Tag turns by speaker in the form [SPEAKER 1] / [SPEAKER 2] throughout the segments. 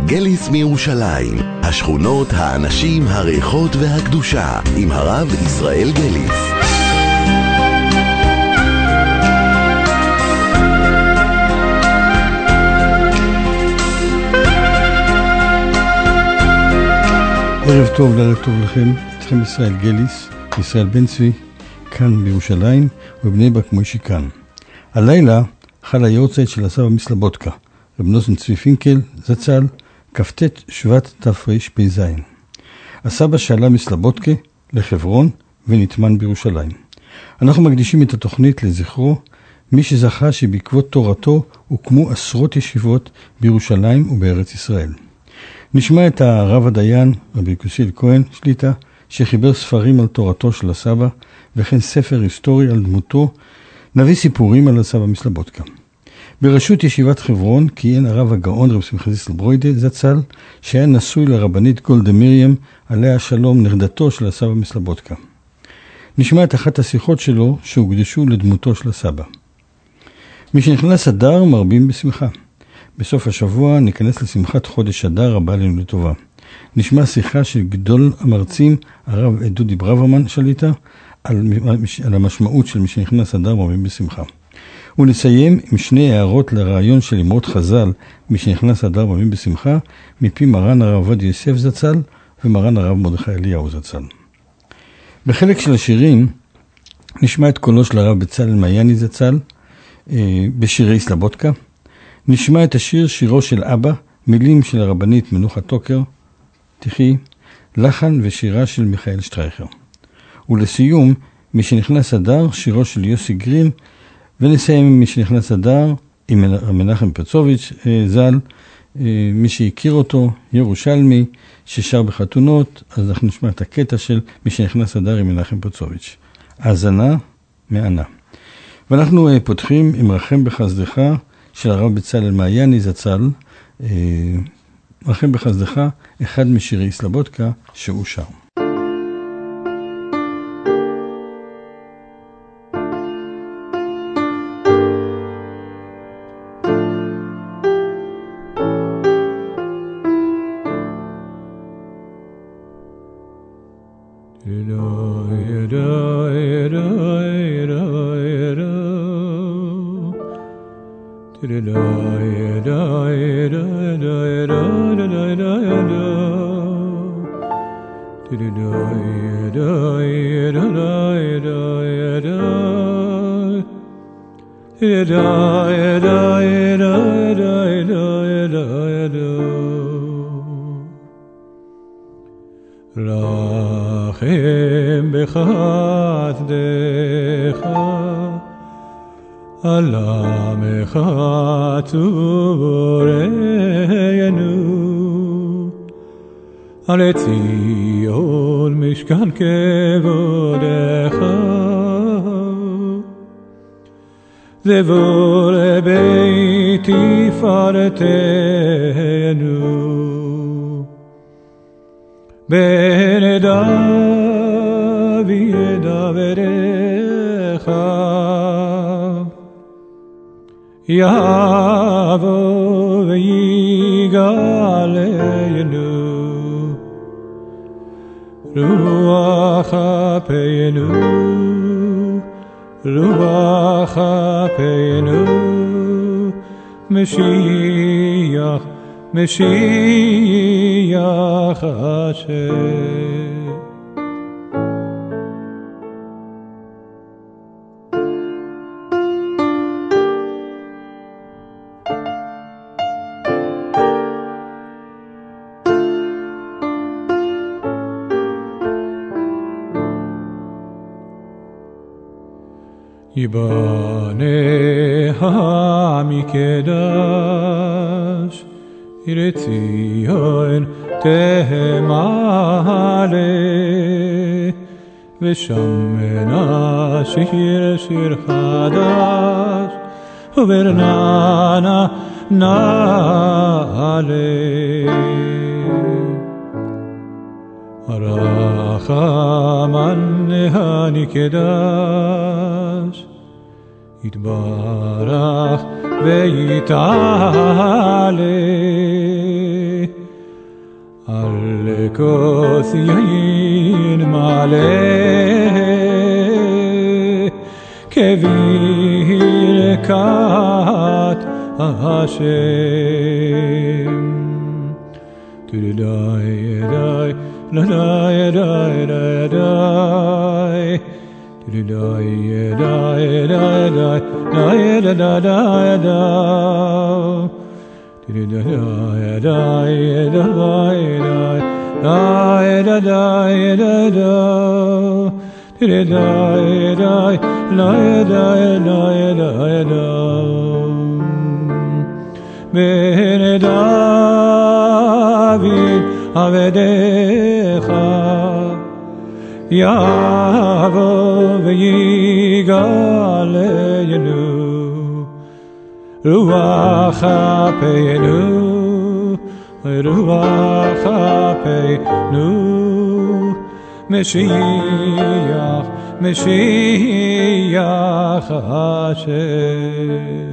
[SPEAKER 1] גליס מירושלים, השכונות, האנשים, הריחות והקדושה, עם הרב ישראל גליס.
[SPEAKER 2] ערב טוב, לילה טוב לכם, איתכם ישראל גליס, ישראל בן צבי, כאן בירושלים, ובני ברק מוישי כאן. הלילה חל היורצייט של הסבא מסלבודקה, רב נוסן צבי פינקל, זצ"ל, כ"ט שבט תרפ"ז. הסבא שעלה מסלבודקה לחברון ונטמן בירושלים. אנחנו מקדישים את התוכנית לזכרו, מי שזכה שבעקבות תורתו הוקמו עשרות ישיבות בירושלים ובארץ ישראל. נשמע את הרב הדיין, רבי קוסיל כהן שליטה, שחיבר ספרים על תורתו של הסבא, וכן ספר היסטורי על דמותו. נביא סיפורים על הסבא מסלבודקה. ברשות ישיבת חברון כיהן הרב הגאון רב שמחה זיסל ברוידה זצ"ל, שהיה נשוי לרבנית גולדה מרים, עליה השלום, נכדתו של הסבא מסלבודקה. נשמע את אחת השיחות שלו שהוקדשו לדמותו של הסבא. מי שנכנס אדר מרבים בשמחה. בסוף השבוע ניכנס לשמחת חודש אדר הבא לנו לטובה. נשמע שיחה של גדול המרצים, הרב דודי ברוורמן שליטה, על המשמעות של מי שנכנס אדר מרבים בשמחה. ונסיים עם שני הערות לרעיון של אמרות חז"ל, מי שנכנס אדר מרבים בשמחה, מפי מרן הרב עובדיה יוסף זצ"ל ומרן הרב מרדכי אליהו זצ"ל. בחלק של השירים נשמע את קולו של הרב בצלאל מעייני זצ"ל בשירי סלבודקה. נשמע את השיר שירו של אבא, מילים של הרבנית מנוחה טוקר, תחי, לחן ושירה של מיכאל שטרייכר. ולסיום, מי שנכנס אדר, שירו של יוסי גרין, ונסיים עם מי שנכנס אדר, עם מנחם פרצוביץ' ז"ל, מי שהכיר אותו, ירושלמי, ששר בחתונות, אז אנחנו נשמע את הקטע של מי שנכנס אדר עם מנחם פרצוביץ'. האזנה מענה. ואנחנו פותחים עם רחם בחסדך, של הרב בצלאל מעייני זצ"ל, רחם בחסדך, אחד משירי סלבודקה שהוא שר.
[SPEAKER 3] רחם בחסדך על עמך צורנו, על ציון משכן כבודך, זבור בית תפארתנו, בן דוד דברך יבוא ויגאלנו, רוח אפינו, רוח אפינו, משיח, משיח השם. יבנה המקדש, עיר ציון תמלא, ושם נשיר שיר חדש, וברננה נעלה. הרחמן הנקדש, יתברך ויתעלה, בכוס יין מלא כברכת השם. תדעי די די די די די בן דוד עבדך יבוא ויגאלנו רוח אפינו רוח אפינו משיח משיח השם.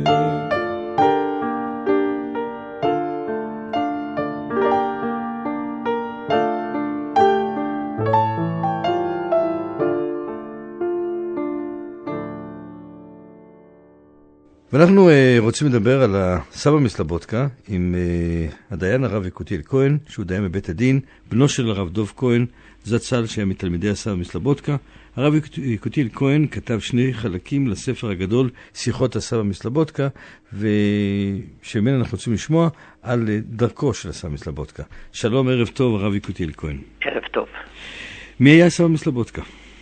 [SPEAKER 2] ואנחנו רוצים לדבר על הסבא מסלבודקה עם הדיין הרב יקותיאל כהן, שהוא דיין בבית הדין, בנו של הרב דוב כהן, זצ"ל, שהיה מתלמידי הסבא מסלבודקה. הרב יקותיאל כהן כתב 2 חלקים לספר הגדול שיחות הסבא מסלבודקה, ושממנו אנחנו רוצים לשמוע על דרכו של הסבא מסלבודקה. שלום, ערב טוב, הרב יקותיאל כהן.
[SPEAKER 4] ערב טוב.
[SPEAKER 2] מי היה הסבא מסלבודקה?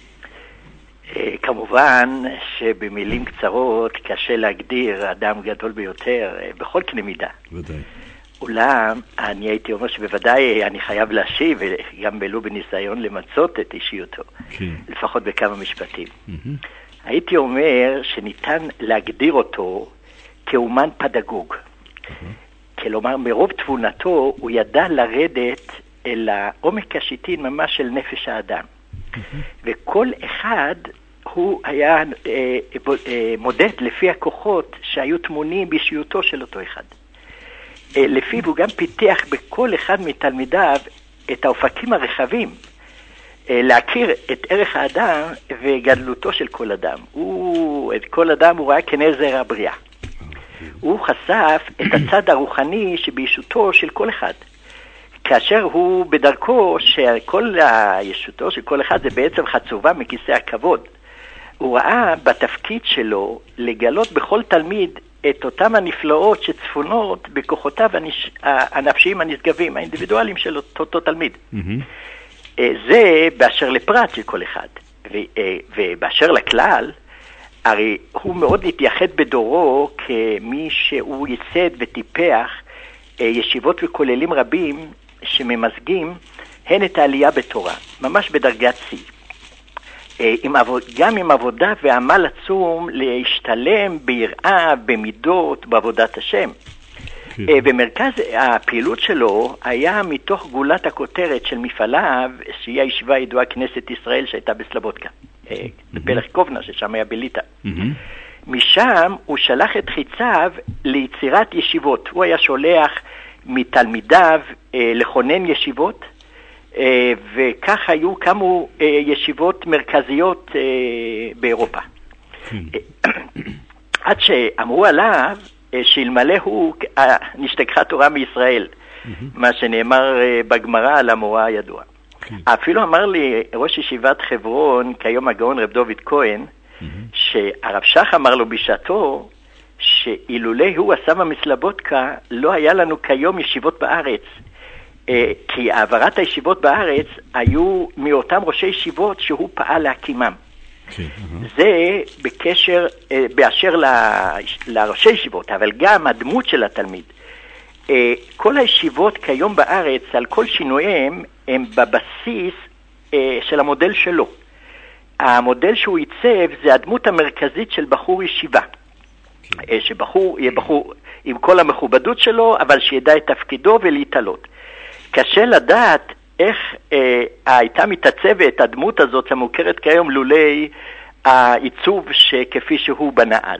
[SPEAKER 4] כמובן שבמילים קצרות קשה להגדיר אדם גדול ביותר בכל קנה מידה.
[SPEAKER 2] ודאי.
[SPEAKER 4] אולם אני הייתי אומר שבוודאי אני חייב להשיב, וגם בלו בניסיון למצות את אישיותו, לפחות בכמה משפטים. הייתי אומר שניתן להגדיר אותו כאומן פדגוג. כלומר, מרוב תבונתו הוא ידע לרדת אל העומק השיטין ממש של נפש האדם. וכל אחד הוא היה מודד לפי הכוחות שהיו תמונים באישיותו של אותו אחד. לפיו הוא גם פיתח בכל אחד מתלמידיו את האופקים הרחבים, להכיר את ערך האדם וגדלותו של כל אדם. את כל אדם הוא ראה כנזר הבריאה. הוא חשף את הצד הרוחני שבאישותו של כל אחד. כאשר הוא בדרכו שכל הישותו של כל אחד זה בעצם חצובה מכיסא הכבוד. הוא ראה בתפקיד שלו לגלות בכל תלמיד את אותם הנפלאות שצפונות בכוחותיו הנפשיים הנשגבים, האינדיבידואליים של אותו תלמיד. זה באשר לפרט של כל אחד. ובאשר לכלל, הרי הוא מאוד התייחד בדורו כמי שהוא ייסד וטיפח ישיבות וכוללים רבים שממזגים הן את העלייה בתורה, ממש בדרגת C. גם עם עבודה ועמל עצום להשתלם ביראה, במידות, בעבודת השם. במרכז הפעילות שלו היה מתוך גולת הכותרת של מפעליו, שהיא הישיבה הידועה כנסת ישראל שהייתה בסלבודקה, בפלח קובנה ששם היה בליטה. משם הוא שלח את חיציו ליצירת ישיבות. הוא היה שולח מתלמידיו לכונן ישיבות, וכך היו כמה ישיבות מרכזיות באירופה. עד שאמרו עליו שאלמלא הוא נשתכחה תורה מישראל, מה שנאמר בגמרא על המורה הידוע. אפילו אמר לי ראש ישיבת חברון, כיום הגאון רב דוד כהן, שהרב שך אמר לו בשעתו, שאילולא הוא הסבא מסלבודקה לא היה לנו כיום ישיבות בארץ, כי העברת הישיבות בארץ היו מאותם ראשי ישיבות שהוא פעל להקימם. זה בקשר, באשר לראשי ישיבות, אבל גם הדמות של התלמיד. כל הישיבות כיום בארץ, על כל שינוייהם, הם בבסיס של המודל שלו. המודל שהוא ייצב זה הדמות המרכזית של בחור ישיבה. שבחור יהיה בחור עם כל המכובדות שלו, אבל שידע את תפקידו ולהתעלות. קשה לדעת איך הייתה מתעצבת הדמות הזאת המוכרת כיום לולי העיצוב שכפי שהוא בנה אז.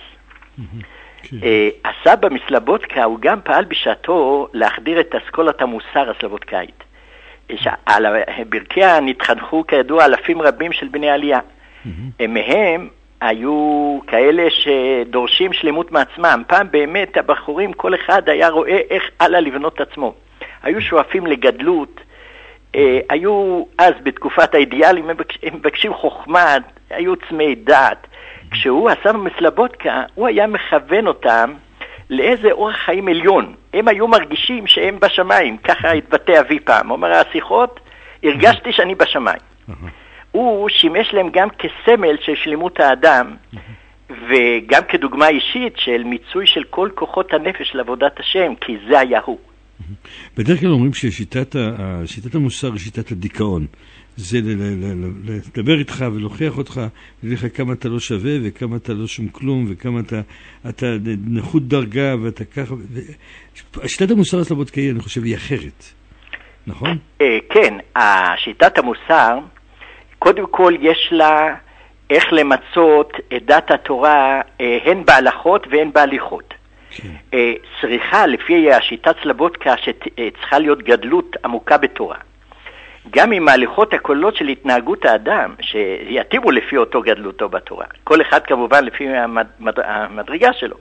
[SPEAKER 4] הסבא מסלבודקה הוא גם פעל בשעתו להחדיר את אסכולת המוסר הסלבודקאית. על ברכיה נתחנכו כידוע אלפים רבים של בני עלייה. מהם היו כאלה שדורשים שלמות מעצמם. פעם באמת הבחורים, כל אחד היה רואה איך הלאה לבנות עצמו. היו שואפים לגדלות, היו אז בתקופת האידיאלים, הם מבקשים חוכמה, היו צמאי דעת. כשהוא הסבא מסלבודקה, הוא היה מכוון אותם לאיזה אורח חיים עליון. הם היו מרגישים שהם בשמיים, ככה התבטא אבי פעם. הוא אומר, השיחות, הרגשתי שאני בשמיים. הוא שימש להם גם כסמל של שלמות האדם, וגם כדוגמה אישית של מיצוי של כל כוחות הנפש לעבודת השם, כי זה היה הוא.
[SPEAKER 2] בדרך כלל אומרים ששיטת המוסר היא שיטת הדיכאון. זה לדבר איתך ולהוכיח אותך, ולהגיד לך כמה אתה לא שווה וכמה אתה לא שום כלום וכמה אתה נחות דרגה ואתה ככה. שיטת המוסר הסלבודקאי, אני חושב, היא אחרת. נכון?
[SPEAKER 4] כן, שיטת המוסר, קודם כל יש לה איך למצות את דת התורה, הן בהלכות והן בהליכות. צריכה, לפי השיטת סלבודקה, שצריכה להיות גדלות עמוקה בתורה. גם עם ההליכות הקולות של התנהגות האדם, שיתיבו לפי אותו גדלותו בתורה. כל אחד כמובן לפי המדרגה שלו.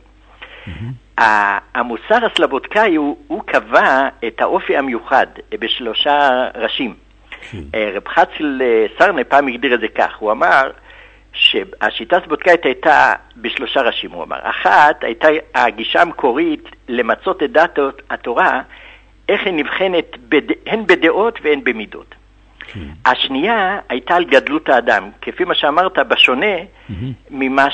[SPEAKER 4] המוסר הסלבודקאי הוא קבע את האופי המיוחד בשלושה ראשים. רב חצל סרנה פעם הגדיר את זה כך, הוא אמר שהשיטה הסלבודקאית הייתה בשלושה ראשים, הוא אמר. אחת הייתה הגישה המקורית למצות את דת התורה, איך היא נבחנת הן בדעות והן במידות. השנייה הייתה על גדלות האדם, כפי מה שאמרת, בשונה ממה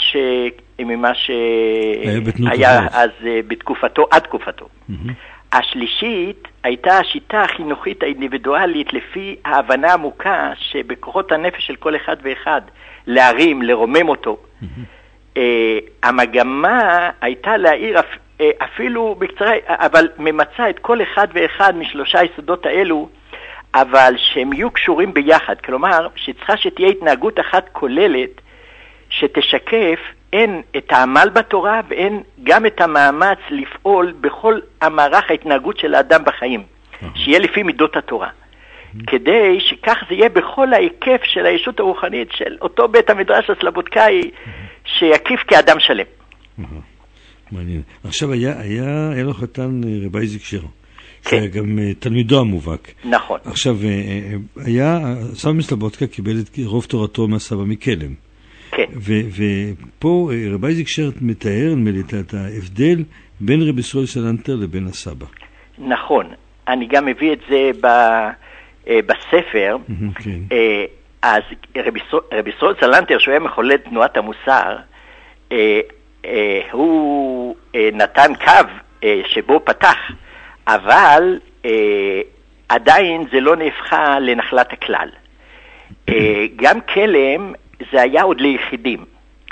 [SPEAKER 4] שהיה אז בתקופתו, עד תקופתו. השלישית הייתה השיטה החינוכית האינדיבידואלית לפי ההבנה העמוקה שבכוחות הנפש של כל אחד ואחד להרים, לרומם אותו. המגמה הייתה להעיר אפילו בקצרה, אבל ממצא את כל אחד ואחד משלושה יסודות האלו, אבל שהם יהיו קשורים ביחד. כלומר, שצריכה שתהיה התנהגות אחת כוללת שתשקף אין את העמל בתורה ואין גם את המאמץ לפעול בכל המערך ההתנהגות של האדם בחיים, שיהיה לפי מידות התורה. כדי שכך זה יהיה בכל ההיקף של הישות הרוחנית של אותו בית המדרש הסלבודקאי שיקיף כאדם שלם.
[SPEAKER 2] מעניין. עכשיו היה לו חתן רב אייזיק שר, שהיה גם תלמידו המובהק.
[SPEAKER 4] נכון.
[SPEAKER 2] עכשיו, הסבא מסלבודקה קיבל את רוב תורתו מהסבא מקלם.
[SPEAKER 4] כן.
[SPEAKER 2] ופה רב אייזיק שר מתאר את ההבדל בין רב ישראל סלנטר לבין הסבא.
[SPEAKER 4] נכון. אני גם מביא את זה בספר. אז רב ישראל סלנטר, שהוא היה מחולל תנועת המוסר, הוא נתן קו שבו פתח, אבל עדיין זה לא נהפכה לנחלת הכלל. גם כלם זה היה עוד ליחידים,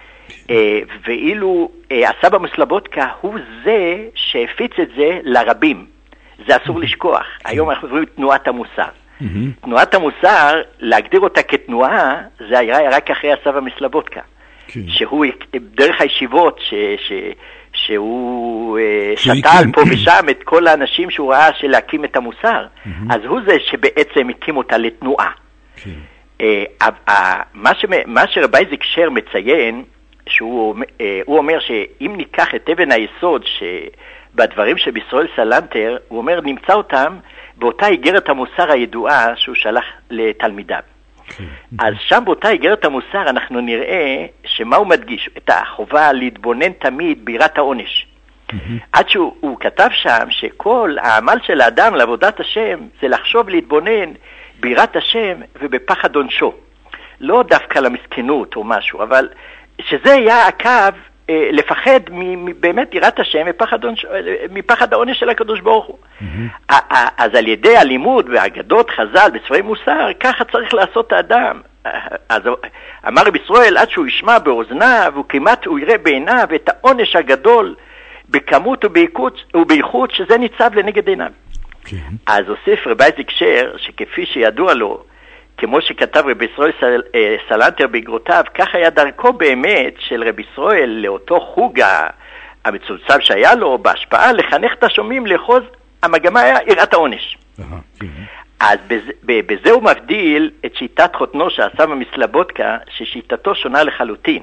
[SPEAKER 4] ואילו הסבא מסלבודקה הוא זה שהפיץ את זה לרבים. זה אסור לשכוח. היום אנחנו רואים תנועת המוסר. תנועת המוסר, להגדיר אותה כתנועה, זה היה רק אחרי הסבא מסלבודקה. שהוא דרך הישיבות שהוא שתל פה ושם את כל האנשים שהוא ראה של להקים את המוסר, אז הוא זה שבעצם הקים אותה לתנועה. מה שרב אייזיק שר מציין, שהוא אומר שאם ניקח את אבן היסוד שבדברים של ישראל סלנטר, הוא אומר נמצא אותם באותה איגרת המוסר הידועה שהוא שלח לתלמידיו. אז שם באותה איגרת המוסר אנחנו נראה שמה הוא מדגיש? את החובה להתבונן תמיד ביראת העונש. עד שהוא כתב שם שכל העמל של האדם לעבודת השם זה לחשוב להתבונן ביראת השם ובפחד עונשו. לא דווקא למסכנות או משהו, אבל שזה היה הקו לפחד באמת יראת השם מפחד העונש של הקדוש ברוך הוא. אז על ידי הלימוד והאגדות חז"ל בספרי מוסר, ככה צריך לעשות האדם. אז אמר רב ישראל, עד שהוא ישמע באוזניו וכמעט הוא יראה בעיניו את העונש הגדול בכמות ובאיכות שזה ניצב לנגד עיניו. אז הוסיף רב אייזיק שר, שכפי שידוע לו, כמו שכתב רב ישראל סלנטר באגרותיו, כך היה דרכו באמת של רב ישראל לאותו חוג המצומצם שהיה לו בהשפעה לחנך את השומעים לאחוז, המגמה היה יראת העונש. אז בזה הוא מבדיל את שיטת חותנו של הסבא מסלבודקה, ששיטתו שונה לחלוטין.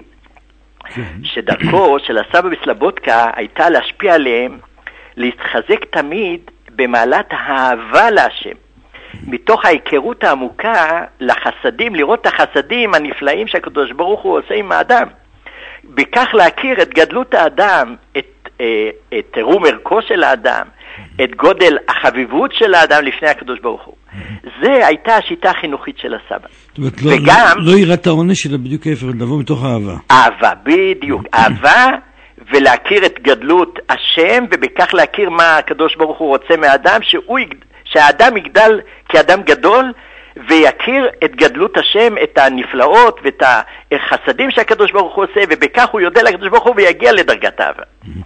[SPEAKER 4] שדרכו של הסבא מסלבודקה הייתה להשפיע עליהם, להתחזק תמיד במעלת האהבה להשם. מתוך ההיכרות העמוקה לחסדים, לראות את החסדים הנפלאים שהקדוש ברוך הוא עושה עם האדם. בכך להכיר את גדלות האדם, את רום ערכו של האדם, את גודל החביבות של האדם לפני הקדוש ברוך הוא. זה הייתה השיטה החינוכית של הסבא.
[SPEAKER 2] זאת אומרת, וגם, לא יראת העונש, אלא בדיוק ההפך, לבוא מתוך האהבה.
[SPEAKER 4] אהבה, בדיוק. אהבה ולהכיר את גדלות השם, ובכך להכיר מה הקדוש ברוך הוא רוצה מהאדם, שהאדם יגדל כאדם גדול, ויכיר את גדלות השם, את הנפלאות ואת החסדים שהקדוש ברוך הוא עושה, ובכך הוא יודע לקדוש ברוך הוא ויגיע לדרגת אהבה.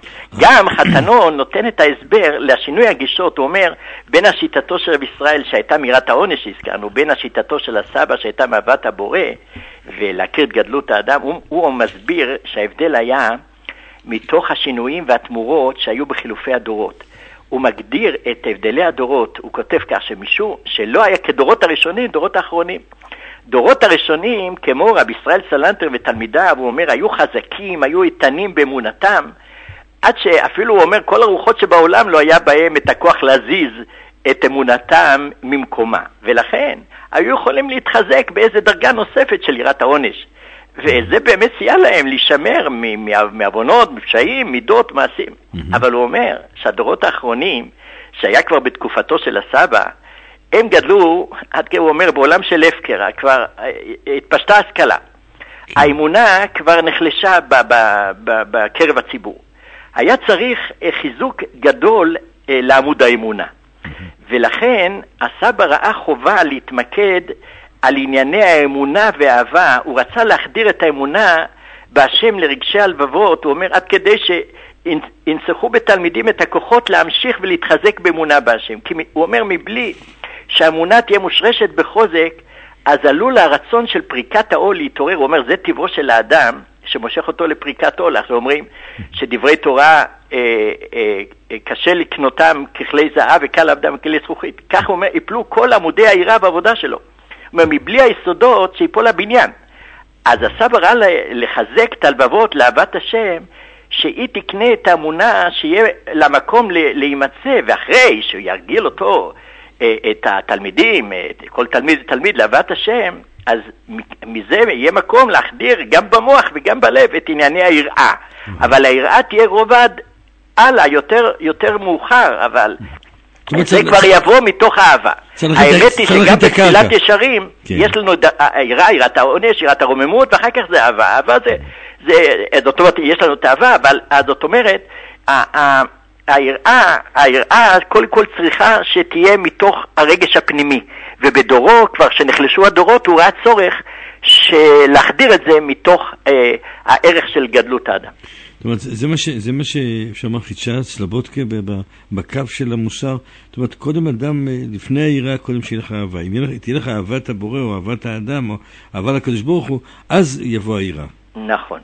[SPEAKER 4] גם חתנו נותן את ההסבר לשינוי הגישות. הוא אומר, בין השיטתו של רב ישראל שהייתה מירת העונש שהזכרנו, בין השיטתו של הסבא שהייתה מאהבת הבורא, ולהכיר את גדלות האדם, הוא מסביר שההבדל היה מתוך השינויים והתמורות שהיו בחילופי הדורות. הוא מגדיר את הבדלי הדורות, הוא כותב כך שמשום שלא היה כדורות הראשונים, דורות האחרונים. דורות הראשונים, כמו רב ישראל סלנטר ותלמידיו, הוא אומר, היו חזקים, היו איתנים באמונתם, עד שאפילו הוא אומר, כל הרוחות שבעולם לא היה בהם את הכוח להזיז את אמונתם ממקומה. ולכן, היו יכולים להתחזק באיזה דרגה נוספת של יראת העונש. וזה באמת סייע להם להישמר מעוונות, מפשעים, מידות, מעשים. אבל הוא אומר שהדורות האחרונים, שהיה כבר בתקופתו של הסבא, הם גדלו, עד כדי הוא אומר, בעולם של הפקרה, כבר התפשטה השכלה. האמונה כבר נחלשה בקרב הציבור. היה צריך חיזוק גדול לעמוד האמונה. ולכן הסבא ראה חובה להתמקד על ענייני האמונה והאהבה. הוא רצה להחדיר את האמונה בהשם לרגשי הלבבות. הוא אומר, עד כדי שינסחו בתלמידים את הכוחות להמשיך ולהתחזק באמונה בהשם. כי הוא אומר, מבלי שהאמונה תהיה מושרשת בחוזק, אז עלול הרצון של פריקת העול להתעורר. הוא אומר, זה טבעו של האדם שמושך אותו לפריקת עול. אנחנו אומרים שדברי תורה קשה לקנותם ככלי זהב וקל לעבדם ככלי זכוכית. כך הוא אומר, יפלו כל עמודי העירה בעבודה שלו. מבלי היסודות שיפול הבניין. אז הסבא ראה לחזק את הלבבות לאהבת השם, שהיא תקנה את האמונה שיהיה למקום להימצא, ואחרי שהוא ירגיל אותו, את התלמידים, כל תלמיד ותלמיד לאהבת השם, אז מזה יהיה מקום להחדיר גם במוח וגם בלב את ענייני היראה. אבל היראה תהיה רובד הלאה, יותר מאוחר, אבל זה כבר יבוא מתוך האהבה. האמת היא שגם בתפילת ישרים יש לנו יראת העונש, יראת הרוממות, ואחר כך זה אהבה. אהבה זאת אומרת, יש לנו את האהבה, אבל זאת אומרת, היראה קודם כל צריכה שתהיה מתוך הרגש הפנימי. ובדורו, כבר שנחלשו הדורות, הוא ראה צורך להחדיר את זה מתוך הערך של גדלות האדם.
[SPEAKER 2] זאת אומרת, זה מה שאמר חידש"א סלבודקה בקו של המוסר. זאת אומרת, קודם אדם, לפני היראה, קודם שיהיה לך אהבה. אם תהיה לך אהבת הבורא או אהבת האדם או אהבה לקדוש ברוך הוא, אז יבוא היראה.
[SPEAKER 4] נכון.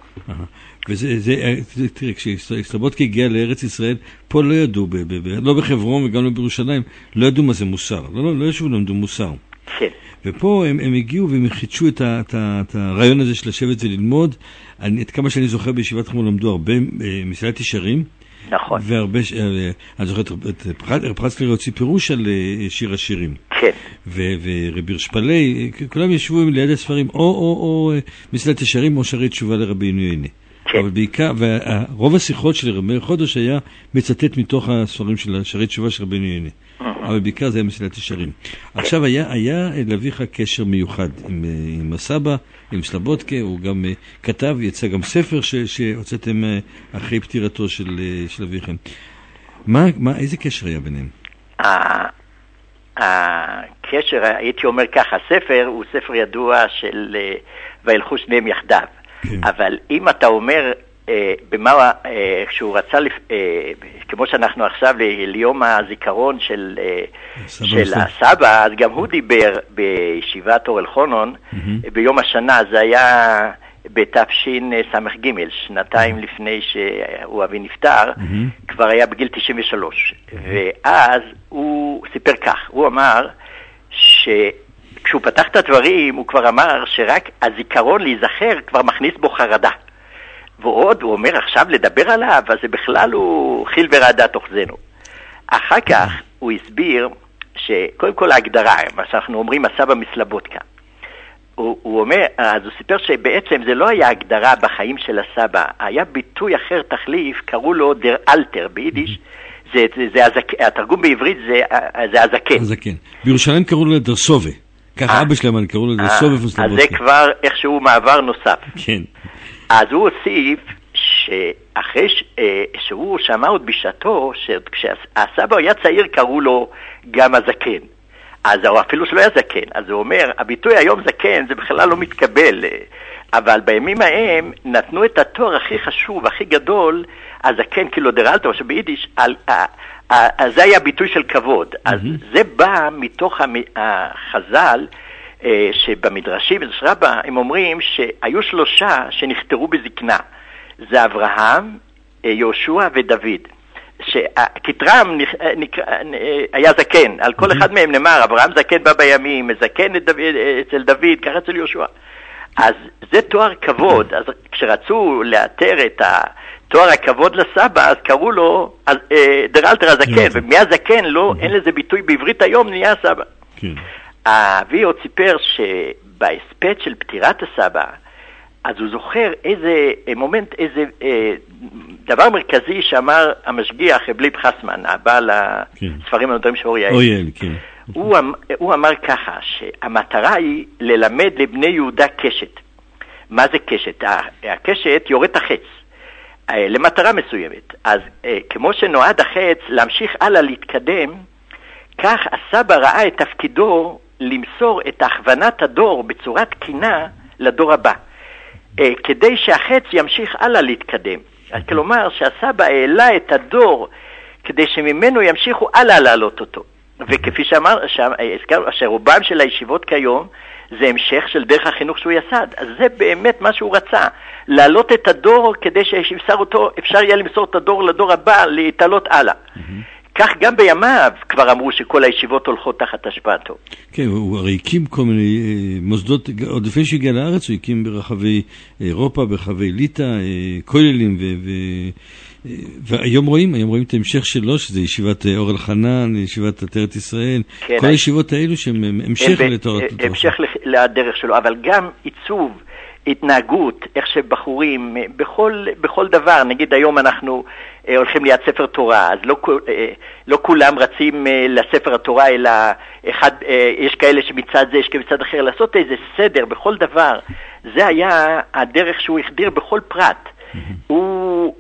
[SPEAKER 2] תראה, כשסלבודקה הגיע לארץ ישראל, פה לא ידעו, לא בחברון וגם לא בירושלים, לא ידעו מה זה מוסר. לא ישבו למדו מוסר.
[SPEAKER 4] כן.
[SPEAKER 2] ופה הם הגיעו והם חידשו את הרעיון הזה של לשבת וללמוד. את כמה שאני זוכר בישיבת חמור למדו הרבה מסילת ישרים.
[SPEAKER 4] נכון.
[SPEAKER 2] והרבה, אני זוכר את פרצקלר הוציא פירוש על שיר השירים.
[SPEAKER 4] כן.
[SPEAKER 2] ורבי רשפלי, כולם ישבו ליד הספרים, או מסילת ישרים או שרי תשובה לרבי יוני.
[SPEAKER 4] כן.
[SPEAKER 2] אבל בעיקר, ורוב השיחות של רבי חודש היה מצטט מתוך הספרים של שרי תשובה של רבי יוני. אבל בעיקר זה היה מסילת ישרים. עכשיו היה לאביך קשר מיוחד עם הסבא, עם סלבודקה, הוא גם כתב, יצא גם ספר שהוצאתם אחרי פטירתו של אביכם. איזה קשר היה ביניהם?
[SPEAKER 4] הקשר, הייתי אומר ככה, הספר הוא ספר ידוע של וילכו שניהם יחדיו. אבל אם אתה אומר במה, כשהוא רצה, כמו שאנחנו עכשיו ליום הזיכרון של הסבא, אז גם הוא דיבר בישיבת אור אלחונון ביום השנה. זה היה בתש"ס"ג, שנתיים לפני שהוא אבי נפטר, כבר היה בגיל 93. ואז הוא סיפר כך, הוא אמר כשהוא פתח את הדברים, הוא כבר אמר שרק הזיכרון להיזכר כבר מכניס בו חרדה. ועוד, הוא אומר עכשיו לדבר עליו, אז זה בכלל הוא חיל ורעדה תוכזנו. אחר כך הוא הסביר שקודם כל ההגדרה, מה שאנחנו אומרים, הסבא מסלבודקה. הוא אומר, אז הוא סיפר שבעצם זה לא היה הגדרה בחיים של הסבא, היה ביטוי אחר תחליף, קראו לו דר אלטר ביידיש, התרגום בעברית זה הזקן.
[SPEAKER 2] הזקן. בירושלים קראו לו דר סובה. ככה אבא שלהם קראו לו דר סובה מסלבודקה.
[SPEAKER 4] אז זה כבר איכשהו מעבר נוסף.
[SPEAKER 2] כן.
[SPEAKER 4] אז הוא הוסיף שאחרי שהוא שמע עוד בשעתו, כשהסבא היה צעיר קראו לו גם הזקן. אז הוא אפילו שלא היה זקן. אז הוא אומר, הביטוי היום זקן זה בכלל לא מתקבל. אבל בימים ההם נתנו את התואר הכי חשוב, הכי גדול, הזקן כאילו דרלטו, שביידיש, זה היה ביטוי של כבוד. אז זה בא מתוך החז"ל, שבמדרשים, רבה, הם אומרים שהיו 3 שנכתרו בזקנה. זה אברהם, יהושע ודוד. שכתרם היה זקן, על כל אחד מהם נאמר, אברהם זקן בא בימים, זקן אצל דוד, ככה אצל יהושע. אז זה תואר כבוד, אז כשרצו לאתר את תואר הכבוד לסבא, אז קראו לו דרלטר הזקן, ומהזקן לא, אין לזה ביטוי בעברית היום, נהיה הסבא. אבי עוד סיפר שבהספד של פטירת הסבא, אז הוא זוכר איזה מומנט, איזה דבר מרכזי שאמר המשגיח בליב חסמן, הבעל הספרים הנודרים של אוריאל. הוא אמר ככה, שהמטרה היא ללמד לבני יהודה קשת. מה זה קשת? הקשת יורד החץ למטרה מסוימת. אז כמו שנועד החץ להמשיך הלאה להתקדם, כך הסבא ראה את תפקידו למסור את הכוונת הדור בצורה תקינה לדור הבא. כדי שהחץ ימשיך הלאה להתקדם. כלומר שהסבא העלה את הדור כדי שממנו ימשיכו הלאה לעלות אותו. וכפי שאמר, שרובם של הישיבות כיום זה המשך של דרך החינוך שהוא יסד. אז זה באמת מה שהוא רצה, לעלות את הדור כדי שאפשר יהיה למסור את הדור לדור הבא, להתעלות הלאה. כך גם בימיו כבר אמרו שכל הישיבות הולכות תחת השפעתו.
[SPEAKER 2] כן, הוא הרי הקים כל מיני מוסדות, עוד לפני שהגיע לארץ הוא הקים ברחבי אירופה, ברחבי ליטא, כוללים, והיום רואים את ההמשך שלו, שזה ישיבת אור אל-חנן, ישיבת עטרת ישראל, כן, כל הישיבות האלו שהם המשך לתורת.
[SPEAKER 4] המשך לדרך שלו, אבל גם עיצוב, התנהגות, איך שבחורים, בכל דבר, נגיד היום אנחנו הולכים ליד ספר תורה, אז לא כולם רצים לספר התורה, אלא יש כאלה שמצד זה, יש כמצד אחר, לעשות איזה סדר בכל דבר. זה היה הדרך שהוא החדיר בכל פרט. הוא,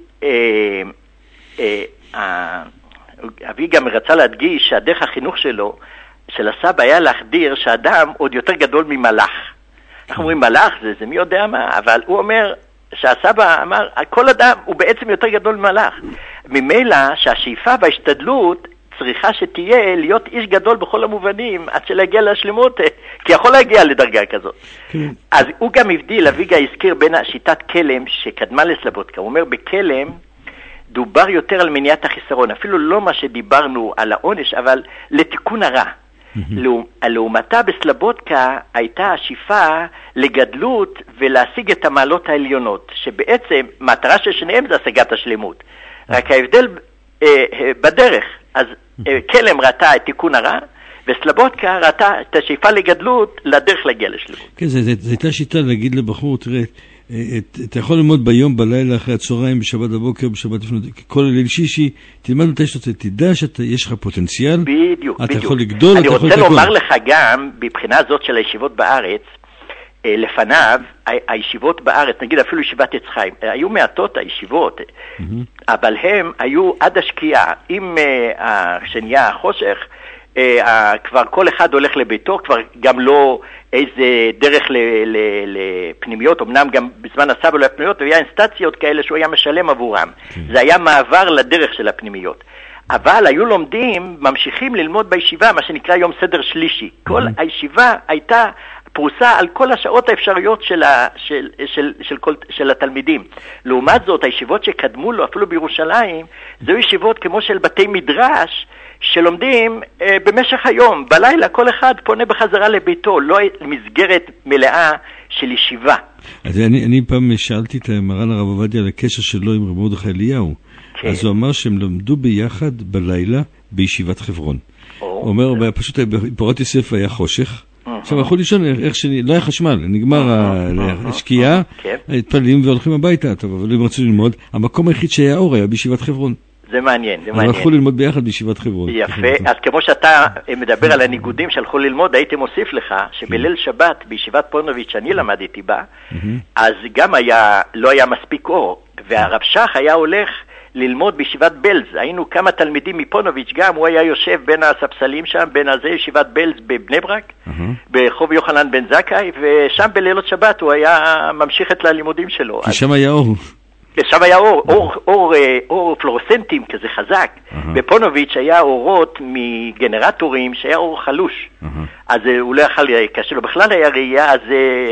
[SPEAKER 4] אבי גם רצה להדגיש שהדרך החינוך שלו, של הסבא, היה להחדיר שהאדם עוד יותר גדול ממלאך. אנחנו אומרים מלאך, זה מי יודע מה, אבל הוא אומר שהסבא אמר, כל אדם הוא בעצם יותר גדול ממלאך. ממילא שהשאיפה וההשתדלות צריכה שתהיה להיות איש גדול בכל המובנים, עד שלהגיע להשלמות, כי יכול להגיע לדרגה כזאת. אז הוא גם הבדיל, אביגה הזכיר בין שיטת כלם שקדמה לסלבודקה. הוא אומר, בכלם דובר יותר על מניעת החיסרון, אפילו לא מה שדיברנו על העונש, אבל לתיקון הרע. לעומתה בסלבודקה הייתה השאיפה לגדלות ולהשיג את המעלות העליונות, שבעצם מטרה של שניהם זה השגת השלמות. רק ההבדל בדרך, אז כלם ראתה את תיקון הרע, וסלבודקה ראתה את השאיפה לגדלות לדרך להגיע לשלמות.
[SPEAKER 2] כן, זו הייתה שיטה להגיד לבחור, תראה, אתה יכול ללמוד ביום, בלילה, אחרי הצהריים, בשבת הבוקר, בשבת לפנות, כל ליל שישי, תלמד מתי שאתה תדע שיש לך פוטנציאל.
[SPEAKER 4] בדיוק,
[SPEAKER 2] אתה יכול לגדול,
[SPEAKER 4] אני רוצה לומר לך גם, בבחינה הזאת של הישיבות בארץ, לפניו, הישיבות בארץ, נגיד אפילו ישיבת עץ חיים, היו מעטות הישיבות, אבל הם היו עד השקיעה, אם שנהיה החושך, כבר כל אחד הולך לביתו, כבר גם לא איזה דרך לפנימיות, אמנם גם בזמן הסבא לא היה פנימיות, והיה אינסטציות כאלה שהוא היה משלם עבורם. זה היה מעבר לדרך של הפנימיות. אבל היו לומדים, ממשיכים ללמוד בישיבה, מה שנקרא יום סדר שלישי. כל הישיבה הייתה פרוסה על כל השעות האפשריות של התלמידים. לעומת זאת, הישיבות שקדמו לו, אפילו בירושלים, זו ישיבות כמו של בתי מדרש, שלומדים במשך היום, בלילה כל אחד פונה בחזרה לביתו, לא מסגרת מלאה של ישיבה.
[SPEAKER 2] אז אני פעם שאלתי את מרן הרב עובדיה על הקשר שלו עם רב מרדכי אליהו. כן. אז הוא אמר שהם למדו ביחד בלילה בישיבת חברון. הוא אומר, פשוט בפורת יוסף היה חושך, עכשיו הלכו לישון, לא היה חשמל, נגמר השקיעה, התפללים והולכים הביתה, טוב, אבל הם רצו ללמוד, המקום היחיד שהיה אור היה בישיבת חברון.
[SPEAKER 4] זה מעניין, זה
[SPEAKER 2] מעניין. הלכו ללמוד ביחד בישיבת חברון.
[SPEAKER 4] יפה, אז כמו שאתה מדבר על הניגודים שהלכו ללמוד, הייתי מוסיף לך שבליל שבת בישיבת פונוביץ' שאני למדתי בה, אז גם לא היה מספיק אור, והרב שח היה הולך ללמוד בישיבת בלז. היינו כמה תלמידים מפונוביץ' גם, הוא היה יושב בין הספסלים שם, בין הזה ישיבת בלז בבני ברק, ברחוב יוחנן בן זכאי, ושם בלילות שבת הוא היה ממשיך את הלימודים שלו.
[SPEAKER 2] כי שם היה אור.
[SPEAKER 4] שם היה אור פלורסנטים כזה חזק. בפונוביץ' היה אורות מגנרטורים שהיה אור חלוש. אז הוא לא יכל, כאשר בכלל היה ראייה, אז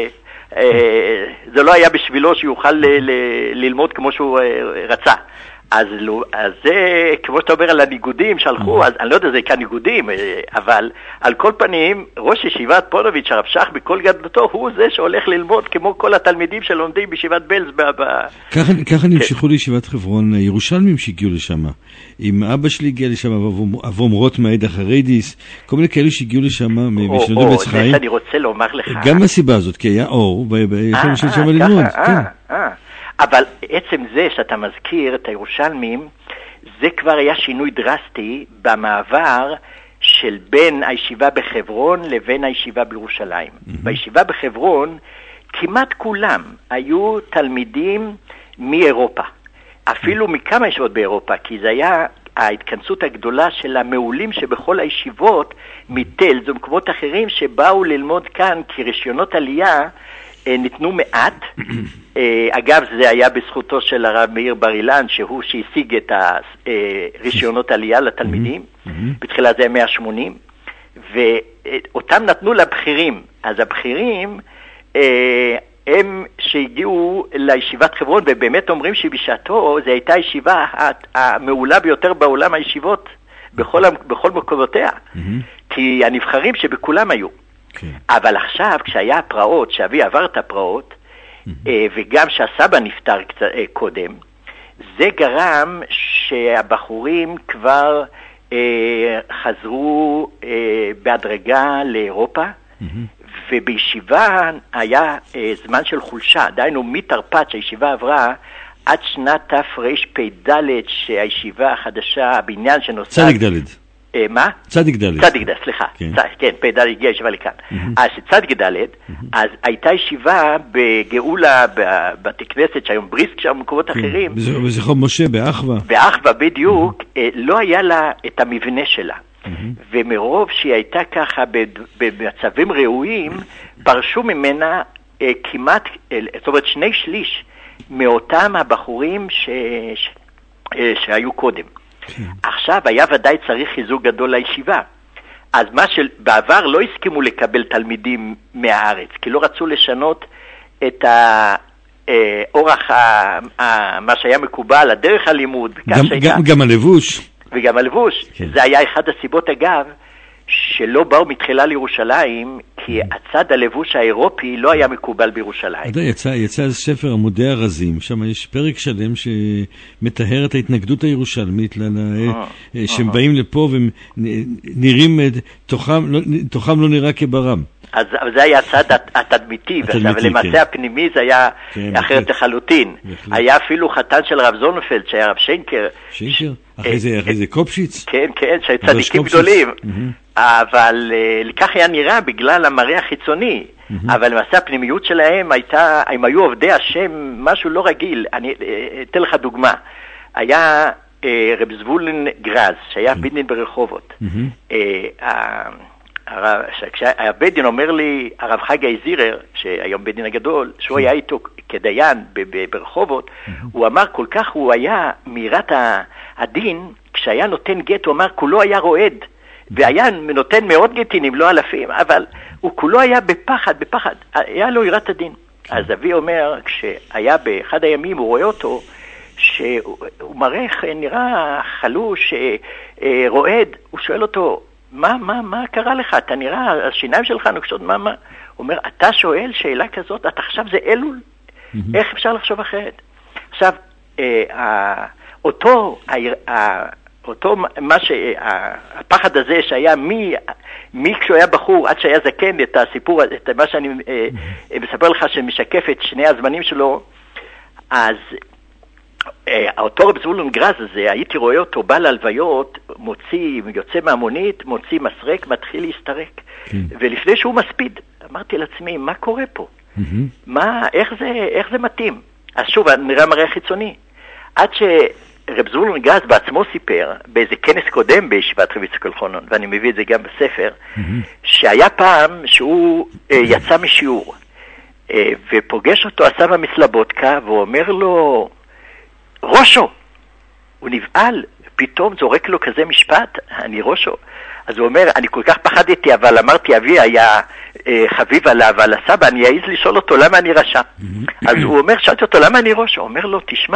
[SPEAKER 4] זה לא היה בשבילו שיוכל ללמוד כמו שהוא רצה. אז זה, כמו שאתה אומר על הניגודים שהלכו, אז אני לא יודע זה כאן ניגודים, אבל על כל פנים, ראש ישיבת פונוביץ' הרב שח בכל גדלותו, הוא זה שהולך ללמוד כמו כל התלמידים שלומדים בישיבת בלז.
[SPEAKER 2] ככה נמשכו לישיבת חברון ירושלמים שהגיעו לשם. עם אבא שלי הגיע לשם, אברום רוטמייד החרדיס, כל מיני כאלו שהגיעו לשם, משנודו בצ חיים.
[SPEAKER 4] אני רוצה לומר לך.
[SPEAKER 2] גם הסיבה הזאת, כי היה אור, ויכולים שם ללמוד.
[SPEAKER 4] אבל עצם זה שאתה מזכיר את הירושלמים, זה כבר היה שינוי דרסטי במעבר של בין הישיבה בחברון לבין הישיבה בירושלים. בישיבה בחברון כמעט כולם היו תלמידים מאירופה, אפילו מכמה ישיבות באירופה, כי זה היה ההתכנסות הגדולה של המעולים שבכל הישיבות מטלז ומקומות אחרים שבאו ללמוד כאן כרישיונות עלייה ניתנו מעט. אגב, זה היה בזכותו של הרב מאיר בר אילן, שהוא שהשיג את הרישיונות עלייה לתלמידים, בתחילה זה היה 180, ואותם נתנו לבחירים. אז הבחירים הם שהגיעו לישיבת חברון, ובאמת אומרים שבשעתו זו הייתה הישיבה המעולה ביותר בעולם הישיבות, בכל מקומותיה, כי הנבחרים שבכולם היו. אבל עכשיו, כשהיה הפרעות, שאבי עבר את הפרעות, וגם שהסבא נפטר קודם, זה גרם שהבחורים כבר חזרו בהדרגה לאירופה, ובישיבה היה זמן של חולשה, דיינו מתרפ"ט שהישיבה עברה, עד שנת תרפ"ד שהישיבה החדשה, הבניין שנוסד...
[SPEAKER 2] צדיק ד'.
[SPEAKER 4] מה?
[SPEAKER 2] צדיק ד'.
[SPEAKER 4] צדיק ד', סליחה. כן, פ"ד הגיעה ישיבה לכאן. אז צדיק ד', אז הייתה ישיבה בגאולה, בבתי כנסת, שהיום בריסק, שם במקומות אחרים.
[SPEAKER 2] בזכור משה, באחווה.
[SPEAKER 4] באחווה, בדיוק, לא היה לה את המבנה שלה. ומרוב שהיא הייתה ככה במצבים ראויים, פרשו ממנה כמעט, זאת אומרת 2/3 מאותם הבחורים שהיו קודם. עכשיו היה ודאי צריך חיזוק גדול לישיבה. אז מה שבעבר לא הסכימו לקבל תלמידים מהארץ, כי לא רצו לשנות את האורח, מה שהיה מקובל, הדרך הלימוד.
[SPEAKER 2] גם הלבוש.
[SPEAKER 4] וגם הלבוש. זה היה אחד הסיבות אגב, שלא באו מתחילה לירושלים, כי הצד הלבוש האירופי לא היה מקובל בירושלים.
[SPEAKER 2] יצא ספר עמודי הרזים, שם יש פרק שלם שמתאר את ההתנגדות הירושלמית, שהם באים לפה ונראים, תוכם לא נראה כברם.
[SPEAKER 4] אז זה היה הצד התדמיתי, ולמעשה הפנימי זה היה אחרת לחלוטין. היה אפילו חתן של רב זונפלד, שהיה רב שיינקר.
[SPEAKER 2] שיינקר? אחרי זה קופשיץ?
[SPEAKER 4] כן, צדיקים גדולים. אבל לכך היה נראה בגלל המראה החיצוני. אבל למעשה הפנימיות שלהם הייתה, הם היו עובדי השם, משהו לא רגיל. אני אתן לך דוגמה. היה רב זבולון גרז, שהיה בית ברחובות. כשהבית דין אומר לי, הרב חגי זירר, שהיום בית דין הגדול, שהוא היה איתו כדיין ברחובות, הוא אמר כל כך הוא היה מירת הדין, כשהיה נותן גט, הוא אמר כולו היה רועד, והיה נותן מאות גטינים, לא אלפים, אבל הוא כולו היה בפחד, היה לו יראת הדין. אז אבי אומר, כשהיה באחד הימים, הוא רואה אותו, שהוא מראה, נראה חלוש, רועד, הוא שואל אותו, מה קרה לך? אתה נראה, השיניים שלך נוקשות, מה? הוא אומר, אתה שואל שאלה כזאת, אתה עכשיו זה אלול? איך אפשר לחשוב אחרת? עכשיו, אותו, הפחד הזה שהיה מי כשהוא היה בחור עד שהיה זקן, את הסיפור, את מה שאני מספר לך שמשקף את שני הזמנים שלו, אז אותו רב זבולון גרז הזה, הייתי רואה אותו בא להלוויות, יוצא מהמונית, מוציא מסרק, מתחיל להסתרק. ולפני שהוא מספיד, אמרתי לעצמי, מה קורה פה? איך זה מתאים? אז שוב, נראה מראה חיצוני. עד שרב זבולון גרז בעצמו סיפר, באיזה כנס קודם בישיבת רבי יצחק אלחונון, ואני מביא את זה גם בספר, שהיה פעם שהוא יצא משיעור, ופוגש אותו הסבא מסלבודקה, והוא אומר לו, ראשו! הוא נבעל, פתאום זורק לו כזה משפט, אני ראשו. אז הוא אומר, אני כל כך פחדתי, אבל אמרתי, אבי היה חביב עליו, על הסבא, אני אעז לשאול אותו למה אני רשע. אז הוא אומר, שאלתי אותו, למה אני ראשו? הוא אומר לו, תשמע,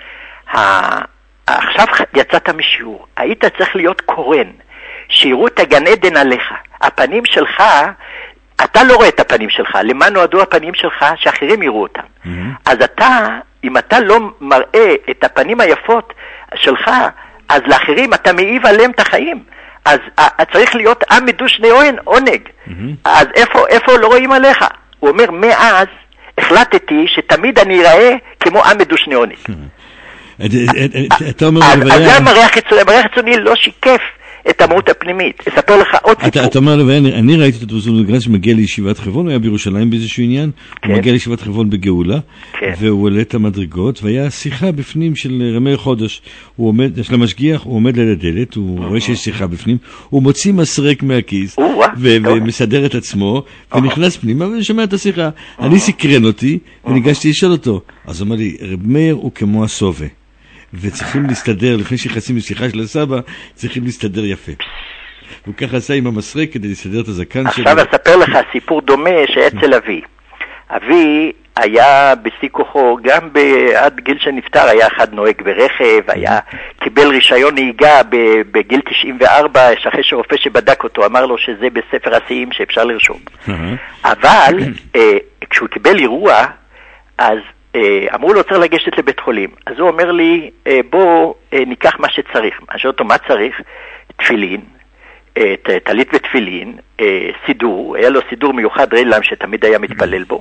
[SPEAKER 4] עכשיו יצאת משיעור, היית צריך להיות קורן, שיראו את הגן עדן עליך. הפנים שלך, אתה לא רואה את הפנים שלך, למה נועדו הפנים שלך? שאחרים יראו אותם. אז אתה, אם אתה לא מראה את הפנים היפות שלך, אז לאחרים אתה מעיב עליהם את החיים. אז צריך להיות עם מדושני עונג. אז איפה לא רואים עליך? הוא אומר, מאז החלטתי שתמיד אני אראה כמו עם מדושני עונג.
[SPEAKER 2] אתה אומר,
[SPEAKER 4] אז זה המראה החיצוני לא שיקף את המהות הפנימית. אספר לך עוד סיפור. אתה אומר,
[SPEAKER 2] אני ראיתי את רב זבולון גרז שמגיע לישיבת חברון, הוא היה בירושלים באיזשהו עניין, הוא מגיע לישיבת חברון בגאולה, והוא עולה את המדרגות, והיה שיחה בפנים של רמי חודש. הוא עומד, יש לה משגיח, הוא עומד ליד הדלת, הוא רואה שיש שיחה בפנים, הוא מוציא מסרק מהכיס, ומסדר את עצמו, ונכנס פנימה, ושומע את השיחה. אני סקרן אותי, וניגשתי לשאול אותו. אז הוא אמר לי, רב מאיר הוא כמו הסובה. וצריכים להסתדר, לפני שיחסים לשיחה של הסבא, צריכים להסתדר יפה. הוא ככה עשה עם המסרק כדי להסתדר את הזקן שלו.
[SPEAKER 4] עכשיו אספר לך סיפור דומה שאצל אבי. אבי היה בשיא כוחו, גם עד גיל שנפטר היה אחד נוהג ברכב, קיבל רישיון נהיגה בגיל 94, אחרי שרופא שבדק אותו אמר לו שזה בספר השיאים שאפשר לרשום. אבל כשהוא קיבל אירוע, אז אמרו לו צריך לגשת לבית חולים. אז הוא אומר לי, בוא ניקח מה שצריך. אני שואל אותו, מה צריך? תפילין, טלית ותפילין, סידור, היה לו סידור מיוחד רילם שתמיד היה מתפלל בו,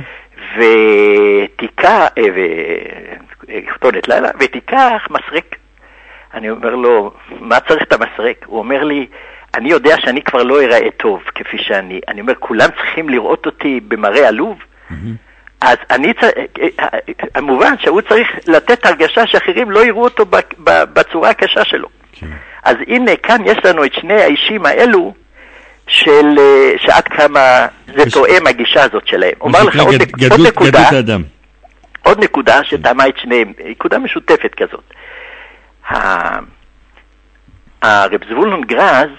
[SPEAKER 4] ותיקח מסרק. אני אומר לו, מה צריך את המסרק? הוא אומר לי, אני יודע שאני כבר לא אראה טוב כפי שאני. אני אומר, כולם צריכים לראות אותי במראה עלוב? אז המובן שהוא צריך לתת הרגשה שאחרים לא יראו אותו בצורה הקשה שלו. אז הנה כאן יש לנו את שני האישים האלו שעד כמה זה תואם הגישה הזאת שלהם. אומר לך עוד נקודה שטעמה את שניהם, נקודה משותפת כזאת. הרב זבולון גרז,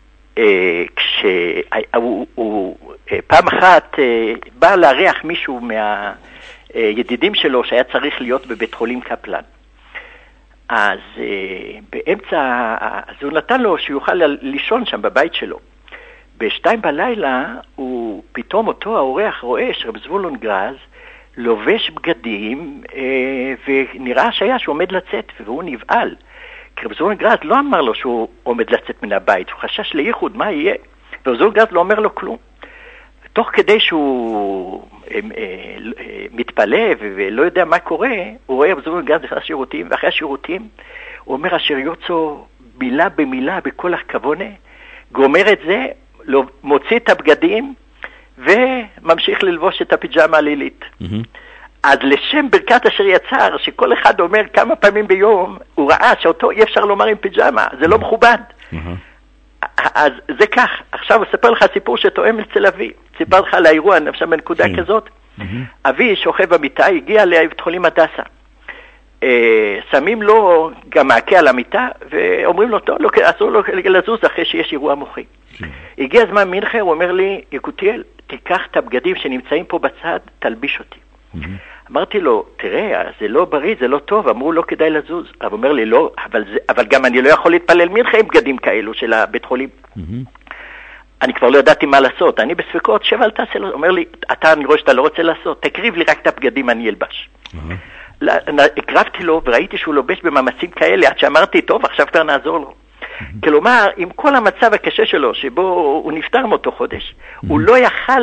[SPEAKER 4] כשהוא פעם אחת בא להריח מישהו מהידידים שלו שהיה צריך להיות בבית חולים קפלן. אז באמצע, אז הוא נתן לו שיוכל לישון שם בבית שלו. ב2 בלילה הוא פתאום אותו האורח רואה שרב זבולון גרז לובש בגדים ונראה שהיה שהוא עומד לצאת והוא נבעל. כי רב זבולון גרז לא אמר לו שהוא עומד לצאת מן הבית, הוא חשש לייחוד, מה יהיה? ורב זבולון גרז לא אומר לו כלום. תוך כדי שהוא מתפלא ולא יודע מה קורה, הוא רואה רב זבולון גרז נכנס שירותים, ואחרי השירותים הוא אומר אשר יוצא מילה במילה בכל הכוונה, גומר את זה, מוציא את הבגדים וממשיך ללבוש את הפיג'מה הלילית. אז לשם ברכת אשר יצר, שכל אחד אומר כמה פעמים ביום, הוא ראה שאותו אי אפשר לומר עם פיג'מה, זה לא מכובד. אז זה כך. עכשיו אספר לך סיפור שתואם אצל אבי. סיפר לך על האירוע, עכשיו בנקודה כזאת. אבי שוכב במיטה, הגיע לבית חולים הדסה. שמים לו גם מעקה על המיטה, ואומרים לו, טוב, אסור לו לזוז אחרי שיש אירוע מוחי. הגיע הזמן מנחה, הוא אומר לי, יקותיאל, תיקח את הבגדים שנמצאים פה בצד, תלביש אותי. אמרתי לו, תראה, זה לא בריא, זה לא טוב, אמרו לא כדאי לזוז. הוא אומר לי, לא, אבל גם אני לא יכול להתפלל מנחה עם בגדים כאלו של הבית חולים. אני כבר לא ידעתי מה לעשות, אני בספקות, שב אל תעשה לו, אומר לי, אני רואה שאתה לא רוצה לעשות, תקריב לי רק את הבגדים, אני אלבש. הקרבתי לו וראיתי שהוא לובש במאמצים כאלה, עד שאמרתי, טוב, עכשיו כבר נעזור לו. כלומר, עם כל המצב הקשה שלו, שבו הוא נפטר מאותו חודש, הוא לא יכל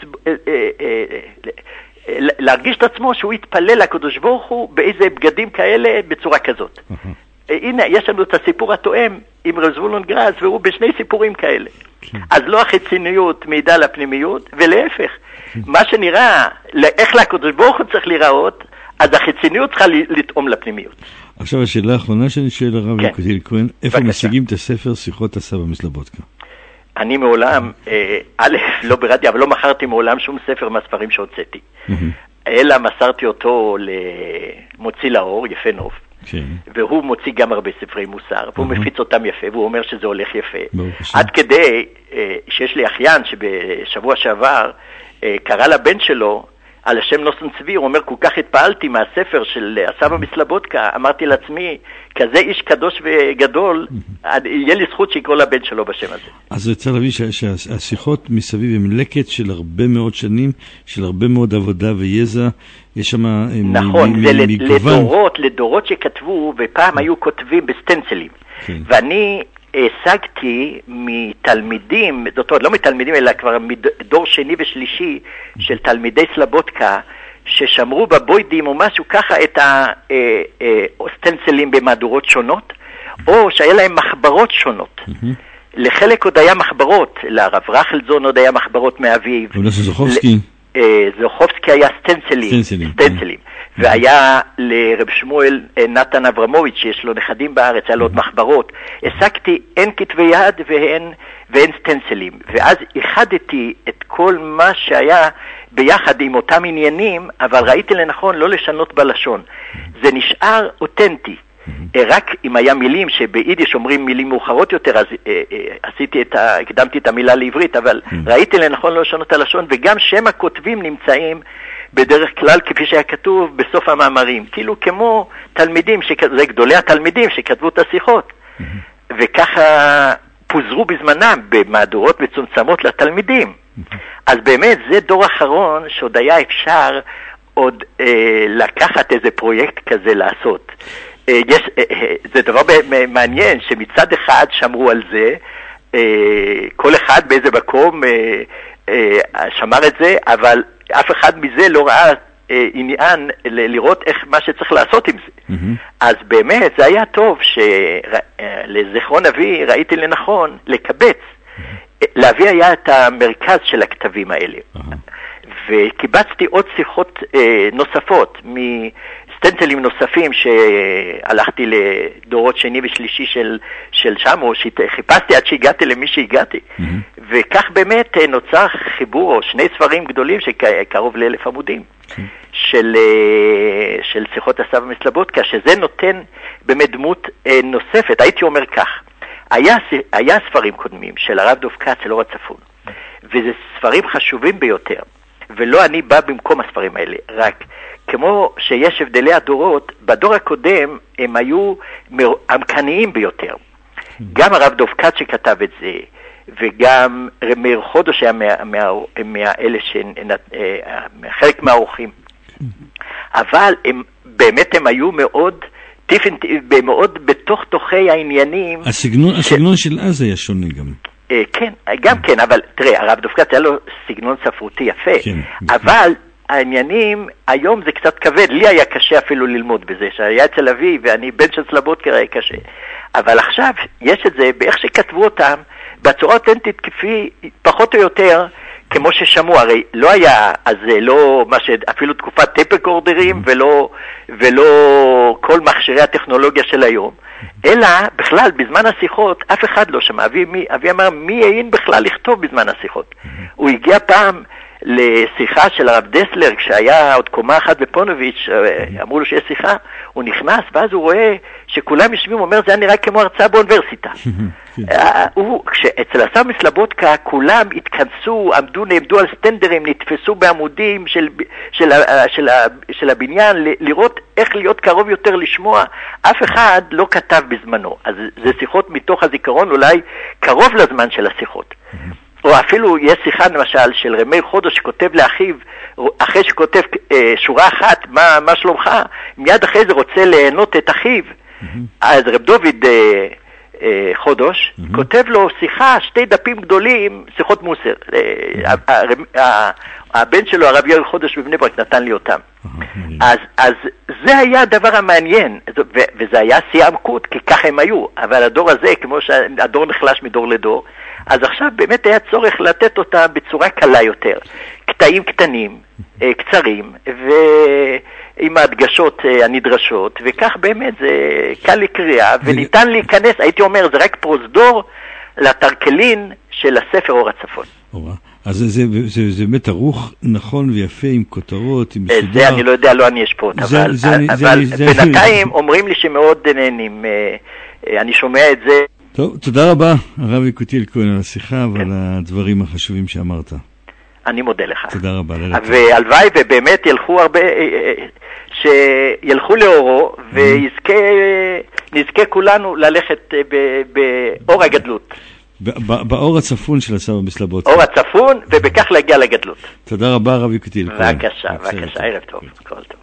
[SPEAKER 4] להרגיש את עצמו שהוא יתפלל לקדוש ברוך הוא באיזה בגדים כאלה בצורה כזאת. הנה, יש לנו את הסיפור התואם עם רב זבולון גראס, והוא בשני סיפורים כאלה. אז לא החיצוניות מעידה על הפנימיות, ולהפך, מה שנראה, איך לקדוש ברוך הוא צריך להיראות, אז החיצוניות צריכה לתאום לפנימיות.
[SPEAKER 2] עכשיו השאלה האחרונה שאני שואל הרב יקותיאל כהן, איפה משיגים את הספר שיחות הסבא מסלובודקה?
[SPEAKER 4] אני מעולם, לא ברדיו, אבל לא מכרתי מעולם שום ספר מהספרים שהוצאתי. אלא מסרתי אותו למוציא לאור, יפה נוף. והוא מוציא גם הרבה ספרי מוסר, והוא מפיץ אותם יפה, והוא אומר שזה הולך יפה. עד כדי שיש לי אחיין שבשבוע שעבר קרא לבן שלו על השם נוסן צבי, הוא אומר, כל כך התפעלתי מהספר של הסבא מסלובודקה, אמרתי לעצמי, כזה איש קדוש וגדול, יהיה לי זכות שיקרוא לבן שלו בשם הזה.
[SPEAKER 2] אז צריך להבין שהשיחות מסביב הם לקט של הרבה מאוד שנים, של הרבה מאוד עבודה ויזע, יש שם
[SPEAKER 4] נכון, זה לדורות שכתבו, ופעם היו כותבים בסטנצלים, ואני השגתי מתלמידים, זאת אומרת, לא מתלמידים, אלא כבר מדור שני ושלישי של תלמידי סלובודקה, ששמרו בבוידים או משהו ככה את הסטנצלים במהדורות שונות, או שהיה להם מחברות שונות. לחלק עוד היה מחברות, לרב רחלזון עוד היה מחברות מאביב.
[SPEAKER 2] זוכובסקי.
[SPEAKER 4] זוכובסקי היה סטנצלים. והיה לרב שמואל נתן אברמוביץ' שיש לו נכדים בארץ, היה לו עוד מחברות. השגתי אין כתבי יד ואין סטנצלים. ואז איחדתי את כל מה שהיה ביחד עם אותם עניינים, אבל ראיתי לנכון לא לשנות בלשון. זה נשאר אותנטי. רק אם היה מילים שביידיש אומרים מילים מאוחרות יותר, אז הקדמתי את המילה לעברית, אבל ראיתי לנכון לא לשנות הלשון, וגם שם הכותבים נמצאים בדרך כלל כפי שהיה כתוב בסוף המאמרים, כאילו כמו תלמידים, זה גדולי התלמידים שכתבו את השיחות, וככה פוזרו בזמנם במהדורות מצומצמות לתלמידים. אז באמת זה דור אחרון שעוד היה אפשר עוד לקחת איזה פרויקט כזה לעשות. זה דבר מעניין שמצד אחד שמרו על זה, כל אחד באיזה מקום שמר את זה, אבל אף אחד מזה לא ראה עניין לראות איך מה שצריך לעשות עם זה. אז באמת זה היה טוב שלזכרון אבי ראיתי לנכון לקבץ. לאבי היה את המרכז של הכתבים האלה. וקיבצתי עוד שיחות נוספות מסטנצלים נוספים שהלכתי לדורות שני ושלישי של שם, או שחיפשתי עד שהגעתי למי שהגעתי. וכך באמת נוצר חיבור, או שני ספרים גדולים שקרוב ל1,000 עמודים, של שיחות הסבא מסלובודקה, שזה נותן באמת דמות נוספת. הייתי אומר כך, היה ספרים קודמים של הרב דב כץ, של אור הצפון, וזה ספרים חשובים ביותר. ולא אני בא במקום הספרים האלה, רק כמו שיש הבדלי הדורות, בדור הקודם הם היו עמקניים ביותר. גם הרב דב כץ שכתב את זה, וגם מאיר חודו שהיה חלק מהאורחים. אבל באמת הם היו מאוד בתוך תוכי העניינים.
[SPEAKER 2] הסגנון של אז היה שונה גם.
[SPEAKER 4] כן, גם כן, אבל תראה, הרב דב כץ היה לו סגנון ספרותי יפה, אבל העניינים, היום זה קצת כבד, לי היה קשה אפילו ללמוד בזה, שהיה אצל אבי ואני בן של סלובודקה היה קשה, אבל עכשיו יש את זה באיך שכתבו אותם, בצורה אותנטית כפי, פחות או יותר, כמו ששמעו, הרי לא היה, אז לא מה שאפילו תקופת טייפ רקורדרים ולא כל מכשירי הטכנולוגיה של היום, אלא בכלל בזמן השיחות אף אחד לא שמע. אבי אמר מי העין בכלל לכתוב בזמן השיחות. הוא הגיע פעם לשיחה של הרב דסלר, כשהיה עוד קומה אחת בפונוביץ', אמרו לו שיש שיחה, הוא נכנס, ואז הוא רואה שכולם יושבים, הוא אומר, זה היה נראה כמו הרצאה באוניברסיטה. אצל הסבא מסלבודקה, כולם התכנסו, נעמדו על סטנדרים, נתפסו בעמודים של הבניין, לראות איך להיות קרוב יותר לשמוע. אף אחד לא כתב בזמנו. אז זה שיחות מתוך הזיכרון, אולי קרוב לזמן של השיחות. או אפילו יש שיחה למשל של רמי חודש שכותב לאחיו, אחרי שכותב שורה אחת, מה שלומך? מיד אחרי זה רוצה ליהנות את אחיו. אז רב דוד חודש כותב לו שיחה, 2 דפים גדולים, שיחות מוסר. הבן שלו, הרב יואל חודש בבני ברק, נתן לי אותם. אז זה היה הדבר המעניין, וזה היה שיא עמקות, כי ככה הם היו. אבל הדור הזה, כמו שהדור נחלש מדור לדור, אז עכשיו באמת היה צורך לתת אותה בצורה קלה יותר. קטעים קטנים, קצרים, ועם ההדגשות הנדרשות, וכך באמת זה קל לקריאה, וניתן להיכנס, הייתי אומר, זה רק פרוזדור לתרקלין של הספר אור הצפון.
[SPEAKER 2] אז זה באמת ערוך נכון ויפה עם כותרות, עם מסודר.
[SPEAKER 4] זה אני לא יודע, לא אני אשפוט, אבל בינתיים אומרים לי שמאוד נהנים, אני שומע את זה.
[SPEAKER 2] טוב, תודה רבה, הרב יקותיאל כהן, על השיחה ועל הדברים החשובים שאמרת.
[SPEAKER 4] אני מודה לך.
[SPEAKER 2] תודה רבה.
[SPEAKER 4] והלוואי ובאמת ילכו הרבה, שילכו לאורו, ונזכה כולנו ללכת באור הגדלות.
[SPEAKER 2] באור הצפון של הסבא מסלבודקה.
[SPEAKER 4] אור הצפון, ובכך להגיע לגדלות.
[SPEAKER 2] תודה רבה, הרב יקותיאל כהן.
[SPEAKER 4] בבקשה, ערב טוב, כל טוב.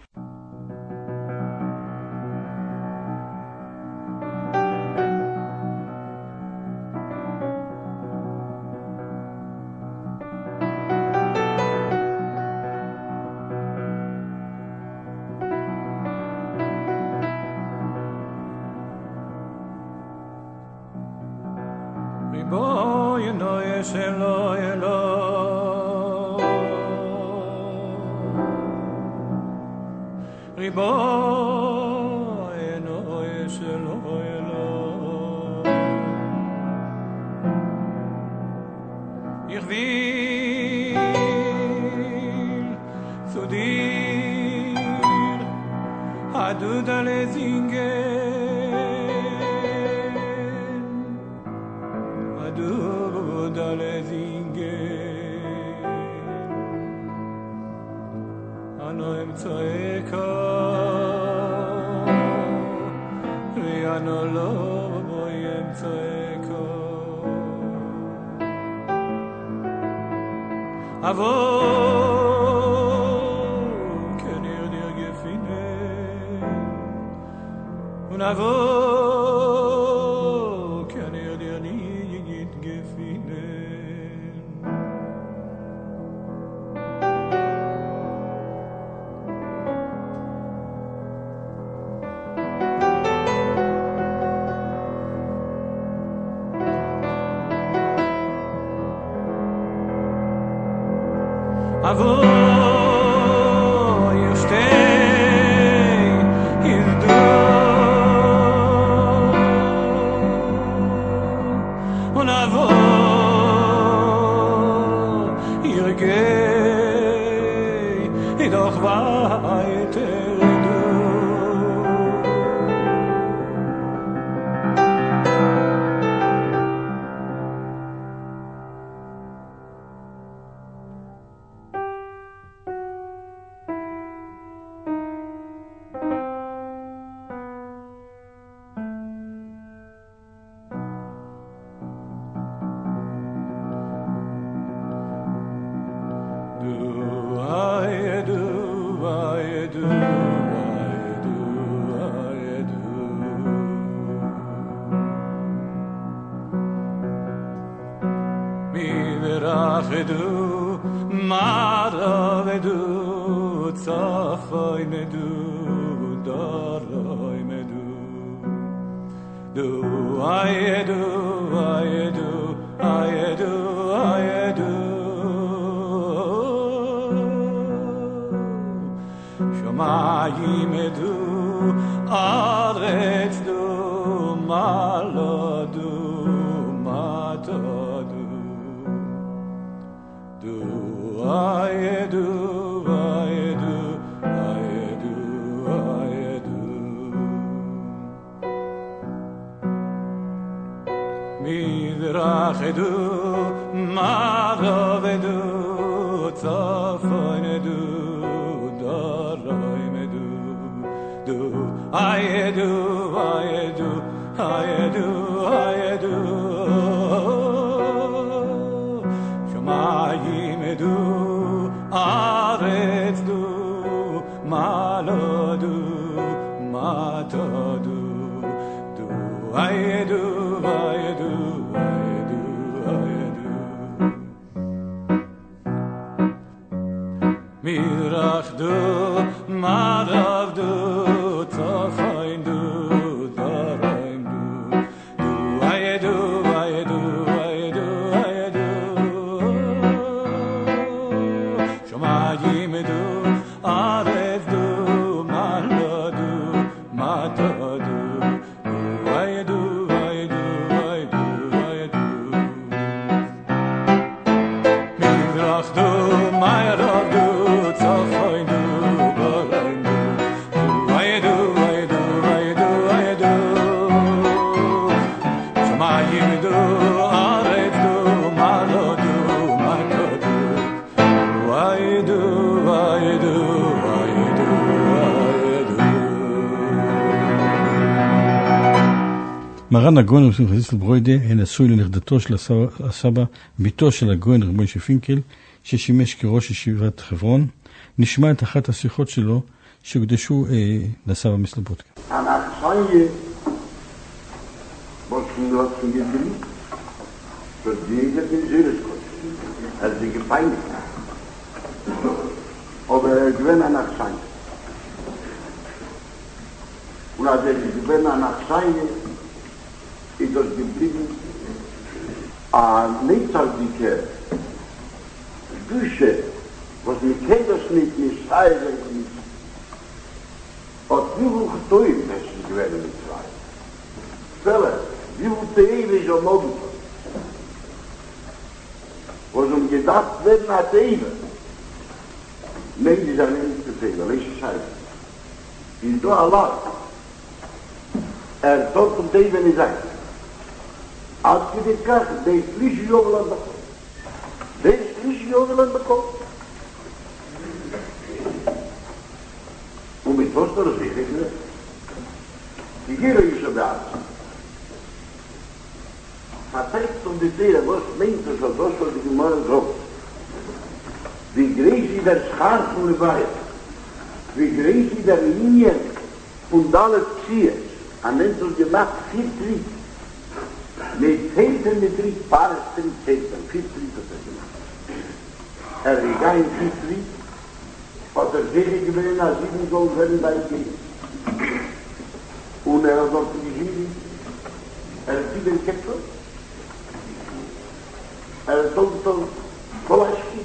[SPEAKER 5] I
[SPEAKER 3] Midrakhedu, Maravedu, Tzafonedu, Daroimedu, Du, Ayedu, Ayedu, Ayedu, Ayedu, Shomayimedu, Aretzu, Malodu, Matodu, Du, Ayedu, Ayedu, Mirachdu, Maravdu, Tzachaindu, Daraindu, Du Ayedu, Ayedu, Ayedu, Ayedu, Shomayimedu, Arezdu, Maladu, Matadu, Du Ayedu, Ayedu, Ayedu, Ayedu, Mirachdu, Maravdu,
[SPEAKER 2] מרן הגויין רבי שמחה זיסל ברוידה נשוי לנכדתו של הסבא, ביתו של הגויין רבי משה פינקל, ששימש כראש ישיבת חברון. נשמע את אחת השיחות שלו שהוקדשו לסבא מסלובודקה.
[SPEAKER 5] Anachsanje, was von Lotzen gedrückt, für jeder den Sireskot, sie gepeinigt. Aber gewinnt Anachsanje. Und als gewinnt Anachsanje, ist das geblieben, netzartige Bücher, was mir kennt das nicht schreiben, hat wie viel getäubt, das ist gewähnt mit zwei. Fälle, wie viel Teile ist am Abend. Was gedacht werden hat Teile. Nein, die sind nicht zu Teile, das ist scheiße. Ist da Allah. Dort und Teile nicht sein. Als je dit krijgt, deze vliesje Jodeland bekomt. Deze vliesje Jodeland bekomt. Und mit was das ist, ich nicht. Die Gere ist so beacht. Verträgt die Tere, was meint es, was die Gemara sagt. Wie groß ist der Schar von der Weih, wie groß ist der Linie und alle Ziers, an den so gemacht 4 Tritt. Mit Zehnten, mit 3 Paare Zehnten, 4 Tritt hat gemacht. Gegangen 4 Tritt, hat sicher gewesen, als 7 soll werden bei ihm. Und hat dort geschieden, hat 7 Käpfer, hat dort Kolaschki,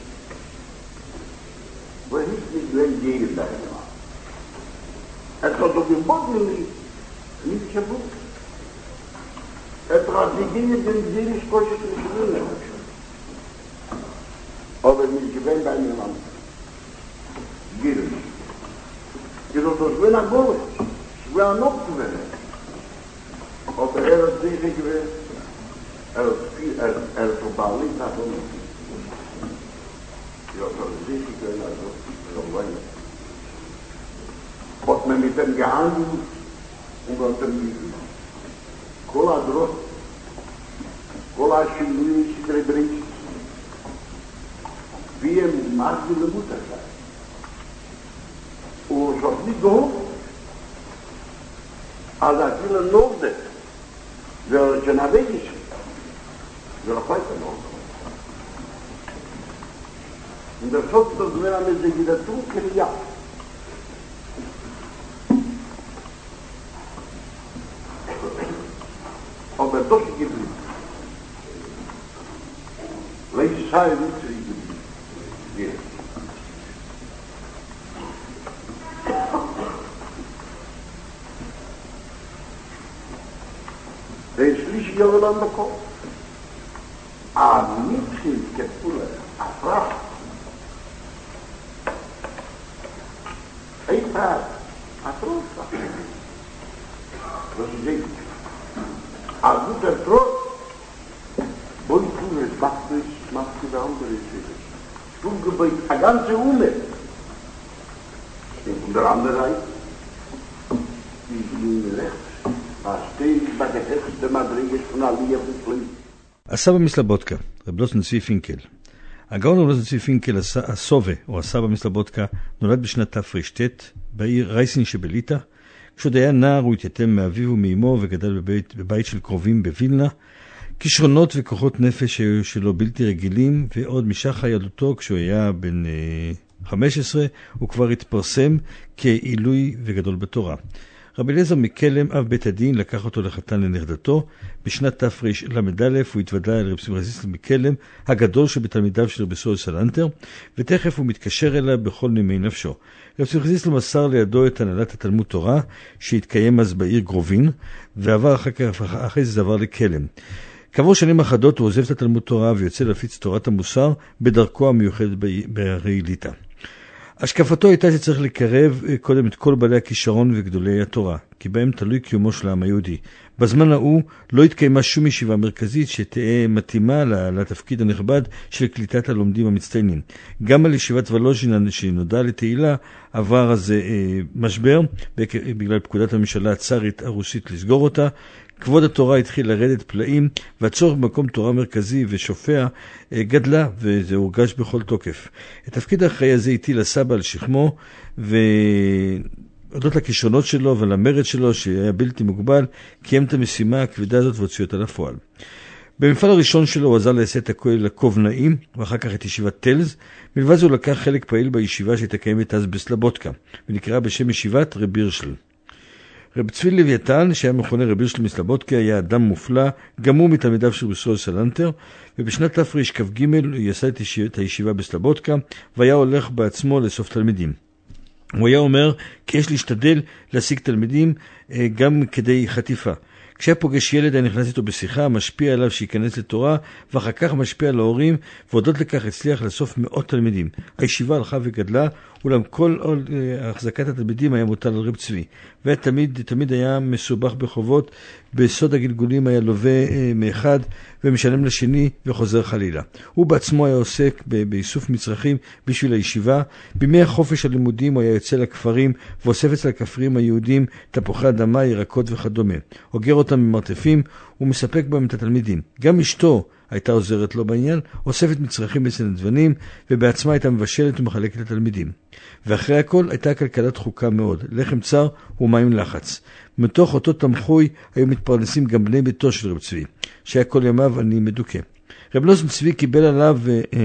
[SPEAKER 5] wo nicht wenn jeden da war. Hat dort auf dem Boden liegt, nicht gebucht. hat die Dinge, die nicht kostet, nicht wollen. Aber nicht gewähnt bei einem Land. Geht es. Ich sage, das will ein Gold. Ich will ein Opfer werden. Aber hat sicher gewähnt, hat vorbei nicht nach uns. Ja, das ist sicher gewähnt, also, so weiter. Hat man mit dem gehandelt und hat dem gefühlt. Kola droht, Kola Schilui, Srebrecht, wie mag die Mutter sein. Und es hat nicht geholfen. Als viele Norde, wer schon weg ist, wer heute noch. Und der Schutz, dass wir mit der Literatur kennen, ja. Aber doch geblieben. Welche Schei nicht geblieben. Der ist nicht jahrelang bekommen. Aber nicht viel Kepule, a Fracht, Tag, a Trost. Das ist eben. A guter Trost, wo ich tun es, macht es andere Schüler. Stuhlgebet, a ganze Ume. Und der andere Seite, die Linie rechts, a steht bei der höchste Madriges von Aliyah und Flim.
[SPEAKER 2] הסבא מסלבודקה, רב לוזן צבי פינקל. הגאון רב לוזן צבי פינקל, הסובה, או הסבא מסלבודקה, נולד בשנת תר"ט בעיר רייסין שבליטא. כשעוד היה נער הוא התייתם מאביו ומאמו וגדל בבית של קרובים בווילנה. כישרונות וכוחות נפש היו שלו בלתי רגילים, ועוד משחר ילדותו כשהוא היה בן 15 הוא כבר התפרסם כעילוי וגדול בתורה. רבי אליעזר מקלם, אב בית הדין, לקח אותו לחתן לנכדתו. בשנת תרל"א הוא התוודע אל רבי שמחה זיסל מקלם, הגדול שבתלמידיו של רבי סוהר סלנטר, ותכף הוא מתקשר אליו בכל נימי נפשו. רבי שמחה זיסל מסר לידו את הנהלת התלמוד תורה, שהתקיים אז בעיר גרובין, ועבר אחרי זה עבר לקלם. כעבור שנים אחדות הוא עוזב את התלמוד תורה ויוצא להפיץ תורת המוסר בדרכו המיוחדת בערי ליטא. השקפתו הייתה שצריך לקרב קודם את כל בעלי הכישרון וגדולי התורה, כי בהם תלוי קיומו של העם היהודי. בזמן ההוא לא התקיימה שום ישיבה מרכזית שתהיה מתאימה לתפקיד הנכבד של קליטת הלומדים המצטיינים. גם על ישיבת וולוז'ין שנודע לתהילה עבר אז משבר, בגלל פקודת הממשלה הצארית הרוסית לסגור אותה. כבוד התורה התחיל לרדת פלאים, והצורך במקום תורה מרכזי ושופע גדלה, וזה הורגש בכל תוקף. את תפקיד האחראי הזה הטיל הסבא על שכמו, והודות לכישרונות שלו ולמרד שלו, שהיה בלתי מוגבל, קיים את המשימה הכבדה הזאת והוציא אותה לפועל. במפעל הראשון שלו הוא עזר לעשות את הכולל לקובנאים, ואחר כך את ישיבת טלז. מלבד זה הוא לקח חלק פעיל בישיבה שהייתה קיימת אז בסלבודקה, ונקרא בשם ישיבת רבי הירשל. רב צבי לויתן, שהיה מכונה רבי הירשל מסלבודקה, היה אדם מופלא, גם הוא מתלמידיו של רבי סוהר סלנטר, ובשנת תרכ"ג הוא יסד את הישיבה בסלבודקה, והיה הולך בעצמו לאסוף תלמידים. הוא היה אומר, כי יש להשתדל להשיג תלמידים גם כדי חטיפה. כשהיה פוגש ילד היה נכנס איתו בשיחה, משפיע עליו שיכנס לתורה, ואחר כך משפיע על ההורים, והודות לכך הצליח לאסוף מאות תלמידים. הישיבה הלכה וגדלה, אולם כל החזקת התלמידים היה מוטל על רב צבי, ותמיד היה מסובך בחובות, בסוד הגלגולים היה לווה מאחד ומשלם לשני וחוזר חלילה. הוא בעצמו היה עוסק באיסוף מצרכים בשביל הישיבה. בימי החופש הלימודים הוא היה יוצא לכפרים ואוסף אצל הכפרים היהודים תפוחי אדמה, ירקות וכדומה. אוגר אותם במרתפים ומספק בהם את התלמידים. גם אשתו הייתה עוזרת לו בעניין, אוספת מצרכים אצל נדבנים, ובעצמה הייתה מבשלת ומחלקת לתלמידים. ואחרי הכל הייתה כלכלה דחוקה מאוד, לחם צר ומים לחץ. מתוך אותו תמחוי היו מתפרנסים גם בני ביתו של רב צבי, שהיה כל ימיו עני מדוכא. רב לוזן צבי קיבל עליו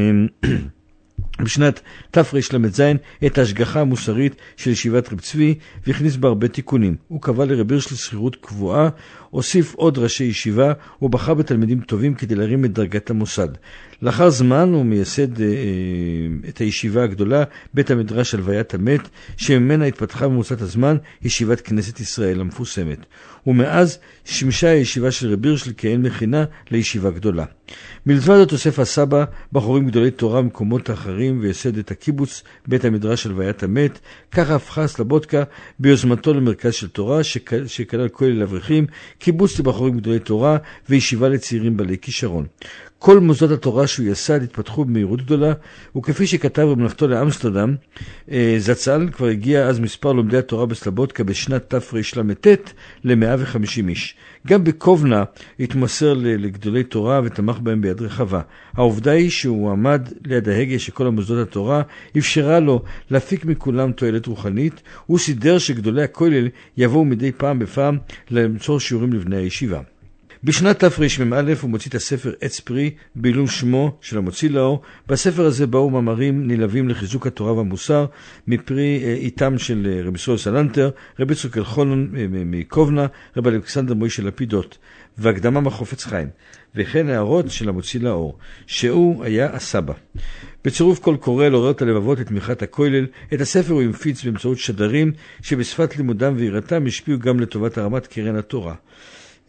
[SPEAKER 2] בשנת תרל"ז את ההשגחה המוסרית של ישיבת רב צבי, והכניס בה הרבה תיקונים. הוא קבע לרבי הירשל שכירות קבועה, הוסיף עוד ראשי ישיבה, ובחר בתלמידים טובים כדי להרים את דרגת המוסד. לאחר זמן הוא מייסד את הישיבה הגדולה, בית המדרש הלוויית המת, שממנה התפתחה במרוצת הזמן ישיבת כנסת ישראל המפורסמת. ומאז שימשה הישיבה של רבי הירשל כעין מכינה לישיבה גדולה. מלבד זאת הוסיף הסבא בחורים גדולי תורה במקומות האחרים, וייסד את הקיבוץ בית המדרש הלוויית המת. ככה הפכה סלבודקה ביוזמתו למרכז של תורה שכלל כולל אברכים, קיבוץ לבחורים גדולי תורה וישיבה לצעירים בעלי כישרון. כל מוסדות התורה שהוא יסד התפתחו במהירות גדולה, וכפי שכתב במלאכתו לאמסטרדם, זצ"ל כבר הגיע אז מספר לומדי התורה בסלבודקה בשנת תרל"ט ל-150 איש. גם בקובנה התמסר לגדולי תורה ותמך בהם ביד רחבה. העובדה היא שהוא עמד ליד ההגה של כל המוסדות התורה, אפשרה לו להפיק מכולם תועלת רוחנית. הוא סידר שגדולי הכולל יבואו מדי פעם בפעם למצוא שיעורים לבני הישיבה. בשנת תרמ"א הוא מוציא את הספר עץ פרי בעילום שמו של המוציא לאור. בספר הזה באו מאמרים נלהבים לחיזוק התורה והמוסר מפרי איתם של רבי סוהר סלנטר, רבי יצחק אלחונן מקובנה, רבי אלכסנדר מוישה לפידות, והקדמה מחופץ חיים, וכן הערות של המוציא לאור, שהוא היה הסבא. בצירוף קול קורא לעורר את הלבבות לתמיכת הכולל, את הספר הוא המפיץ באמצעות שדרים שבשפת לימודם ויראתם השפיעו גם לטובת הרמת קרן התורה.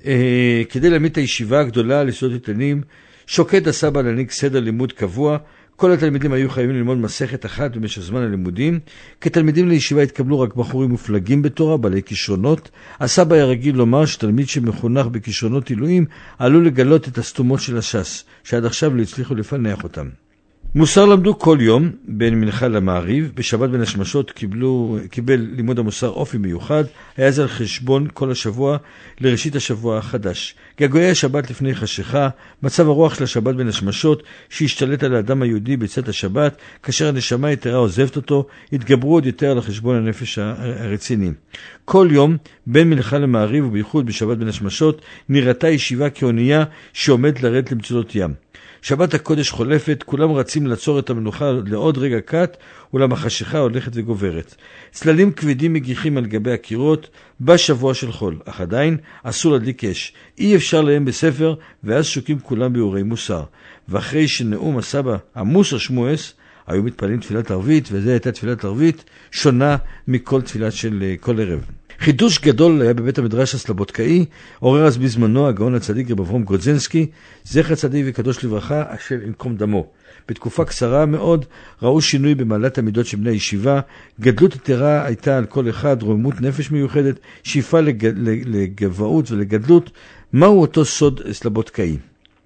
[SPEAKER 2] כדי להעמיד את הישיבה הגדולה על יסודות איתנים, שוקד הסבא להנהיג סדר לימוד קבוע.
[SPEAKER 6] כל התלמידים היו חייבים ללמוד מסכת אחת במשך זמן הלימודים. כתלמידים לישיבה התקבלו רק בחורים מופלגים בתורה, בעלי כישרונות. הסבא היה רגיל לומר שתלמיד שמחונך בכישרונות עילויים עלול לגלות את הסתומות של הש"ס, שעד עכשיו לא הצליחו לפענח אותם. מוסר למדו כל יום, בין מנחה למעריב. בשבת בין השמשות קיבל לימוד המוסר אופי מיוחד. היה זה על חשבון כל השבוע לראשית השבוע החדש. געגועי השבת לפני חשיכה, מצב הרוח של השבת בין השמשות שהשתלט על האדם היהודי בצאת השבת, כאשר הנשמה היתרה עוזבת אותו, התגברו עוד יותר על חשבון הנפש הרציני. כל יום, בין מנחה למעריב ובייחוד בשבת בין השמשות, נראתה ישיבה כאונייה שעומד לרדת למצולות ים. שבת הקודש חולפת, כולם רצים לעצור את המנוחה לעוד רגע קט, אולם החשיכה הולכת וגוברת. צללים כבדים מגיחים על גבי הקירות, בשבוע של חול, אך עדיין אסור להדליק אש. אי אפשר להם בספר, ואז שוקים כולם ביאורי מוסר. ואחרי שנאום הסבא עמוס או שמואס, היו מתפעלים תפילת ערבית, וזו הייתה תפילת ערבית שונה מכל תפילת של כל ערב. חידוש גדול היה בבית המדרש הסלבודקאי, עורר אז בזמנו הגאון הצדיק רב אברהם גרודזנסקי, זכר צדיק וקדוש לברכה, השם ייקום דמו. בתקופה קצרה מאוד ראו שינוי במעלת המידות של בני הישיבה, גדלות יתרה הייתה על כל אחד, רוממות נפש מיוחדת, שאיפה לגבהות ולגדלות. מהו אותו סוד סלבודקאי?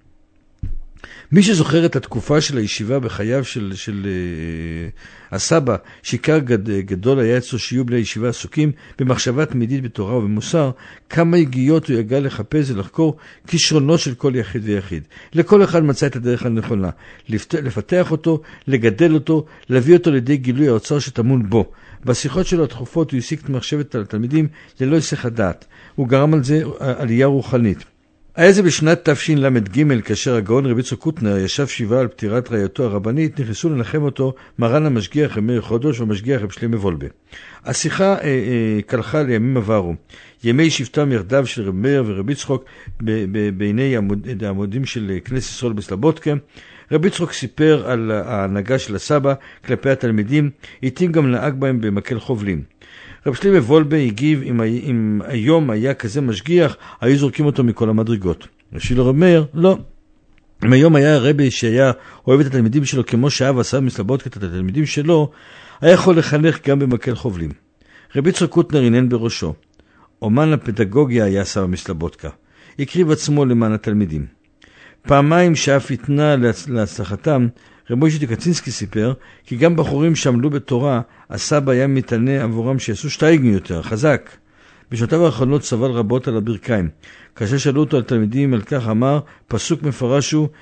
[SPEAKER 6] מי שזוכר את התקופה של הישיבה בחייו של הסבא, שעיקר גדול היה אצלו שיהיו בני הישיבה עסוקים במחשבה תמידית בתורה ובמוסר, כמה הגיעות הוא יגע לחפש ולחקור כישרונות של כל יחיד ויחיד. לכל אחד מצא את הדרך הנכונה, לפתח אותו, לגדל אותו, להביא אותו לידי גילוי האוצר שטמון בו. בשיחות שלו התכופות הוא הסיק את מחשבת על התלמידים ללא היסח הדעת. הוא גרם על זה עלייה רוחנית. היה זה בשנת תשל"ג, כאשר הגאון רבי יצחק קוטנר ישב שבעה על פטירת רעייתו הרבנית, נכנסו לנחם אותו מרן המשגיח רב מאיר חודש והמשגיח רב שלמה וולבה. השיחה קלחה לימים עברו. ימי שבטם ירדיו של רב מאיר ורבי יצחק בעיני העמודים של כנסת ישראל בסלבודקה. רבי יצחק סיפר על ההנהגה של הסבא כלפי התלמידים, איתים גם נהג בהם במקל חובלים. רב שלמה וולבה הגיב, אם היום היה כזה משגיח, היו זורקים אותו מכל המדרגות. רשיל רב מאיר, לא. אם היום היה רבי שהיה אוהב את התלמידים שלו כמו שאהב הסבא מסלבודקה את התלמידים שלו, היה יכול לחנך גם במקל חובלים. רבי יצחק קוטנר עינן בראשו. אומן הפדגוגיה היה סבא מסלבודקה. הקריב עצמו למען התלמידים. פעמיים שאף התנה להצלחתם, רב מוישה קצינסקי סיפר כי גם בחורים שעמלו בתורה, הסבא היה מתענה עבורם שיעשו שטייגן יותר, חזק. בשנותיו האחרונות סבל רבות על הברכיים. כאשר שאלו אותו על תלמידים על כך אמר, פסוק מפרש הוא,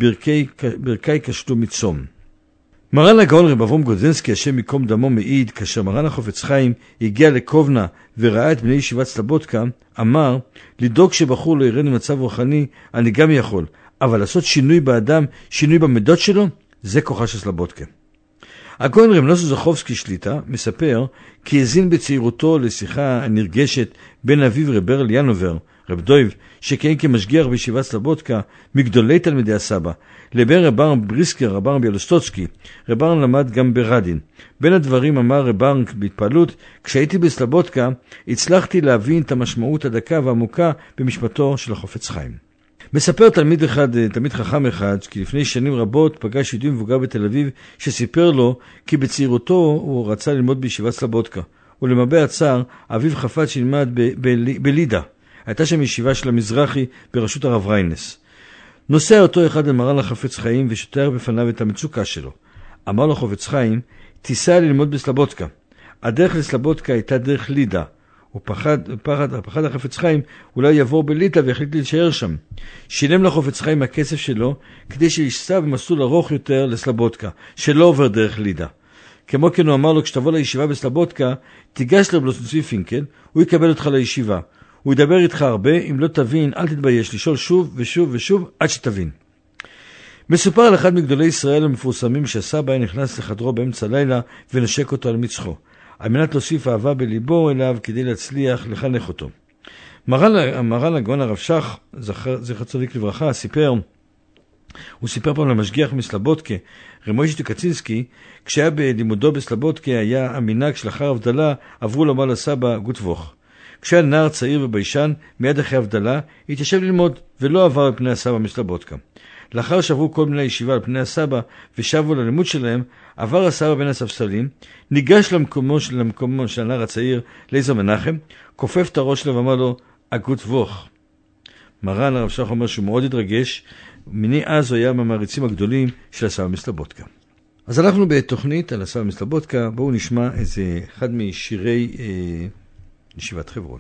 [SPEAKER 6] ברכי כשלו מצום. מרן הגאון רב אברהם גרודזנסקי, השם ייקום דמו, מעיד, כאשר מרן החפץ חיים הגיע לקובנה וראה את בני ישיבת סלבודקה, אמר, לדאוג שבחור לא ירד ממצב רוחני, אני גם יכול, אבל לעשות שינוי באדם, שינוי במידות שלו, זה כוחה של סלבודקה. הגאון רב נוסו זוכובסקי שליטה מספר כי הזין בצעירותו לשיחה הנרגשת בין אביו רב ברל ינובר, רב דויב, שכהן כמשגיח בישיבת סלבודקה, מגדולי תלמידי הסבא, לבין רב ברם בריסקר, רב ברם ביאלוסטוצקי. רב ברם למד גם ברדין. בין הדברים אמר רב ברם בהתפעלות, כשהייתי בסלבודקה, הצלחתי להבין את המשמעות הדקה והעמוקה במשפטו של החפץ חיים. מספר תלמיד חכם אחד, כי לפני שנים רבות פגש יהודי מבוגר בתל אביב, שסיפר לו כי בצעירותו הוא רצה ללמוד בישיבת סלבודקה. ולמרבה הצער, אביו חפץ שילמד בלידה. הייתה שם ישיבה של המזרחי בראשות הרב ריינס. נוסע אותו אחד למרן החפץ חיים ושותח בפניו את המצוקה שלו. אמר לו חפץ חיים, תיסע ללמוד בסלבודקה. הדרך לסלבודקה הייתה דרך לידה. הוא פחד החפץ חיים, אולי יעבור בליטה והחליט להישאר שם. שילם לחפץ חיים הכסף שלו, כדי שיסע במסלול ארוך יותר לסלבודקה, שלא עובר דרך לידה. כמו כן הוא אמר לו, כשתבוא לישיבה בסלבודקה, תיגש לבלוסנצי פינקל, הוא יקבל אותך לישיבה. הוא ידבר איתך הרבה, אם לא תבין, אל תתבייש, לשאול שוב ושוב ושוב, עד שתבין. מסופר על אחד מגדולי ישראל המפורסמים שהסבא היה נכנס לחדרו באמצע הלילה ונשק אותו על מצחו. על מנת להוסיף אהבה בליבו אליו כדי להצליח לחנך אותו. מרן הגאון הרב שך, זכר צדיק לברכה, הוא סיפר פעם למשגיח מסלבודקה, רב מוישה קצינסקי, כשהיה בלימודו בסלבודקה היה המנהג שלאחר הבדלה עברו לומר לסבא גוטבוך. כשהיה נער צעיר וביישן, מיד אחרי הבדלה, התיישב ללמוד ולא עבר על פני הסבא מסלבודקה. לאחר שעברו כל בני הישיבה על פני הסבא ושבו ללימוד שלהם, עבר הסבא בין הספסלים, ניגש למקומו של הנער הצעיר, אליעזר מנחם, כופף את הראש שלו ואמר לו, אגות ווך. מרן הרב שך אומר שהוא מאוד התרגש, מני אז הוא היה מהמעריצים הגדולים של הסבא מסלובודקה. אז אנחנו בתוכנית על הסבא מסלובודקה, בואו נשמע איזה אחד משירי ישיבת חברון.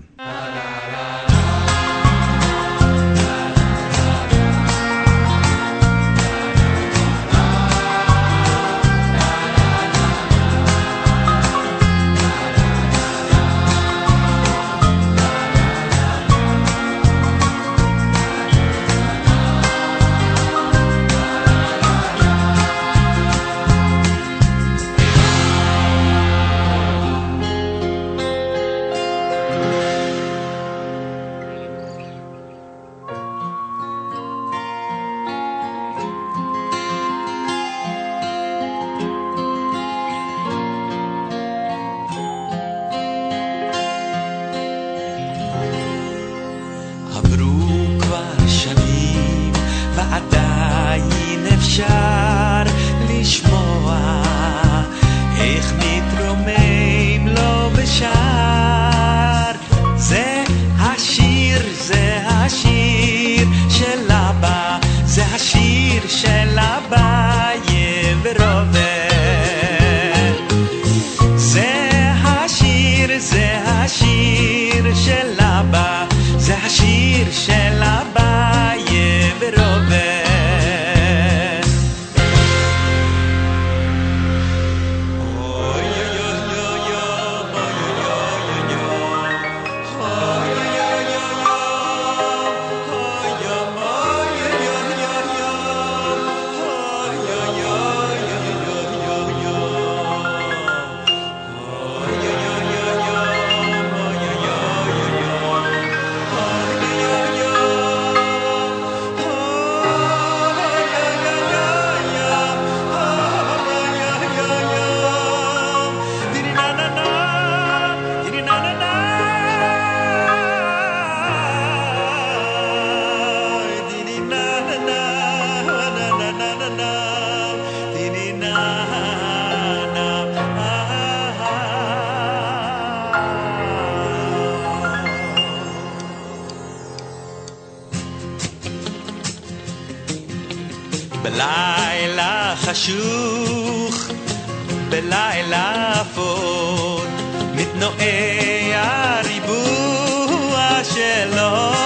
[SPEAKER 7] בלילה חשוך, בלילה אפור, מתנועע הריבוע של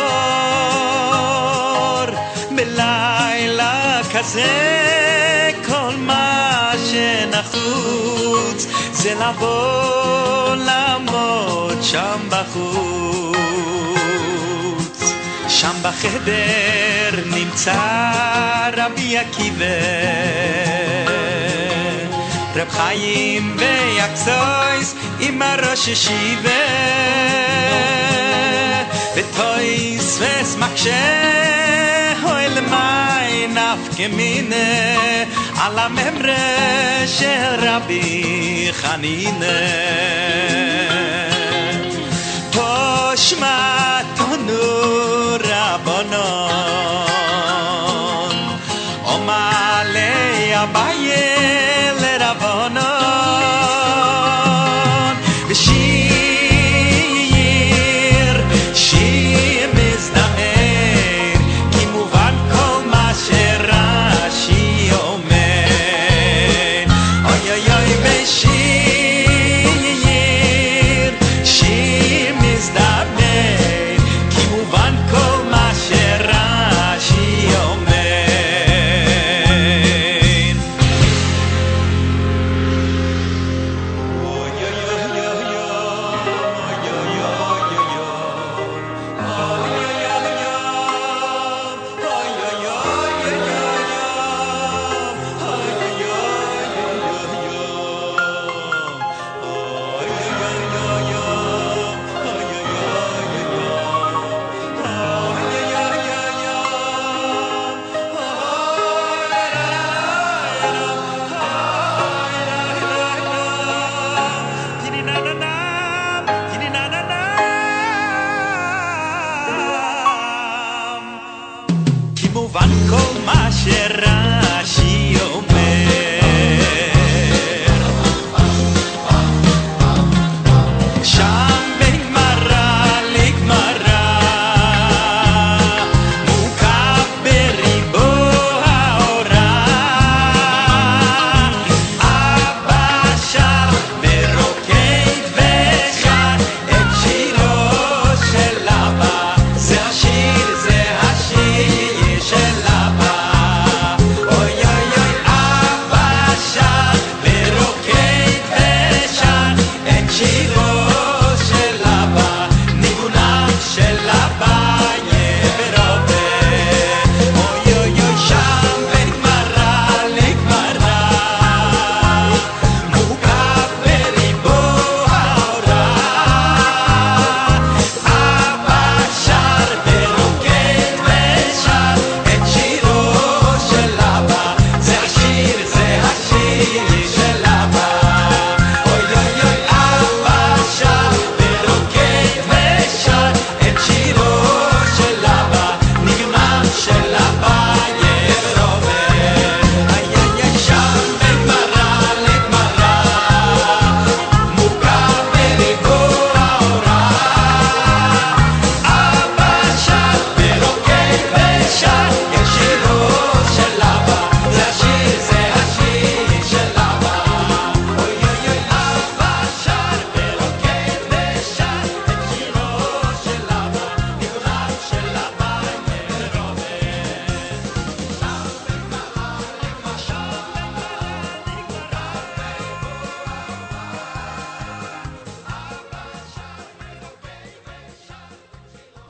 [SPEAKER 7] אור. בלילה כזה כל מה שנחוץ זה לבוא לעמוד שם בחוץ. שם בחדר נמצא רבי עקיבא, רב חיים ויקסויס עם הראש ישיבה, וטויס וסמקשה אוי למי נפקא מינה על הממרה של רבי חנינא. תשמעתנו רבנן, אומלי אביי לרבנן, ושיר שיר מזדהר, כי מובן כל מה שרש"י אומר. אוי אוי אוי ושיר שיר מזדהר, כי מובן כל מה שרש"י אומר.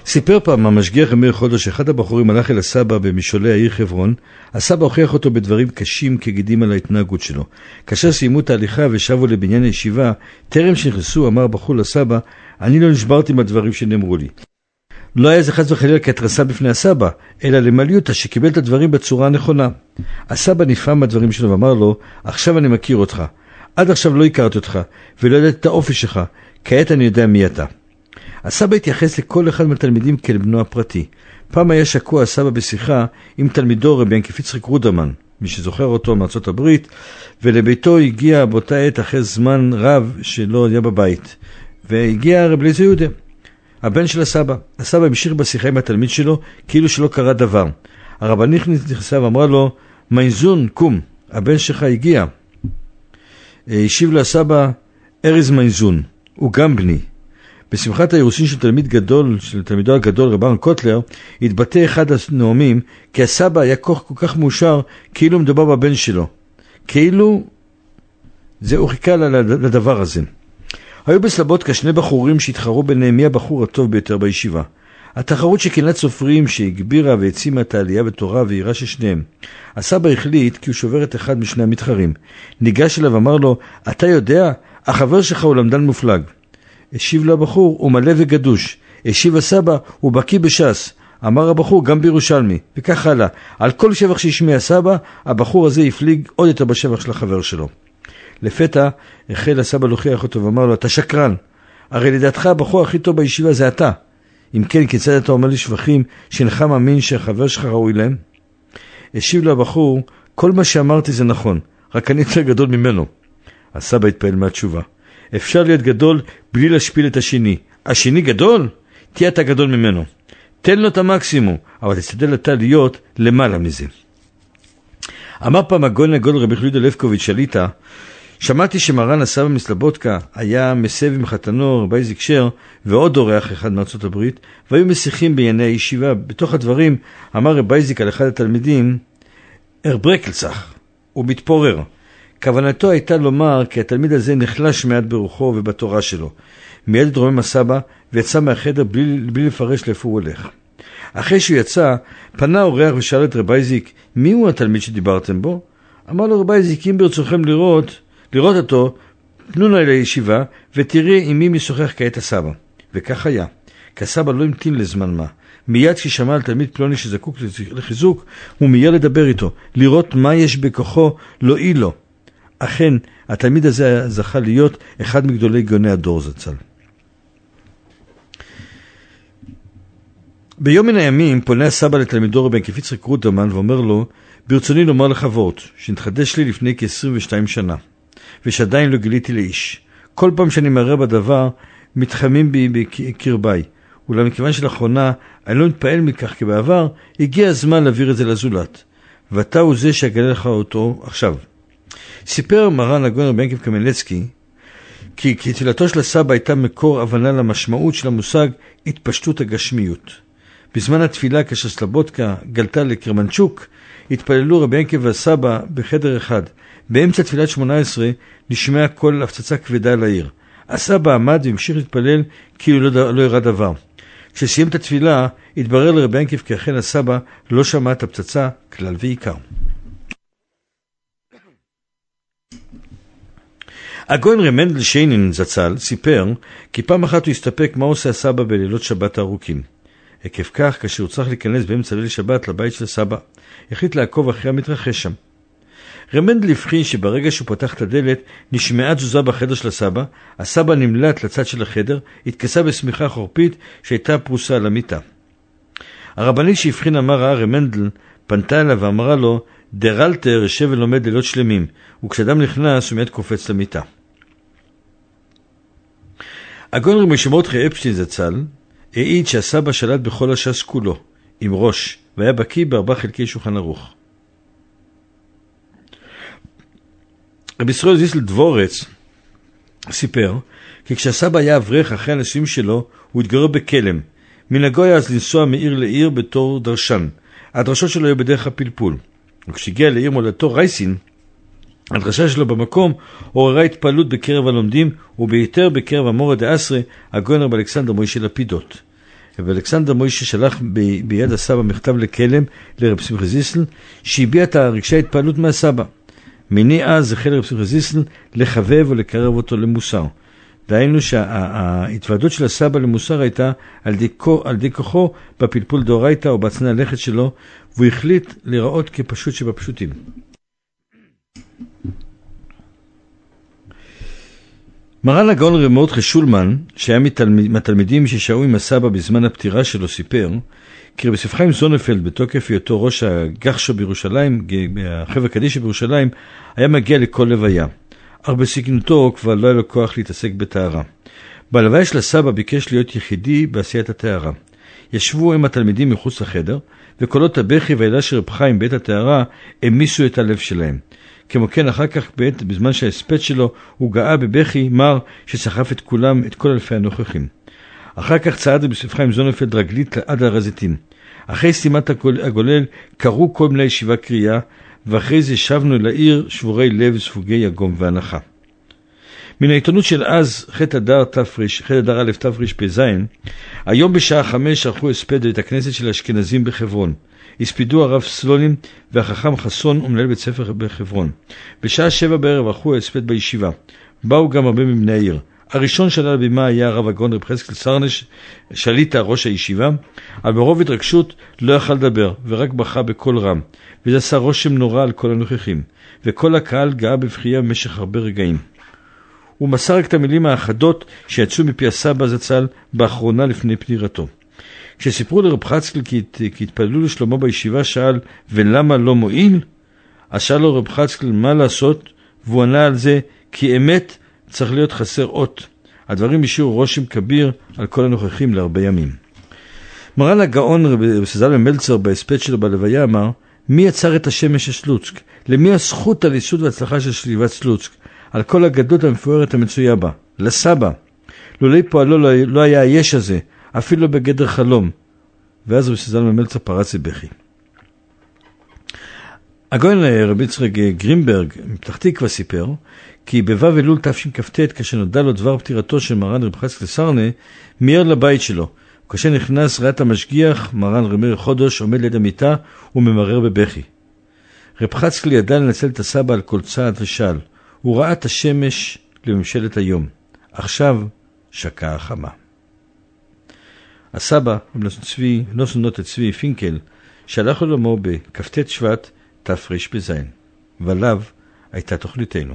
[SPEAKER 6] סיפר פעם המשגיח אמיר חודש שאחד הבחורים הלך אל הסבא במשעולי העיר חברון. הסבא הוכיח אותו בדברים קשים כגידים על ההתנהגות שלו. כאשר סיימו את ההליכה ושבו לבניין הישיבה, טרם שנכנסו אמר הבחור לסבא, אני לא נשברתי מהדברים שנאמרו לי. לא היה זה חס וחלילה כהתרסה בפני הסבא, אלא למליותה שקיבל את הדברים בצורה הנכונה. הסבא נפעם מהדברים שלו ואמר לו, עכשיו אני מכיר אותך. עד עכשיו לא הכרתי אותך, ולא ידעתי את האופי שלך. כעת אני יודע מי אתה. הסבא התייחס לכל אחד מהתלמידים כאל בנו הפרטי. פעם היה שקוע הסבא בשיחה עם תלמידו רבי ינקף יצחק רודרמן, מי שזוכר אותו מארצות הברית, ולביתו הגיע באותה עת אחרי זמן רב שלא היה בבית. והגיע רבי אליעזר יהודה, הבן של הסבא. הסבא המשיך בשיחה עם התלמיד שלו כאילו שלא קרה דבר. הרבנית נכנסה ואמרה לו, מיינזון, קום, הבן שלך הגיע. השיב לו הסבא, ארז מיינזון, הוא גם בני. בשמחת האירוסין של תלמידו הגדול רב אהרן קוטלר, התבטא אחד הנואמים כי הסבא היה כל כך מאושר כאילו מדובר בבן שלו. כאילו הוא חיכה לדבר הזה. היו בסלבודקה שני בחורים שהתחרו ביניהם מי הבחור הטוב ביותר בישיבה. התחרות שקהילת סופרים שהגבירה והעצימה את העלייה בתורה והיראה של שניהם. הסבא החליט כי הוא שובר את אחד משני המתחרים. ניגש אליו ואמר לו, אתה יודע, החבר שלך הוא למדן מופלג. השיב לו הבחור, הוא מלא וגדוש. השיב הסבא, הוא בקיא בש"ס. אמר הבחור, גם בירושלמי. וכך הלאה. על כל שבח שהשמיע הסבא, הבחור הזה יפליג עוד יותר בשבח של החבר שלו. לפתע החל הסבא להוכיח אותו ואמר לו, אתה שקרן. הרי לדעתך הבחור הכי טוב בישיבה זה אתה. אם כן, כיצד אתה אומר לי שבחים שאינך מאמין שהחבר שלך ראוי להם? השיב לו הבחור, כל מה שאמרתי זה נכון, רק אני יותר גדול ממנו. הסבא התפעל מהתשובה. אפשר להיות גדול בלי להשפיל את השני. השני גדול? תהיה אתה גדול ממנו. תן לו את המקסימום, אבל תשתדל אתה להיות למעלה מזה. אמר פעם הגאון הגדול רבי יהודה לבקוביץ' שליטה, שמעתי שמרן הסבא מסלבודקה היה מסב עם חתנו רבי אייזיק שר ועוד אורח אחד מארצות הברית, והיו משיחים בענייני הישיבה. בתוך הדברים אמר רבי אייזיק על אחד התלמידים, ברקלצח, הוא מתפורר. כוונתו הייתה לומר כי התלמיד הזה נחלש מעט ברוחו ובתורה שלו. מיד התרומם הסבא ויצא מהחדר בלי לפרש לאיפה הוא הולך. אחרי שהוא יצא, פנה אורח ושאל את רבי אייזיק, מי הוא התלמיד שדיברתם בו? אמר לו רבי אייזיק, אם ברצונכם לראות אותו, תנו לו לישיבה ותראי עם מי משוחח כעת הסבא. וכך היה, כי הסבא לא המתין לזמן מה. מיד כששמע על תלמיד פלוני שזקוק לחיזוק, הוא מיד לדבר איתו, לראות מה יש בכוחו להועיל לו. אכן, התלמיד הזה זכה להיות אחד מגדולי גאוני הדור זצ"ל. ביום מן הימים פונה הסבא לתלמידו רבי ינקף יצחק רודרמן ואומר לו, ברצוני לומר לך וורט, שנתחדש לי לפני כ-22 שנה, ושעדיין לא גיליתי לאיש. כל פעם שאני מראה בדבר, מתחמים בי בקרביי. אולם מכיוון שלאחרונה אני לא מתפעל מכך כבעבר, הגיע הזמן להעביר את זה לזולת. ואתה הוא זה שאגלה לך אותו עכשיו. סיפר מרן הגאון רבי ינקף קמנצקי, כי תפילתו של הסבא הייתה מקור הבנה למשמעות של המושג התפשטות הגשמיות. בזמן התפילה כאשר סלבודקה גלתה לקרמנצ'וק, התפללו רבי ינקף והסבא בחדר אחד. באמצע תפילת 18 נשמע כל הפצצה כבדה לעיר. הסבא עמד והמשיך להתפלל כאילו לא ירד דבר. כשסיים את התפילה, התברר לרבי ינקף כי אכן הסבא לא שמע את הפצצה כלל ועיקר. הגאון רב מנדל שיינין זצ"ל סיפר כי פעם אחת הוא הסתפק מה עושה הסבא בלילות שבת הארוכים. עקב כך, כאשר הוא צריך להיכנס באמצע ליל שבת לבית של הסבא, החליט לעקוב אחרי המתרחש שם. רב מנדל הבחין שברגע שהוא פתח את הדלת, נשמעה תזוזה בחדר של הסבא, הסבא נמלט לצד של החדר, התכסה בשמיכה חורפית שהייתה פרוסה על המיטה. הרבנית שהבחין אמר רב מנדל, פנתה אליו ואמרה לו, דרלטר יושב ולומד לילות שלמים, וכשאדם נכנס הוא מיד קופץ למיטה. הגאון רבי מרדכי אפשטיין זצ"ל העיד שהסבא שלט בכל הש"ס כולו, עם ראש, והיה בקיא ב4 חלקי שולחן ערוך. רבי ישראל זיסל דבורץ סיפר כי כשהסבא היה אברך אחרי הנישואים שלו, הוא התגורר בכלם. מנהגו היה אז לנסוע מעיר לעיר בתור דרשן. הדרשות שלו היו בדרך הפלפול. וכשהגיע לעיר מולדתו רייסין, הדרשה שלו במקום עוררה התפעלות בקרב הלומדים, וביתר בקרב המורה דאסרי, הגאון רבי אלכסנדר מוישה לפידות. ואלכסנדר מוישה שלח ביד הסבא מכתב לכלם לרב שמחה זיסל, שהביע את רגשי ההתפעלות מהסבא. מיני אז החל רב שמחה זיסל לחבב ולקרב אותו למוסר. דהיינו שההתוועדות של הסבא למוסר הייתה על די כוחו בפלפול דאורייתא או בהצנע הלכת שלו, והוא החליט לראות כפשוט שבפשוטים. מרן הגאון רב מרדכי שולמן, שהיה מהתלמידים ששהו עם הסבא בזמן הפטירה שלו, סיפר כי רבי יוסף חיים זוננפלד בתוקף היותו ראש הגחשו בירושלים, החבר קדישא בירושלים, היה מגיע לכל לוויה. אך בסגנותו כבר לא היה לו כוח להתעסק בטהרה. בלוויה של הסבא ביקש להיות יחידי בעשיית הטהרה. ישבו עם התלמידים מחוץ לחדר, וקולות הבכי והילה של רב חיים בעת הטהרה המיסו את הלב שלהם. כמו כן, אחר כך בזמן שההספד שלו הוא גאה בבכי מר שסחף את כולם, את כל אלפי הנוכחים. אחר כך צעד רבי יוסף חיים זוננפלד רגלית עד הר הזיתים. אחרי סתימת הגולל קראו כל בני הישיבה קריאה, ואחרי זה שבנו אל העיר שבורי לב וספוגי יגום והנחה. מן העיתונות של אז, ח' אדר א' תרפ"ז, היום בשעה 5 ערכו הספד בבית הכנסת של האשכנזים בחברון. הספידו הרב סלונים והחכם חסון ומנהל בית ספר בחברון. בשעה 7 בערב ערכו הספד בישיבה. באו גם הרבה מבני העיר. הראשון שעלה לבימה היה הרב הגאון רב חזקאל סרנש, שליטה ראש הישיבה, אבל ברוב התרגשות לא יכל לדבר, ורק בכה בקול רם, וזה עשה רושם נורא על כל הנוכחים, וכל הקהל גאה בבכייה במשך הרבה רגעים. הוא מסר רק את המילים האחדות שיצאו מפי הסבא זצ"ל באחרונה לפני פטירתו. כשסיפרו לרב חזקאל כי התפללו לשלומו בישיבה, שאל, ולמה לא מועיל? אז שאל לו רב חזקאל מה לעשות, והוא ענה על זה, כי אמת צריך להיות חסר אות. הדברים השאירו רושם כביר על כל הנוכחים להרבה ימים. מרן הגאון רב זלמן מלצר בהספד שלו בלוויה אמר, מי יצר את השמש של סלוצק? למי הזכות על ייסוד והצלחה של שליבת סלוצק? על כל הגדות המפוארת המצויה בה. לסבא. לולי פועלו לא היה היש הזה, אפילו בגדר חלום. ואז רב זלמן מלצר פרץ לבכי. הגאון רבי יצחק גרינברג מפתח תקווה סיפר כי בו' אלול תשכ"ט, כאשר נודע לו דבר פטירתו של מרן רב חזקאל סרנה, מיהר לבית שלו. כאשר נכנס ראה את המשגיח, מרן רב מאיר חודש עומד ליד המיטה וממרר בבכי. רב חזקאל ידע לנצל את הסבא על כל צעד ושאל. הוא ראה את השמש לממשלת היום. עכשיו שקעה החמה. הסבא, נוסון נוטה צבי פינקל, שלח לעולמו בכ"ט שבט תרפ"ז, ועליו הייתה תוכניתנו.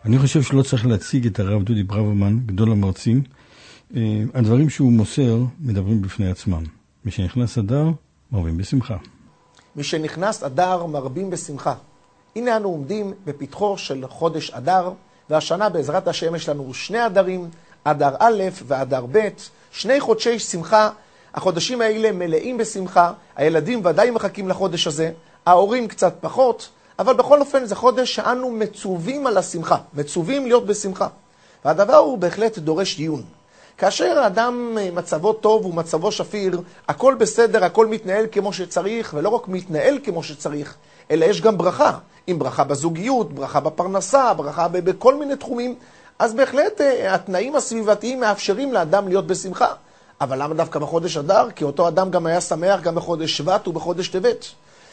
[SPEAKER 2] אני חושב שלא צריך להציג את הרב דודי ברוורמן, גדול המרצים. הדברים שהוא מוסר מדברים בפני עצמם. משנכנס אדר, מרבים בשמחה.
[SPEAKER 8] משנכנס אדר, מרבים בשמחה. הנה אנו עומדים בפתחו של חודש אדר, והשנה בעזרת השם יש לנו 2 אדרים, אדר א' ואדר ב', 2 חודשי שמחה. החודשים האלה מלאים בשמחה, הילדים ודאי מחכים לחודש הזה, ההורים קצת פחות, אבל בכל אופן זה חודש שאנו מצווים על השמחה, מצווים להיות בשמחה. והדבר הוא בהחלט דורש דיון. כאשר האדם מצבו טוב ומצבו שפיר, הכל בסדר, הכל מתנהל כמו שצריך, ולא רק מתנהל כמו שצריך, אלא יש גם ברכה. עם ברכה בזוגיות, ברכה בפרנסה, ברכה בכל מיני תחומים, אז בהחלט התנאים הסביבתיים מאפשרים לאדם להיות בשמחה. אבל למה דווקא בחודש אדר? כי אותו אדם גם היה שמח גם בחודש שבט ובחודש טבת.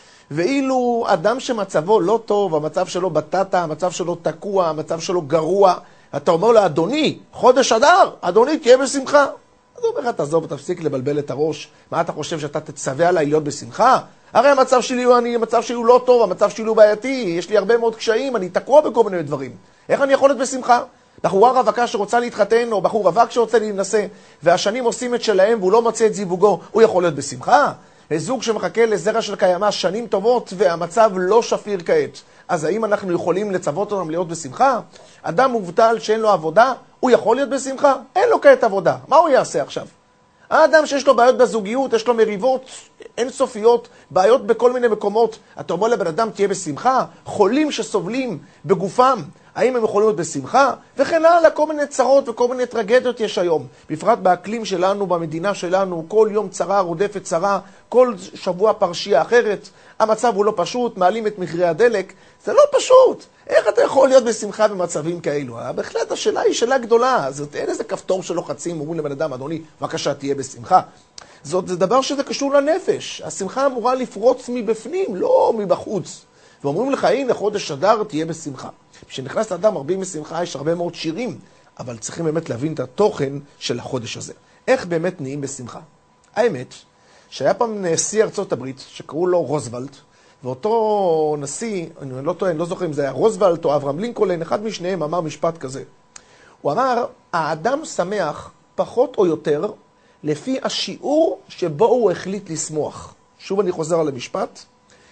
[SPEAKER 8] ואילו אדם שמצבו לא טוב, המצב שלו בטטה, המצב שלו תקוע, המצב שלו גרוע, אתה אומר לו, אדוני, חודש אדר, אדוני, תהיה בשמחה. אז הוא אומר לך, תעזוב, תפסיק לבלבל את הראש. מה אתה חושב שאתה תצווה עליי להיות בשמחה? הרי המצב שלי הוא לא טוב, המצב שלי הוא בעייתי, יש לי הרבה מאוד קשיים, אני תקוע בכל מיני דברים. איך אני יכול להיות בשמחה? בחורה רווקה שרוצה להתחתן, או בחור רווק שרוצה להינשא, והשנים עושים את שלהם והוא לא מוצא את זיווגו, הוא יכול להיות בשמחה? זוג שמחכה לזרע של קיימה שנים טובות והמצב לא שפיר כעת. אז האם אנחנו יכולים לצוות אותם להיות בשמחה? אדם מובטל שאין לו עבודה, הוא יכול להיות בשמחה? אין לו כעת עבודה. מה הוא יעשה עכשיו? האדם שיש לו בעיות בזוגיות, יש לו מריבות אינסופיות, בעיות בכל מיני מקומות, אתה אומר לבן אדם תהיה בשמחה? חולים שסובלים בגופם, האם הם יכולים להיות בשמחה? וכן הלאה, כל מיני צרות וכל מיני טרגדיות יש היום. בפרט באקלים שלנו, במדינה שלנו, כל יום צרה רודפת צרה, כל שבוע פרשייה אחרת. המצב הוא לא פשוט, מעלים את מחירי הדלק, זה לא פשוט. איך אתה יכול להיות בשמחה במצבים כאלו? בהחלט השאלה היא שאלה גדולה, זאת אין איזה כפתור שלוחצים, אומרים לבן אדם, אדוני, בבקשה תהיה בשמחה. זה דבר שזה קשור לנפש. השמחה אמורה לפרוץ מבפנים, לא מבחוץ. ואומרים לך, הנה חודש אדר תהיה בשמחה. כשנכנס לאדם מרבים בשמחה, יש הרבה מאוד שירים, אבל צריכים באמת להבין את התוכן של החודש הזה. איך באמת נהיים בשמחה? האמת, שהיה פעם נשיא ארצות הברית, שקראו לו רוזוולט, ואותו נשיא, אני לא זוכר אם זה היה רוזוולט או אברהם לינקולן, אחד משניהם אמר משפט כזה. הוא אמר, האדם שמח פחות או יותר לפי השיעור שבו הוא החליט לשמוח. שוב אני חוזר על המשפט.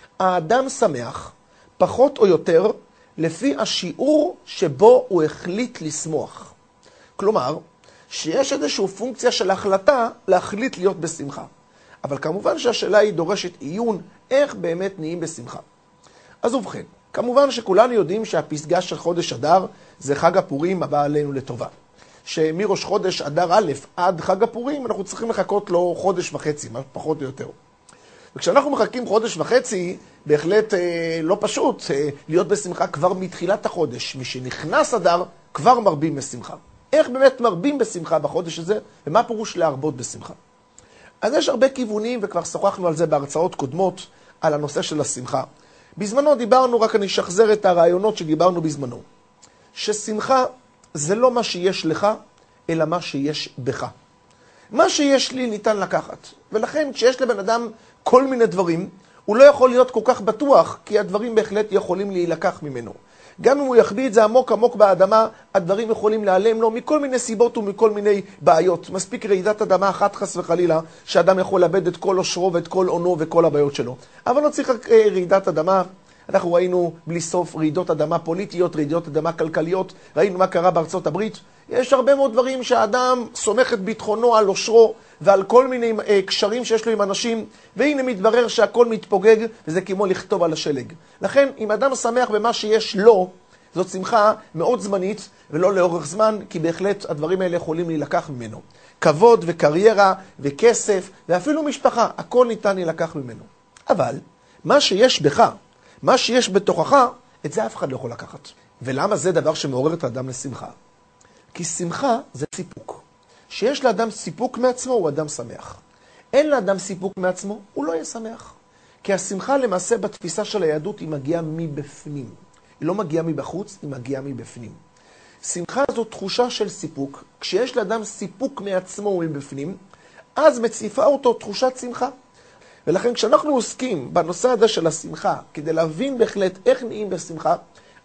[SPEAKER 8] האדם שמח פחות או יותר לפי השיעור שבו הוא החליט לשמוח. כלומר, שיש איזושהי פונקציה של החלטה להחליט להיות בשמחה. אבל כמובן שהשאלה היא דורשת עיון, איך באמת נהיים בשמחה. אז ובכן, כמובן שכולנו יודעים שהפסגה של חודש אדר זה חג הפורים הבא עלינו לטובה. שמראש חודש אדר א' עד חג הפורים אנחנו צריכים לחכות לו חודש וחצי, פחות או יותר. וכשאנחנו מחכים חודש וחצי, בהחלט לא פשוט להיות בשמחה כבר מתחילת החודש. משנכנס אדר כבר מרבים בשמחה. איך באמת מרבים בשמחה בחודש הזה, ומה פירוש להרבות בשמחה? אז יש הרבה כיוונים, וכבר שוחחנו על זה בהרצאות קודמות, על הנושא של השמחה. בזמנו דיברנו, רק אני שחזר את הרעיונות שדיברנו בזמנו. ששמחה זה לא מה שיש לך, אלא מה שיש בך. מה שיש לי ניתן לקחת. ולכן כשיש לבן אדם כל מיני דברים, הוא לא יכול להיות כל כך בטוח, כי הדברים בהחלט יכולים להילקח ממנו. גם אם הוא יחביא את זה עמוק עמוק באדמה, הדברים יכולים להיעלם לו מכל מיני סיבות ומכל מיני בעיות. מספיק רעידת אדמה אחת חס וחלילה, שאדם יכול לאבד את כל אושרו ואת כל עונו וכל הבעיות שלו. אבל לא צריך רעידת אדמה. אנחנו ראינו בלי סוף רעידות אדמה פוליטיות, רעידות אדמה כלכליות, ראינו מה קרה בארצות הברית. יש הרבה מאוד דברים שהאדם סומך את ביטחונו על אושרו ועל כל מיני קשרים שיש לו עם אנשים, והנה מתברר שהכל מתפוגג, וזה כמו לכתוב על השלג. לכן, אם אדם שמח במה שיש לו, זאת שמחה מאוד זמנית, ולא לאורך זמן, כי בהחלט הדברים האלה יכולים להילקח ממנו. כבוד וקריירה וכסף, ואפילו משפחה, הכל ניתן להילקח ממנו. אבל, מה שיש בך, מה שיש בתוכך, את זה אף אחד לא יכול לקחת. ולמה זה דבר שמעורר את האדם לשמחה? כי שמחה זה סיפוק. שיש לאדם סיפוק מעצמו, הוא אדם שמח. אין לאדם סיפוק מעצמו, הוא לא יהיה שמח. כי השמחה למעשה בתפיסה של היהדות היא מגיעה מבפנים. היא לא מגיעה מבחוץ, היא מגיעה מבפנים. שמחה זו תחושה של סיפוק. כשיש לאדם סיפוק מעצמו ומבפנים, אז מציפה אותו תחושת שמחה. ולכן כשאנחנו עוסקים בנושא הזה של השמחה, כדי להבין בהחלט איך נהיים בשמחה,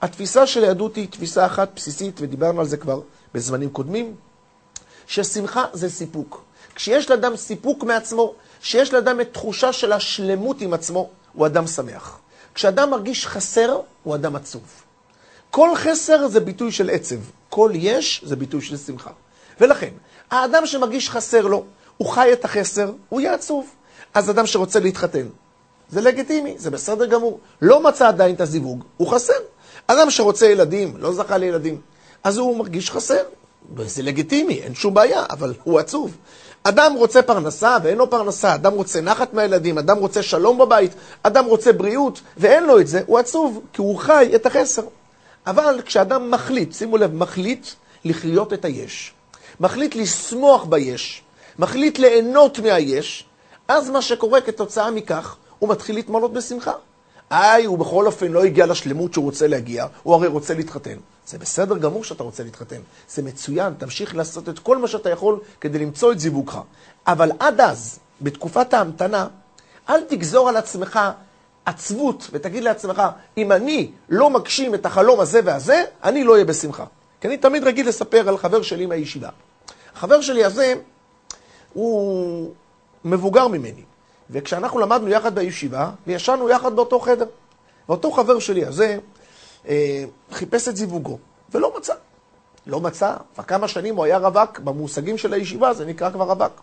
[SPEAKER 8] התפיסה של היהדות היא תפיסה אחת בסיסית, ודיברנו על זה כבר בזמנים קודמים, ששמחה זה סיפוק. כשיש לאדם סיפוק מעצמו, כשיש לאדם את תחושה של השלמות עם עצמו, הוא אדם שמח. כשאדם מרגיש חסר, הוא אדם עצוב. כל חסר זה ביטוי של עצב, כל יש זה ביטוי של שמחה. ולכן, האדם שמרגיש חסר לו, הוא חי את החסר, הוא יהיה עצוב. אז אדם שרוצה להתחתן, זה לגיטימי, זה בסדר גמור. לא מצא עדיין את הזיווג, הוא חסר. אדם שרוצה ילדים, לא זכה לילדים, אז הוא מרגיש חסר. זה לגיטימי, אין שום בעיה, אבל הוא עצוב. אדם רוצה פרנסה ואין לו פרנסה, אדם רוצה נחת מהילדים, אדם רוצה שלום בבית, אדם רוצה בריאות ואין לו את זה, הוא עצוב, כי הוא חי את החסר. אבל כשאדם מחליט, שימו לב, מחליט לחיות את היש, מחליט לשמוח ביש, מחליט ליהנות מהיש, אז מה שקורה כתוצאה מכך, הוא מתחיל להתמלות בשמחה. הוא בכל אופן לא הגיע לשלמות שהוא רוצה להגיע, הוא הרי רוצה להתחתן. זה בסדר גמור שאתה רוצה להתחתן, זה מצוין, תמשיך לעשות את כל מה שאתה יכול כדי למצוא את זיווגך. אבל עד אז, בתקופת ההמתנה, אל תגזור על עצמך עצבות ותגיד לעצמך, אם אני לא מגשים את החלום הזה והזה, אני לא אהיה בשמחה. כי אני תמיד רגיל לספר על חבר שלי מהישיבה. החבר שלי הזה הוא מבוגר ממני, וכשאנחנו למדנו יחד בישיבה, וישנו יחד באותו חדר. ואותו חבר שלי הזה חיפש את זיווגו, ולא מצא. לא מצא, וכמה שנים הוא היה רווק, במושגים של הישיבה זה נקרא כבר רווק.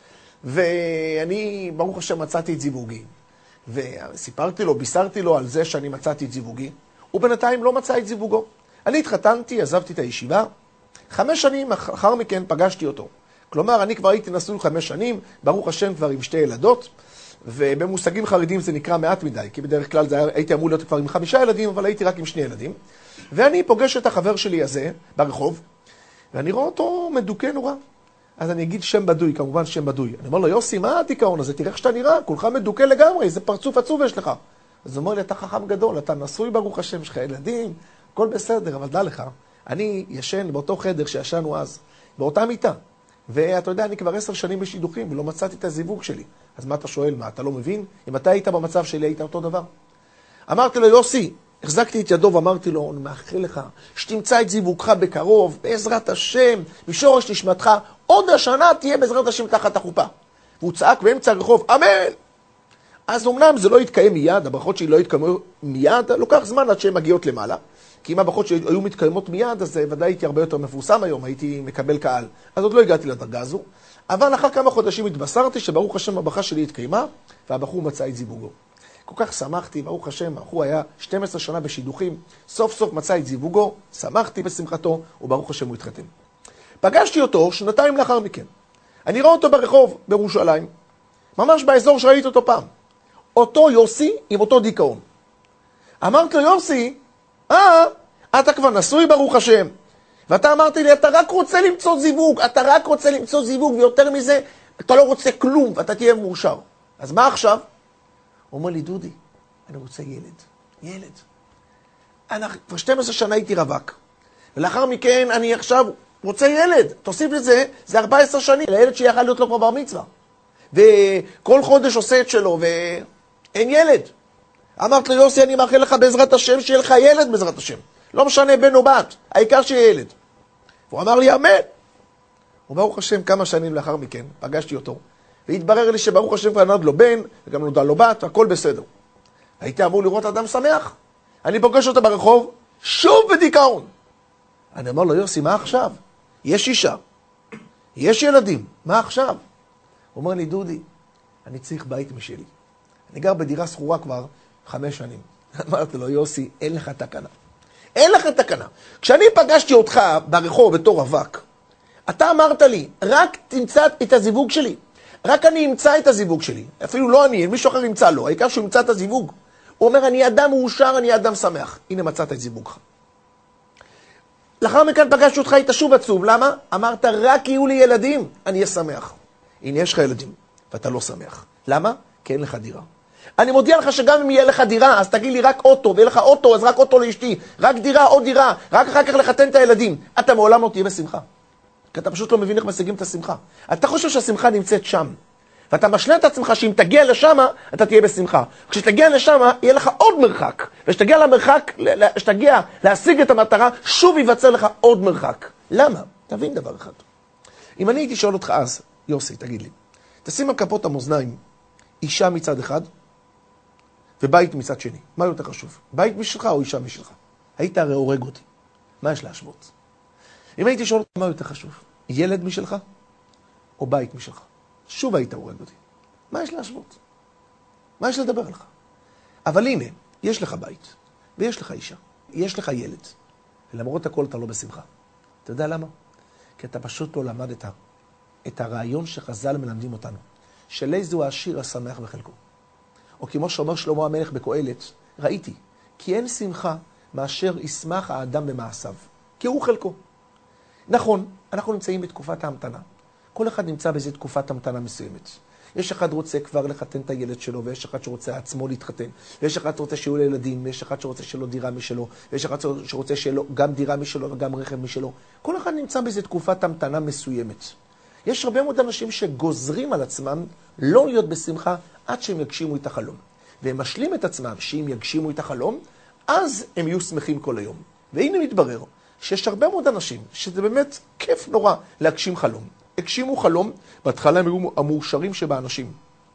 [SPEAKER 8] ואני, ברוך השם, מצאתי את זיווגי. וסיפרתי לו, בישרתי לו על זה שאני מצאתי את זיווגי, הוא בינתיים לא מצא את זיווגו. אני התחתנתי, עזבתי את הישיבה, 5 שנים אחר מכן פגשתי אותו. כלומר, אני כבר הייתי נשוי 5 שנים, ברוך השם כבר עם 2 ילדות, ובמושגים חרדים זה נקרא מעט מדי, כי בדרך כלל הייתי אמור להיות כבר עם 5 ילדים, אבל הייתי רק עם 2 ילדים. ואני פוגש את החבר שלי הזה ברחוב, ואני רואה אותו מדוכא נורא. אז אני אגיד שם בדוי, כמובן שם בדוי. אני אומר לו, יוסי, מה הדיכאון הזה? תראה איך שאתה נראה, כולך מדוכא לגמרי, איזה פרצוף עצוב יש לך. אז הוא אומר לי, אתה חכם גדול, אתה נשוי ברוך השם, יש לך ילדים, הכל בסדר, אבל דע לך, אני ישן באותו חדר שישנו אז, באותה מיטה. ואתה יודע, אני כבר 10 שנים בשידוכים, ולא מצאתי את הזיווג שלי. אז מה אתה שואל? מה, אתה לא מבין? אם אתה היית במצב שלי, היית אותו דבר. אמרתי לו, יוסי, החזקתי את ידו ואמרתי לו, אני מאחל לך שתמצא את זיווגך בקרוב, בעזרת השם, משורש נשמתך, עוד השנה תהיה בעזרת השם תחת החופה. והוא צעק באמצע הרחוב, אמן! אז אמנם זה לא יתקיים מיד, הברכות שלי לא יתקיימו מיד, לוקח זמן עד שהן מגיעות למעלה. כי אם הברכות שהיו מתקיימות מיד, אז ודאי הייתי הרבה יותר מפורסם היום, הייתי מקבל קהל. אז עוד לא הגעתי לדרגה הזו. אבל אחר כמה חודשים התבשרתי שברוך השם הברכה שלי התקיימה, והבחור מצא את זיווגו. כל כך שמחתי, ברוך השם, הבחור היה 12 שנה בשידוכים, סוף סוף מצא את זיווגו, שמחתי בשמחתו, וברוך השם הוא התחתן. פגשתי אותו 2 לאחר מכן. אני רואה אותו ברחוב בירושלים, ממש באזור שראיתי אותו פעם. אותו יוסי עם אותו דיכאון. אמרתי לו, יוסי, אתה כבר נשוי ברוך השם. ואתה אמרתי לי, אתה רק רוצה למצוא זיווג, אתה רק רוצה למצוא זיווג, ויותר מזה, אתה לא רוצה כלום, ואתה תהיה מאושר. אז מה עכשיו? הוא אומר לי, דודי, אני רוצה ילד. אני כבר 12 שנה הייתי רווק. ולאחר מכן אני עכשיו רוצה ילד. תוסיף לזה, זה 14 שנים. לילד שיכל להיות לו כבר בר מצווה. וכל חודש עושה את שלו, ואין ילד. אמרת לו, יוסי, אני מאחל לך בעזרת השם, שיהיה לך ילד בעזרת השם. לא משנה בן או בת, העיקר שיהיה ילד. והוא אמר לי, אמן. וברוך השם, כמה שנים לאחר מכן, פגשתי אותו, והתברר לי שברוך השם כבר נולד לו בן, וגם נולדה לו בת, הכל בסדר. הייתי אמור לראות אדם שמח. אני פוגש אותו ברחוב, שוב בדיכאון. אני אומר לו, יוסי, מה עכשיו? יש אישה, יש ילדים, מה עכשיו? הוא אומר לי, דודי, אני צריך בית משלי. אני גר בדירה סחורה כבר 5 שנים. אמרתי לו, יוסי, אין לך תקנה. אין לך תקנה. כשאני פגשתי אותך ברחוב בתור רווק, אתה אמרת לי, רק תמצא את הזיווג שלי. רק אני אמצא את הזיווג שלי. אפילו לא אני, מישהו אחר ימצא לו. העיקר שהוא ימצא את הזיווג. הוא אומר, אני אדם מאושר, אני אדם שמח. הנה מצאת את זיווגך. לאחר מכן פגשתי אותך, היית שוב עצוב. למה? אמרת, רק יהיו לי ילדים, אני אהיה שמח. הנה יש לך ילדים, ואתה לא שמח. למה? כי אין לך דירה. אני מודיע לך שגם אם יהיה לך דירה, אז תגיד לי רק אוטו, ויהיה לך אוטו, אז רק אוטו לאשתי. רק דירה, עוד דירה, רק אחר כך לחתן את הילדים. אתה מעולם לא תהיה בשמחה. כי אתה פשוט לא מבין איך משיגים את השמחה. אתה חושב שהשמחה נמצאת שם. ואתה משלה את עצמך שאם תגיע לשם, אתה תהיה בשמחה. כשתגיע לשם, יהיה לך עוד מרחק. וכשתגיע למרחק, כשתגיע להשיג את המטרה, שוב ייווצר לך עוד מרחק. למה? תבין דבר אחד. אם אני הייתי שואל אותך אז, יוסי, תגיד לי, תשים על כפות המאזניים אישה מצד אחד, ובית מצד שני. מה יותר חשוב? בית משלך או אישה משלך? היית הרי הורג אותי. מה יש להשוות? אם הייתי שואל אותך מה יותר חשוב? ילד משלך או בית משלך? שוב היית הורג אותי. מה יש להשוות? מה יש לדבר עליך? אבל הנה, יש לך בית, ויש לך אישה, יש לך ילד, ולמרות הכל אתה לא בשמחה. אתה יודע למה? כי אתה פשוט לא למדת את הרעיון שחז"ל מלמדים אותנו, של איזו העשיר השמח בחלקו. או כמו שאומר שלמה המלך בקהלת, ראיתי, כי אין שמחה מאשר ישמח האדם במעשיו, כי הוא חלקו. נכון, אנחנו נמצאים בתקופת ההמתנה. כל אחד נמצא באיזו תקופת המתנה מסוימת. יש אחד רוצה כבר לחתן את הילד שלו, ויש אחד שרוצה עצמו להתחתן, ויש אחד שרוצה שיהיו לו ילדים, ויש אחד שרוצה שיהיה לו דירה משלו, ויש אחד שרוצה שיהיה לו גם דירה משלו וגם רכב משלו. כל אחד נמצא באיזו תקופת המתנה מסוימת. יש הרבה מאוד אנשים שגוזרים על עצמם לא להיות בשמחה עד שהם יגשימו את החלום. והם משלים את עצמם שאם יגשימו את החלום, אז הם יהיו שמחים כל היום. והנה מתברר שיש הרבה מאוד אנשים שזה באמת כיף נורא להגשים חלום. הגשימו חלום, בהתחלה הם היו המאושרים שבאנשים.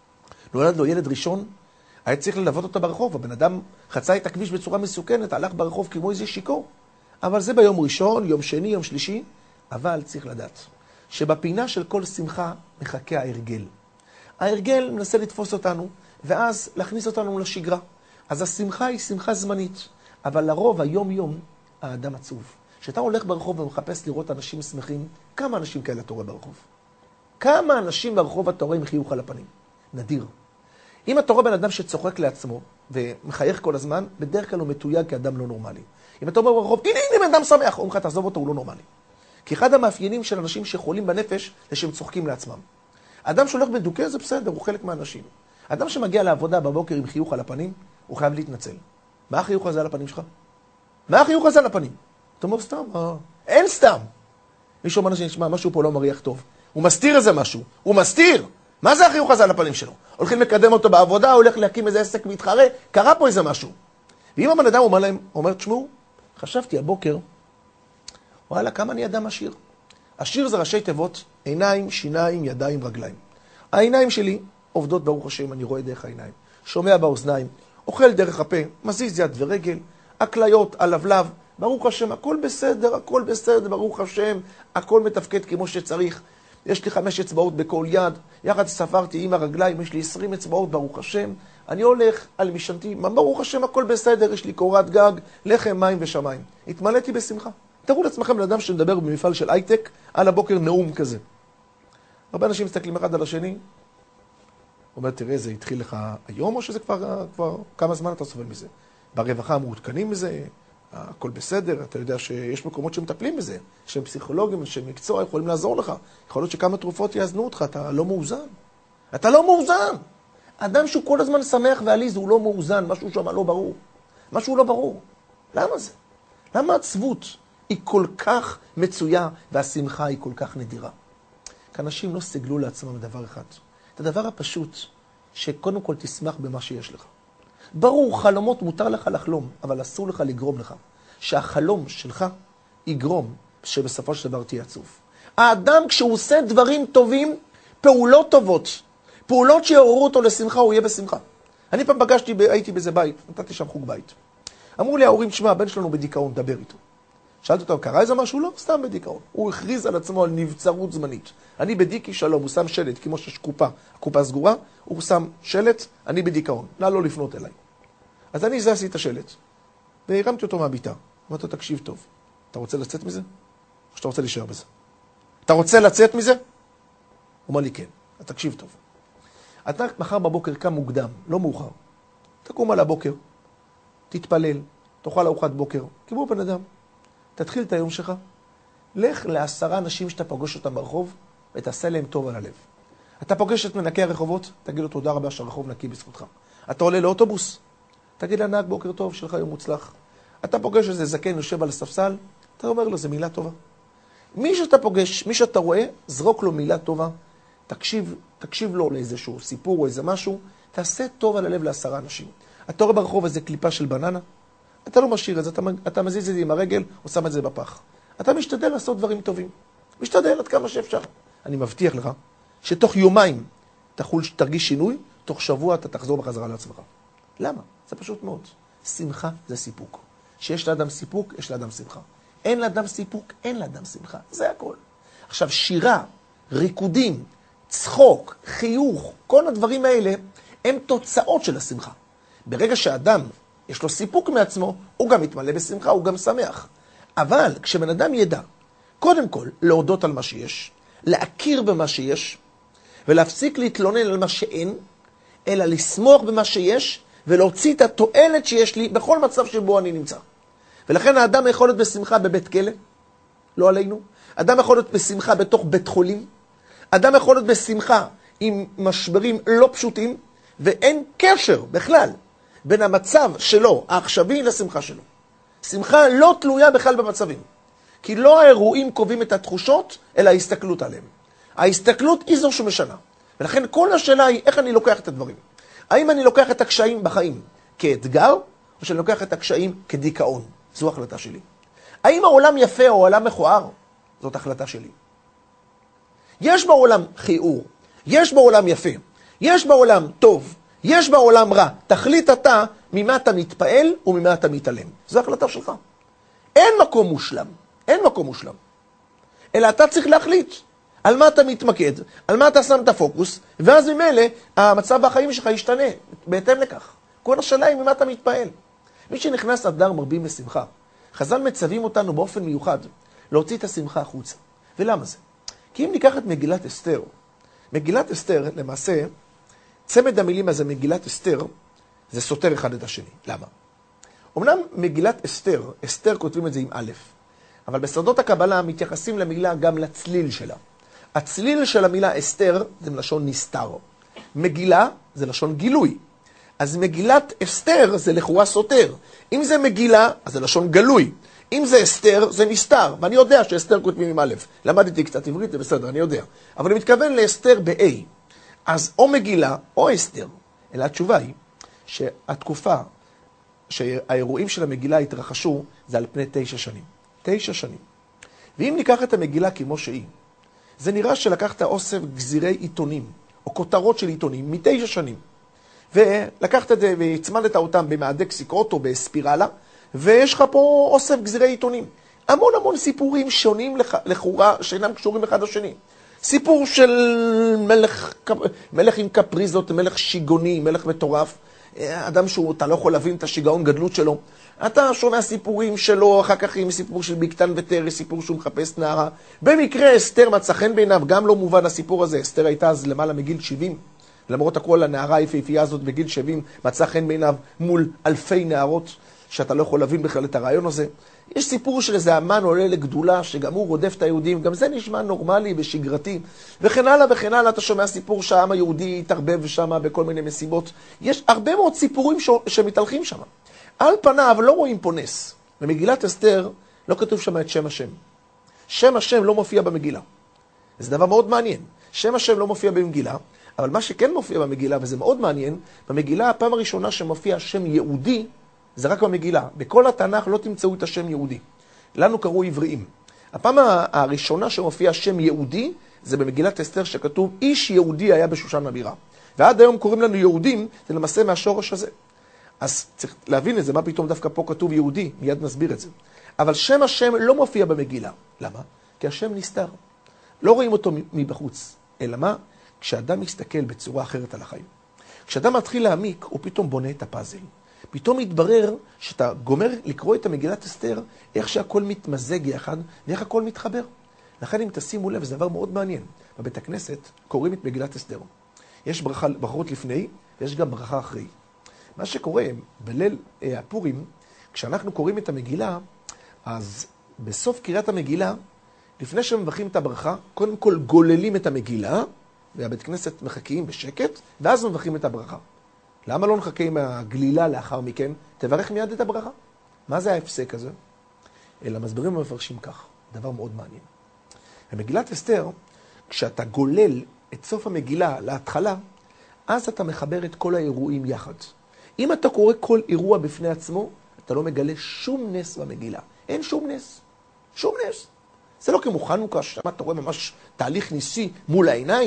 [SPEAKER 8] נולד לו ילד ראשון, היה צריך ללוות אותה ברחוב, הבן אדם חצה את הכביש בצורה מסוכנת, הלך ברחוב כמו איזה שיקור. אבל זה ביום ראשון, יום שני, יום שלישי, אבל צריך לדעת שבפינה של כל שמחה מחכה ההרגל. ההרגל מנסה לתפוס אותנו, ואז להכניס אותנו לשגרה. אז השמחה היא שמחה זמנית, אבל לרוב היום האדם עצוב. כשאתה הולך ברחוב ומחפש לראות אנשים שמחים, כמה אנשים כאלה אתה רואה ברחוב? כמה אנשים ברחוב אתה רואה עם חיוך על הפנים? נדיר. אם אתה רואה בן אדם שצוחק לעצמו ומחייך כל הזמן, בדרך כלל הוא מתויג כאדם לא נורמלי. אם אתה אומר ברחוב, הנה בן אדם שמח, אומרים לך, תעזוב אותו, הוא לא נורמלי. כי אחד המאפיינים של אנשים שחולים בנפש זה שהם צוחקים לעצמם. אדם שהולך בדוקה זה בסדר, הוא חלק מהאנשים. אדם שמגיע לעבודה בבוקר עם חיוך על הפנים, הוא חייב להתנצל. מה החיוך הזה על הפנים שלך? מה החיוך הזה על הפנים? אתה אומר סתם, אין סתם. מישהו אומר שנשמע, משהו פה לא מריח טוב. הוא מסתיר איזה משהו, הוא מסתיר. מה זה החיוך הזה על הפנים שלו? הולכים לקדם אותו בעבודה, הולך להקים איזה עסק מתחרה, קרה פה איזה משהו. ואם הבן אדם אומר להם, אומר, תשמעו, חשבתי הבוקר, וואלה, כמה אני אדם עשיר. עשיר זה ראשי תיבות, עיניים, שיניים, ידיים, רגליים. העיניים שלי עובדות ברוך השם, אני רואה דרך העיניים. שומע באוזניים, אוכל דרך הפה, מזיז יד ורגל, הקליות, הלבלב, ברוך השם, הכל בסדר, ברוך השם, הכל מתפקד כמו שצריך. יש לי 5 אצבעות בכל יד, יחד ספרתי עם הרגליים, יש לי 20 אצבעות, ברוך השם. אני הולך על משנתי, ברוך השם, הכל בסדר, יש לי קורת גג, לחם, מים ושמיים. התמלאתי בשמחה. תראו לעצמכם לאדם שמדבר במפעל של הייטק, על הבוקר נאום כזה. הרבה אנשים מסתכלים אחד על השני, אומר, תראה, זה התחיל לך היום, או שזה כבר כמה זמן אתה סובל מזה? ברווחה מעודכנים מזה, הכל בסדר, אתה יודע שיש מקומות שמטפלים בזה, שהם פסיכולוגים, שהם מקצוע, יכולים לעזור לך. יכול להיות שכמה תרופות יאזנו אותך, אתה לא מאוזן. אתה לא מאוזן! אדם שהוא כל הזמן שמח ועליז, הוא לא מאוזן, משהו שם לא ברור. משהו לא ברור. למה זה? למה העצבות היא כל כך מצויה, והשמחה היא כל כך נדירה? כי אנשים לא סגלו לעצמם דבר אחד. את הדבר הפשוט, שקודם כל תשמח במה שיש לך. ברור, חלומות מותר לך לחלום, אבל אסור לך לגרום לך. שהחלום שלך יגרום שבסופו של דבר תהיה עצוב. האדם כשהוא עושה דברים טובים, פעולות טובות, פעולות שיעוררו אותו לשמחה, הוא יהיה בשמחה. אני פעם הייתי באיזה בית, נתתי שם חוג בית. אמרו לי ההורים, תשמע, הבן שלנו בדיכאון, דבר איתו. שאלתי אותו, קרה איזה משהו? לא, סתם בדיכאון. הוא הכריז על עצמו על נבצרות זמנית. אני בדיקי שלום, הוא שם שלט, כמו שיש קופה, הקופה סגורה, הוא שם שלט, אני בדיכאון, נא לא לפנות אליי. אז אני זזתי את השלט, והרמתי אותו מהביתה. אמרתי לו, תקשיב טוב, אתה רוצה לצאת מזה? או שאתה רוצה להישאר בזה? אתה רוצה לצאת מזה? הוא אומר לי, כן. אז תקשיב טוב. אתה מחר בבוקר קם מוקדם, לא מאוחר. תקום על הבוקר, תתפלל, תאכל ארוחת בוקר, כמו בן אדם. תתחיל את היום שלך, לך ל10 אנשים שאתה פוגש אותם ברחוב, ותעשה להם טוב על הלב. אתה פוגש את מנקי הרחובות, תגיד לו תודה רבה שהרחוב נקי בזכותך. אתה עולה לאוטובוס, תגיד לנהג בוקר טוב, שלך יום מוצלח. אתה פוגש איזה זקן יושב על הספסל, אתה אומר לו, זה מילה טובה. מי שאתה פוגש, מי שאתה רואה, זרוק לו מילה טובה, תקשיב לו לאיזשהו סיפור או איזה משהו, תעשה טוב על הלב ל10 אנשים. אתה רואה ברחוב איזה קליפה של בננה, אתה לא משאיר את זה, אתה מזיז את זה עם הרגל או שם את זה בפח. אתה משתדל לעשות דברים טובים. משתדל עד כמה שאפשר. אני מבטיח לך שתוך יומיים תרגיש שינוי, תוך שבוע אתה תחזור בחזרה לעצמך. למה? זה פשוט מאוד. שמחה זה סיפוק. שיש לאדם סיפוק, יש לאדם שמחה. אין לאדם סיפוק, אין לאדם שמחה. זה הכל. עכשיו, שירה, ריקודים, צחוק, חיוך, כל הדברים האלה הם תוצאות של השמחה. ברגע שאדם יש לו סיפוק מעצמו, הוא גם מתמלא בשמחה, הוא גם שמח. אבל כשבן אדם ידע, קודם כל, להודות על מה שיש, להכיר במה שיש, ולהפסיק להתלונן על מה שאין, אלא לשמוח במה שיש, ולהוציא את התועלת שיש לי בכל מצב שבו אני נמצא. ולכן האדם יכול להיות בשמחה בבית כלא, לא עלינו. אדם יכול להיות בשמחה בתוך בית חולים. אדם יכול להיות בשמחה עם משברים לא פשוטים, ואין קשר בכלל בין המצב שלו, העכשווי, לשמחה שלו. שמחה לא תלויה בכלל במצבים. כי לא האירועים קובעים את התחושות, אלא ההסתכלות עליהם. ההסתכלות היא זו שמשנה. ולכן כל השאלה היא איך אני לוקח את הדברים. האם אני לוקח את הקשיים בחיים כאתגר, או שאני לוקח את הקשיים כדיכאון? זו החלטה שלי. האם העולם יפה או העולם מכוער? זאת החלטה שלי. יש בעולם חיעור, יש בעולם יפה, יש בעולם טוב, יש בעולם רע. תחליט אתה ממה אתה מתפעל וממה אתה מתעלם. זו החלטה שלך. אין מקום מושלם, אין מקום מושלם. אלא אתה צריך להחליט על מה אתה מתמקד, על מה אתה שם את הפוקוס, ואז ממילא המצב בחיים שלך ישתנה בהתאם לכך. כל השאלה היא ממה אתה מתפעל. מי שנכנס אדר מרבים בשמחה, חז"ל מצווים אותנו באופן מיוחד להוציא את השמחה החוצה. ולמה זה? כי אם ניקח את מגילת אסתר, מגילת אסתר למעשה, צמד המילים הזה מגילת אסתר, זה סותר אחד את השני. למה? אמנם מגילת אסתר, אסתר כותבים את זה עם א', אבל בסודות הקבלה מתייחסים למילה גם לצליל שלה. הצליל של המילה אסתר זה מלשון נסתר. מגילה זה לשון גילוי. אז מגילת אסתר זה לכאורה סותר. אם זה מגילה, אז זה לשון גלוי. אם זה אסתר, זה נסתר. ואני יודע שאסתר כותבים עם א'. למדתי קצת עברית, זה בסדר, אני יודע. אבל אני מתכוון לאסתר ב-A. אז או מגילה או אסתר. אלא התשובה היא שהתקופה שהאירועים של המגילה התרחשו זה על פני 9 שנים. 9 שנים. ואם ניקח את המגילה כמו שהיא, זה נראה שלקחת אוסף גזירי עיתונים, או כותרות של עיתונים, מ9 שנים. ולקחת את זה והצמדת אותם במעדק סיכות או בספירלה, ויש לך פה אוסף גזירי עיתונים. המון סיפורים שונים לכאורה, שאינם קשורים אחד לשני. סיפור של מלך עם קפריזות, מלך שיגוני, מלך מטורף, אדם אתה לא יכול להבין את השיגעון גדלות שלו. אתה שומע סיפורים שלו, אחר כך עם סיפור של בקתן ותרי, סיפור שהוא מחפש נערה. במקרה אסתר מצא חן בעיניו, גם לא מובן הסיפור הזה. אסתר הייתה אז למעלה מגיל 70. למרות הכל הנערה היפהפייה הזאת בגיל 70 מצא חן בעיניו מול אלפי נערות, שאתה לא יכול להבין בכלל את הרעיון הזה. יש סיפור של איזה אמן עולה לגדולה, שגם הוא רודף את היהודים, גם זה נשמע נורמלי ושגרתי, וכן הלאה וכן הלאה. אתה שומע סיפור שהעם היהודי התערבב שם בכל מיני מסיבות. יש הרבה מאוד סיפורים שמתהלכים שם. על פניו לא רואים פה נס. במגילת אסתר לא כתוב שם את שם השם. שם השם לא מופיע במגילה. זה דבר מאוד מעניין. שם השם לא מופיע במגילה, אבל מה שכן מופיע במגילה, וזה מאוד מעניין, במגילה הפעם הראשונה שמופיע שם יהודי, זה רק במגילה. בכל התנ"ך לא תמצאו את השם יהודי. לנו קראו עבריים. הפעם הראשונה שמופיע שם יהודי, זה במגילת אסתר שכתוב, איש יהודי היה בשושן הבירה. ועד היום קוראים לנו יהודים, זה למעשה מהשורש הזה. אז צריך להבין את זה, מה פתאום דווקא פה כתוב יהודי, מיד נסביר את זה. אבל שם השם לא מופיע במגילה. למה? כי השם נסתר. לא רואים אותו מבחוץ. אלא מה? כשאדם מסתכל בצורה אחרת על החיים. כשאדם מתחיל להעמיק, הוא פתאום בונה את הפאזל. פתאום מתברר שאתה גומר לקרוא את המגילת אסתר, איך שהכל מתמזג יחד, ואיך הכל מתחבר. לכן אם תשימו לב, זה דבר מאוד מעניין. בבית הכנסת קוראים את מגילת אסתר. יש ברכות לפני, ויש גם ברכה אחרי. מה שקורה בליל הפורים, כשאנחנו קוראים את המגילה, אז בסוף קריאת המגילה, לפני שמברכים את הברכה, קודם כל גוללים את המגילה, והבית כנסת מחכים בשקט, ואז מברכים את הברכה. למה לא נחכה עם הגלילה לאחר מכן? תברך מיד את הברכה. מה זה ההפסק הזה? אלא מסבירים ומפרשים כך. דבר מאוד מעניין. במגילת אסתר, כשאתה גולל את סוף המגילה להתחלה, אז אתה מחבר את כל האירועים יחד. אם אתה קורא כל אירוע בפני עצמו, אתה לא מגלה שום נס במגילה. אין שום נס. שום נס. זה לא כמו חנוכה, שם אתה רואה ממש תהליך ניסי מול העיניים,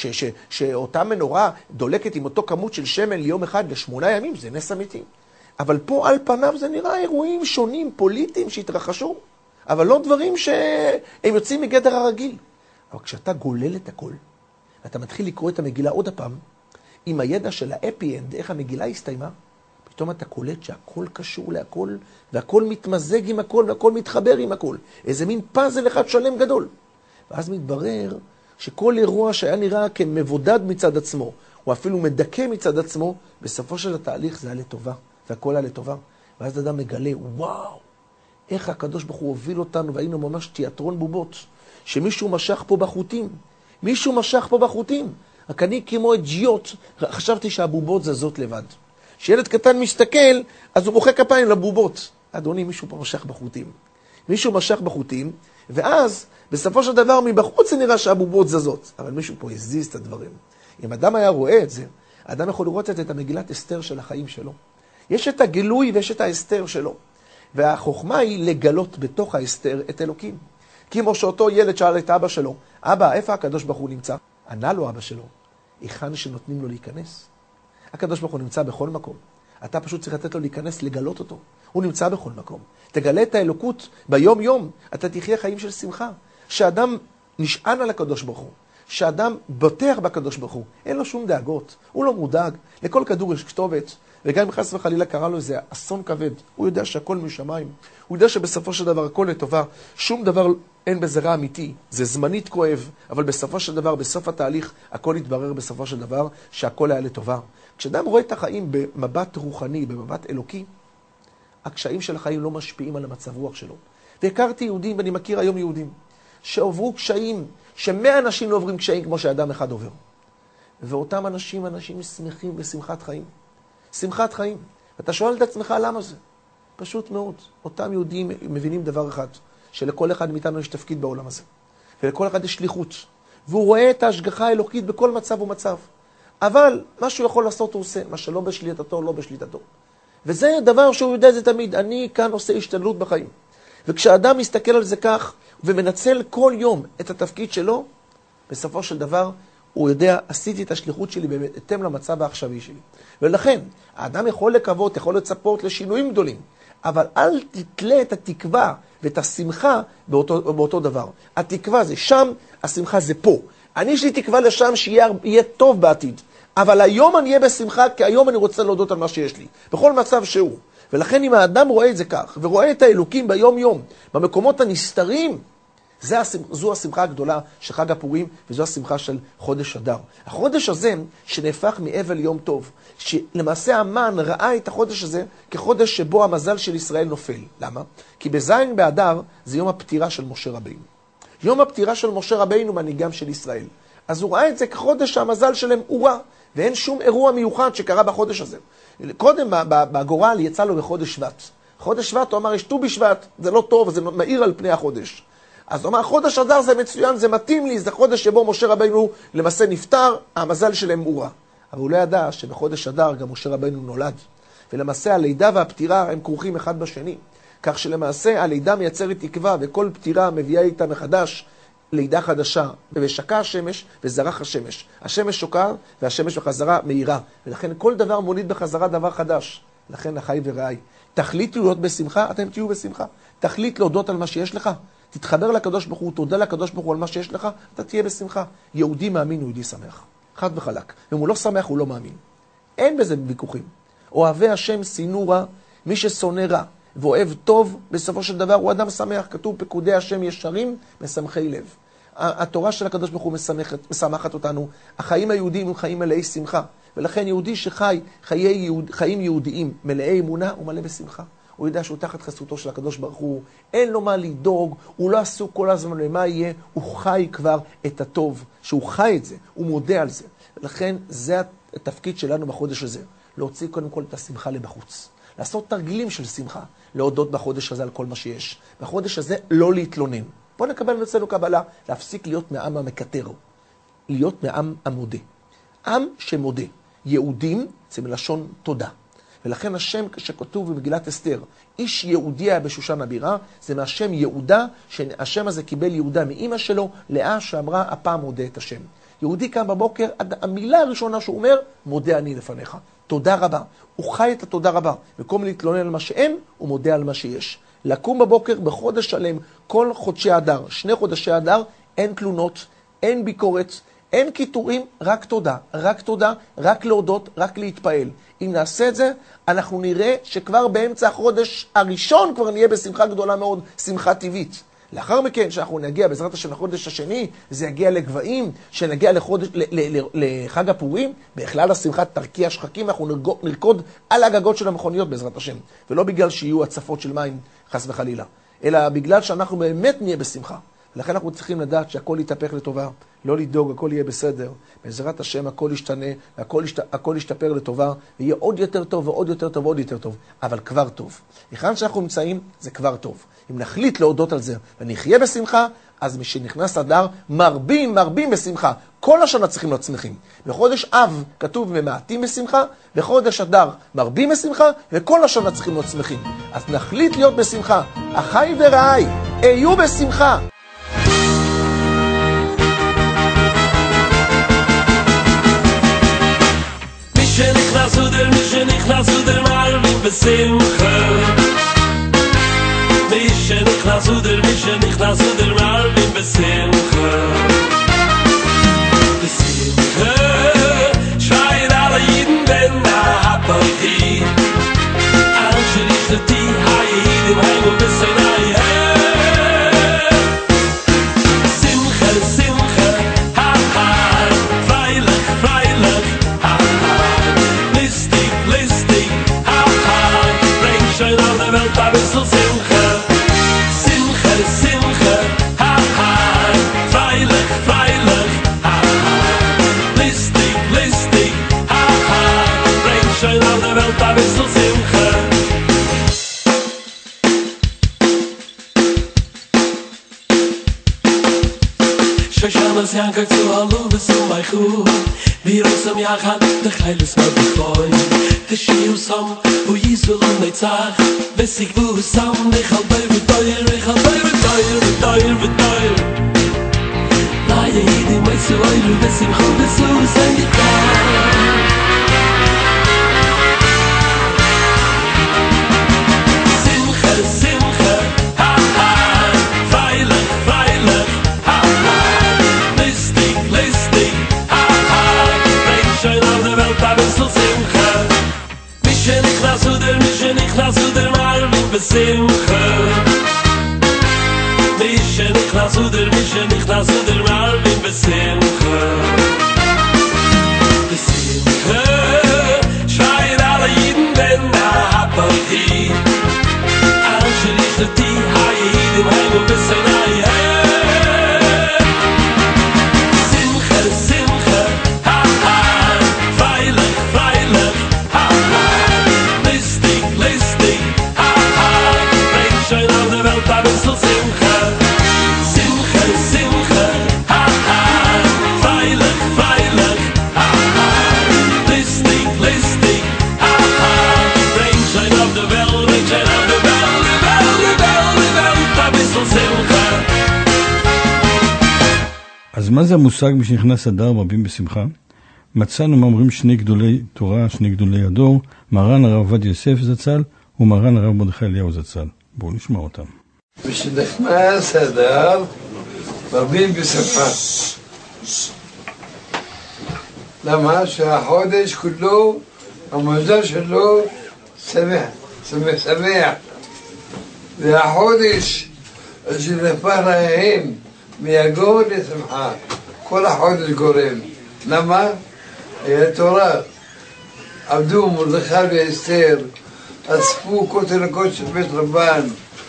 [SPEAKER 8] שאותה מנורה דולקת עם אותו כמות של שמן ליום אחד ל8 ימים, זה נס אמיתי. אבל פה על פניו זה נראה אירועים שונים, פוליטיים שהתרחשו, אבל לא דברים שהם יוצאים מגדר הרגיל. אבל כשאתה גולל את הכל, אתה מתחיל לקרוא את המגילה עוד הפעם, עם הידע של האפי-אנד, איך המגילה הסתיימה, פתאום אתה קולט שהכל קשור להכל, והכל מתמזג עם הכל, והכל מתחבר עם הכל. איזה מין פאזל אחד שלם גדול. ואז מתברר שכל אירוע שהיה נראה כמבודד מצד עצמו, או אפילו מדכא מצד עצמו, בסופו של התהליך זה היה לטובה, והכל היה לטובה. ואז אדם מגלה, וואו, איך הקדוש ברוך הוא הוביל אותנו, והיינו ממש תיאטרון בובות, שמישהו משך פה בחוטים. מישהו משך פה בחוטים. רק אני כמו אג'יוט, חשבתי שהבובות זזות לבד. כשילד קטן מסתכל, אז הוא מוחא כפיים לבובות. אדוני, מישהו פה משך בחוטים. מישהו משך בחוטים, ואז בסופו של דבר מבחוץ זה נראה שהבובות זזות. אבל מישהו פה הזיז את הדברים. אם אדם היה רואה את זה, אדם יכול לראות את המגילת אסתר של החיים שלו. יש את הגילוי ויש את האסתר שלו. והחוכמה היא לגלות בתוך האסתר את אלוקים. כמו שאותו ילד שאל את אבא שלו, אבא, איפה הקדוש ברוך הוא נמצא? ענה לו אבא שלו, היכן שנותנים לו להיכנס. הקדוש ברוך הוא נמצא בכל מקום. אתה פשוט צריך לתת לו להיכנס, לגלות אותו. הוא נמצא בכל מקום. תגלה את האלוקות ביום יום, אתה תחיה חיים של שמחה. שאדם נשען על הקדוש ברוך הוא, שאדם בוטח בקדוש ברוך הוא, אין לו שום דאגות, הוא לא מודאג, לכל כדור יש כתובת, וגם אם חס וחלילה קרא לו איזה אסון כבד, הוא יודע שהכל משמיים, הוא יודע שבסופו של דבר הכל לטובה, שום דבר אין בזה רע אמיתי, זה זמנית כואב, אבל בסופו של דבר, בסוף התהליך, הכל יתברר בסופו של דבר שהכל היה לטובה. כשאדם רואה את החיים במבט רוחני, במבט אלוקי, הקשיים של החיים לא משפיעים על המצב רוח שלו. והכרתי יהודים, ואני מכיר היום יהודים, שעוברו קשיים, ש100 אנשים לא עוברים קשיים כמו שאדם אחד עובר. ואותם אנשים שמחים בשמחת חיים. שמחת חיים. ואתה שואל את עצמך למה זה? פשוט מאוד. אותם יהודים מבינים דבר אחד, שלכל אחד מאיתנו יש תפקיד בעולם הזה. ולכל אחד יש שליחות. והוא רואה את ההשגחה האלוקית בכל מצב ומצב. אבל מה שהוא יכול לעשות הוא עושה, מה שלא בשליטתו, לא בשליטתו. וזה דבר שהוא יודע זה תמיד, אני כאן עושה השתדלות בחיים. וכשאדם מסתכל על זה כך, ומנצל כל יום את התפקיד שלו, בסופו של דבר הוא יודע, עשיתי את השליחות שלי בהתאם למצב העכשווי שלי. ולכן, האדם יכול לקוות, יכול לצפות לשינויים גדולים, אבל אל תתלה את התקווה ואת השמחה באותו דבר. התקווה זה שם, השמחה זה פה. אני יש לי תקווה לשם שיהיה טוב בעתיד, אבל היום אני אהיה בשמחה, כי היום אני רוצה להודות על מה שיש לי, בכל מצב שהוא. ולכן אם האדם רואה את זה כך, ורואה את האלוקים ביום יום, במקומות הנסתרים, זו השמחה הגדולה של חג הפורים, וזו השמחה של חודש אדר. החודש הזה שנהפך מאבל ליום טוב, שלמעשה המן ראה את החודש הזה כחודש שבו המזל של ישראל נופל. למה? כי בזין באדר זה יום הפטירה של משה רבינו. יום הפטירה של משה רבינו מנהיגם של ישראל. אז הוא ראה את זה כחודש שהמזל שלהם הוא רע, ואין שום אירוע מיוחד שקרה בחודש הזה. קודם בגורל יצא לו בחודש שבט. חודש שבט הוא אמר, יש ט"ו בשבט, זה לא טוב, זה מאיר על פני החודש. אז הוא אמר, חודש אדר זה מצוין, זה מתאים לי, זה חודש שבו משה רבינו למעשה נפטר, המזל שלהם הוא רע. אבל הוא לא ידע שבחודש אדר גם משה רבינו נולד. ולמעשה הלידה והפטירה הם כרוכים אחד בשני. כך שלמעשה הלידה מייצרת תקווה, וכל פטירה מביאה איתה מחדש לידה חדשה. ושקע השמש וזרח השמש. השמש שוקע והשמש בחזרה מהירה. ולכן כל דבר מוליד בחזרה דבר חדש. לכן החי ורעי. תחליטו להיות בשמחה, אתם תהיו בשמחה. תחליט להודות על מה שיש לך. תתחבר לקדוש ברוך הוא, תודה לקדוש ברוך הוא על מה שיש לך, אתה תהיה בשמחה. יהודי מאמין הוא יהודי שמח. חד וחלק. אם הוא לא שמח הוא לא מאמין. אין בזה ויכוחים. אוהבי השם שנאו רע, מי ששונא רע ואוהב טוב, בסופו של דבר הוא אדם שמח. כתוב פקודי השם ישרים, משמחי לב. התורה של הקדוש ברוך הוא משמחת אותנו. החיים היהודיים הם חיים מלאי שמחה. ולכן יהודי שחי חיים יהודיים מלאי אמונה הוא מלא בשמחה. הוא יודע שהוא תחת חסותו של הקדוש ברוך הוא, אין לו מה לדאוג, הוא לא עסוק כל הזמן למה יהיה, הוא חי כבר את הטוב, שהוא חי את זה, הוא מודה על זה. ולכן זה התפקיד שלנו בחודש הזה, להוציא קודם כל את השמחה לבחוץ, לעשות תרגילים של שמחה, להודות בחודש הזה על כל מה שיש. בחודש הזה לא להתלונן. בוא נקבל אצלנו קבלה, להפסיק להיות מהעם המקטר. להיות מעם המודה. עם שמודה. יהודים זה מלשון תודה. ולכן השם שכתוב במגילת אסתר, איש יהודי היה בשושן הבירה, זה מהשם יהודה, שהשם הזה קיבל יהודה מאמא שלו, לאה שאמרה, הפעם מודה את השם. יהודי קם בבוקר, המילה הראשונה שהוא אומר, מודה אני לפניך. תודה רבה. הוא חי את התודה רבה. במקום להתלונן על מה שאין, הוא מודה על מה שיש. לקום בבוקר בחודש שלם, כל חודשי אדר, 2 חודשי אדר, אין תלונות, אין ביקורת, אין קיטורים, רק תודה, רק תודה, רק להודות, רק להתפעל. אם נעשה את זה, אנחנו נראה שכבר באמצע החודש הראשון כבר נהיה בשמחה גדולה מאוד, שמחה טבעית. לאחר מכן, שאנחנו נגיע בעזרת השם לחודש השני, זה יגיע לגבעים, שנגיע לחג הפורים, בכלל השמחה תרקיע שחקים, אנחנו נרקוד על הגגות של המכוניות בעזרת השם. ולא בגלל שיהיו הצפות של מים, חס וחלילה, אלא בגלל שאנחנו באמת נהיה בשמחה. ולכן אנחנו צריכים לדעת שהכל יתהפך לטובה, לא לדאוג, הכל יהיה בסדר. בעזרת השם הכל ישתנה, הכל ישתפר לטובה, ויהיה עוד יותר טוב ועוד יותר טוב ועוד יותר טוב, אבל כבר טוב. היכן שאנחנו נמצאים זה כבר טוב. אם נחליט להודות על זה ונחיה בשמחה, אז משנכנס אדר מרבים בשמחה. כל השנה צריכים להיות שמחים. בחודש אב כתוב ממעטים בשמחה, בחודש אדר מרבים בשמחה, וכל השנה צריכים להיות שמחים. אז נחליט להיות בשמחה. אחי ורעי, היו בשמחה.
[SPEAKER 7] שנכנס ודר מערבים בשמחה מי שנכנס ודר מערבים בשמחה בשמחה schreien alle Jiden wenn Party anschrichtet die Heiden im Heim und bis in Simcha, Simcha, ha ha freilich, freilich, ha ha listig, listig, ha ha bring schön auf der Welt ein bisschen Simcha, Simcha, Simcha, ha ha freilich, freilich, ha ha listig, listig, ha ha bring schön auf der Welt ein bisschen Simcha. Shoshanas yankar zu halu besu my khu virusam yachat de khailes ma befoy de shiusam u yizul netzach besig vu sam de khalbay vetoyer la yidi may su aylu besim khol besu sangita simcha simcha ha ha freilich freilich ha ha listig listig ha ha bring schön auf der Welt ein bisschen Simcha mischen ich lass du der Marvin besimcha mischen ich lass du der Marvin besimcha besimcha schreien alle Jiden wenn Party anschrichtet die Heiden im Heim und bis in Simcha, Simcha, ha ha freilich, freilich, ha ha listig, listig, ha ha bring schön auf der Welt ein bisschen Simcha Simcha, Simcha, ha ha freilich, freilich, ha ha listig, listig, ha ha bring schön auf der Welt ein bisschen Simcha.
[SPEAKER 2] אז מה זה המושג משנכנס אדר מרבים בשמחה? מצאנו מה אומרים שני גדולי תורה, שני גדולי הדור, מרן הרב עובדיה יוסף זצ"ל ומרן הרב מרדכי אליהו זצ"ל. בואו נשמע אותם.
[SPEAKER 9] משנכנס אדר מרבים בשמחה. למה? שהחודש כולו, המזל שלו שמח. והחודש שנפך להם מיגור לשמחה, כל החודש גורם. למה? התורה עבדו מרדכי ואסתר, אספו כל תינוקות של בית רבן,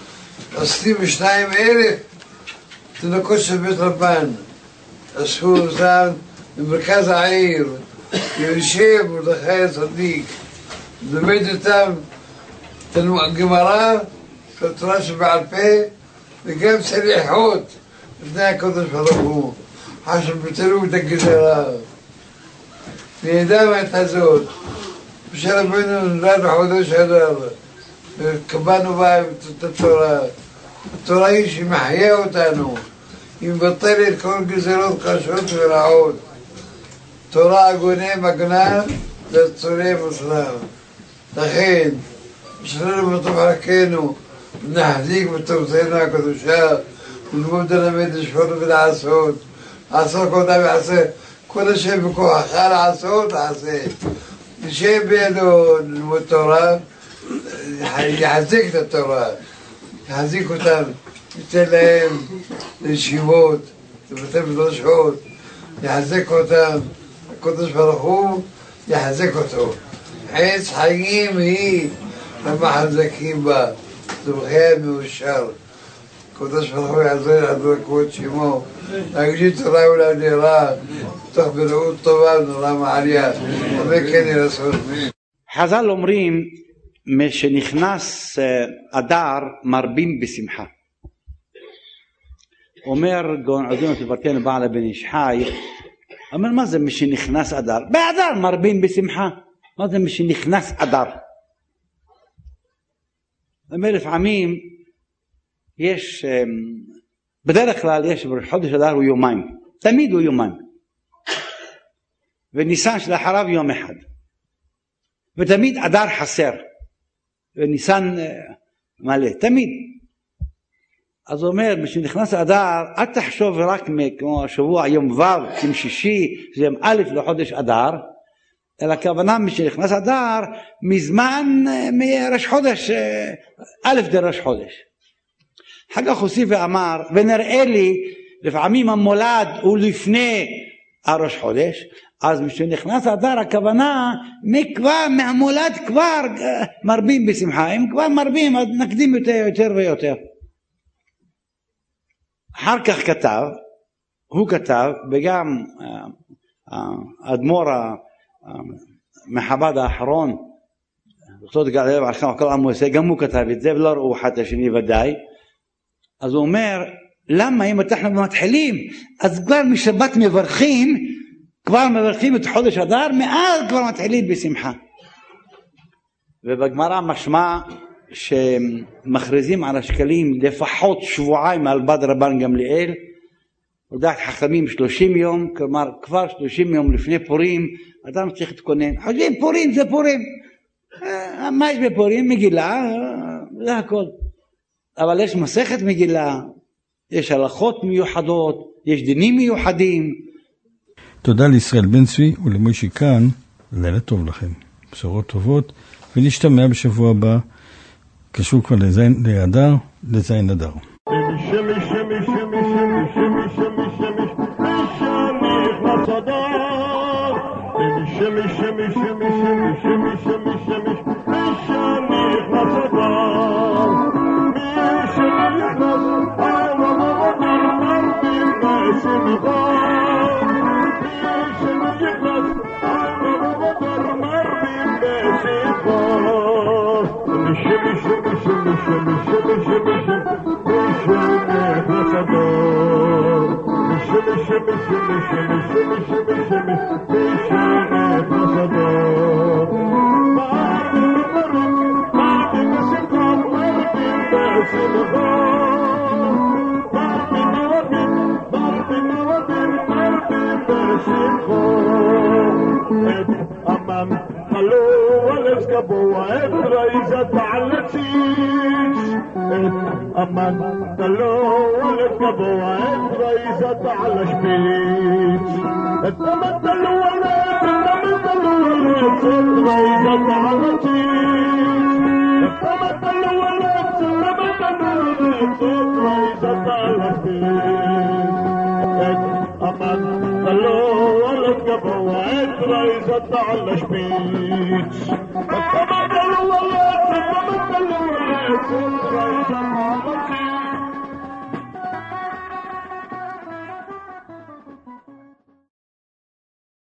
[SPEAKER 9] 22,000 תינוקות של בית רבן, אספו אותם במרכז העיר, יושב מרדכי הצדיק, למד אותם גמרא, תורה שבעל פה, וגם סליחות לפני הקדוש ברוך הוא. حسب بتلوت الجزيرة بإدامة هزود بشربينو نراد حدوش هدار كبانو باي التورا يشي محيا وتانو يبطل كل جزيرات قشوت ورعود تورا قوني مقنان للتوري مسلم تخين بشرر مطبحكينو نحذيك بتوصينا كدوشا ونمودنا ميد شفر بالعسود عصر كودا بعسى كل شيء بكوه خال عسود عسى شيء بيدو التوراه يحزيك التوراه يحزيك وتم يتلهم للشيبوت تبتم الشهود يحزيك وتم القدس برخوه يحزيك وتم حيث حقيم هي لما حزكين با الخير والشر قدس برخوه يحزيك عدوك وتشيمو أجيت ترى ولا ديران تخبر عود طبعا الله عليها ومكني رسول
[SPEAKER 10] חז"ל אומרים משנכנס אדר מרבים בשמחה. אומר גאון עדינו תפארתנו בעל בן איש חי, אומר מה זה משנכנס אדר? באדר מרבים בשמחה. מה זה משנכנס אדר? אומר לפעמים יש, בדרך כלל יש בחודש אדר הוא יומיים, תמיד הוא יומיים, וניסן שלאחריו יום אחד, ותמיד אדר חסר וניסן מלא, תמיד. אז הוא אומר, כשנכנס אדר, אל תחשוב רק כמו השבוע יום ו' יום שישי, זה יום א' לחודש אדר, אלא הכוונה כשנכנס אדר מזמן מראש חודש, א' דראש חודש. אחר כך הוסיף ואמר, ונראה לי לפעמים המולד הוא לפני הראש חודש, אז כשנכנס אדר הכוונה מכבר מהמולד כבר מרבים בשמחה, אם כבר מרבים אז נקדים יותר ויותר. אחר כך הוא כתב וגם האדמו"ר מחב"ד האחרון גם הוא כתב את זה ולא ראו אחד השני ודאי. אז הוא אומר למה אם אנחנו מתחילים אז כבר משבת מברכים את חודש אדר, מאז כבר מתחילים בשמחה. ובגמרא משמע שמכריזים על השקלים לפחות שבועיים על בד רבן גמליאל, לדעת חכמים 30 יום, כלומר כבר 30 יום לפני פורים אדם צריך להתכונן. חושבים פורים זה פורים, מה יש בפורים? מגילה, זה הכל. אבל יש מסכת מגילה, יש הלכות מיוחדות, יש דינים מיוחדים.
[SPEAKER 2] תודה לישראל בן צבי ולמוישי כאן, לילה טוב לכם, בשורות טובות, ונשתמע בשבוע הבא, קשור כבר לאדר, לזין אדר.
[SPEAKER 11] أمان تلولت كبوات رئيسة على شبيت تمثلولت رئيسة على شبيت تمثلولت رئيسة على شبيت أمان تلولت كبوات رئيسة على شبيت تمثلولت رئيسة على شبيت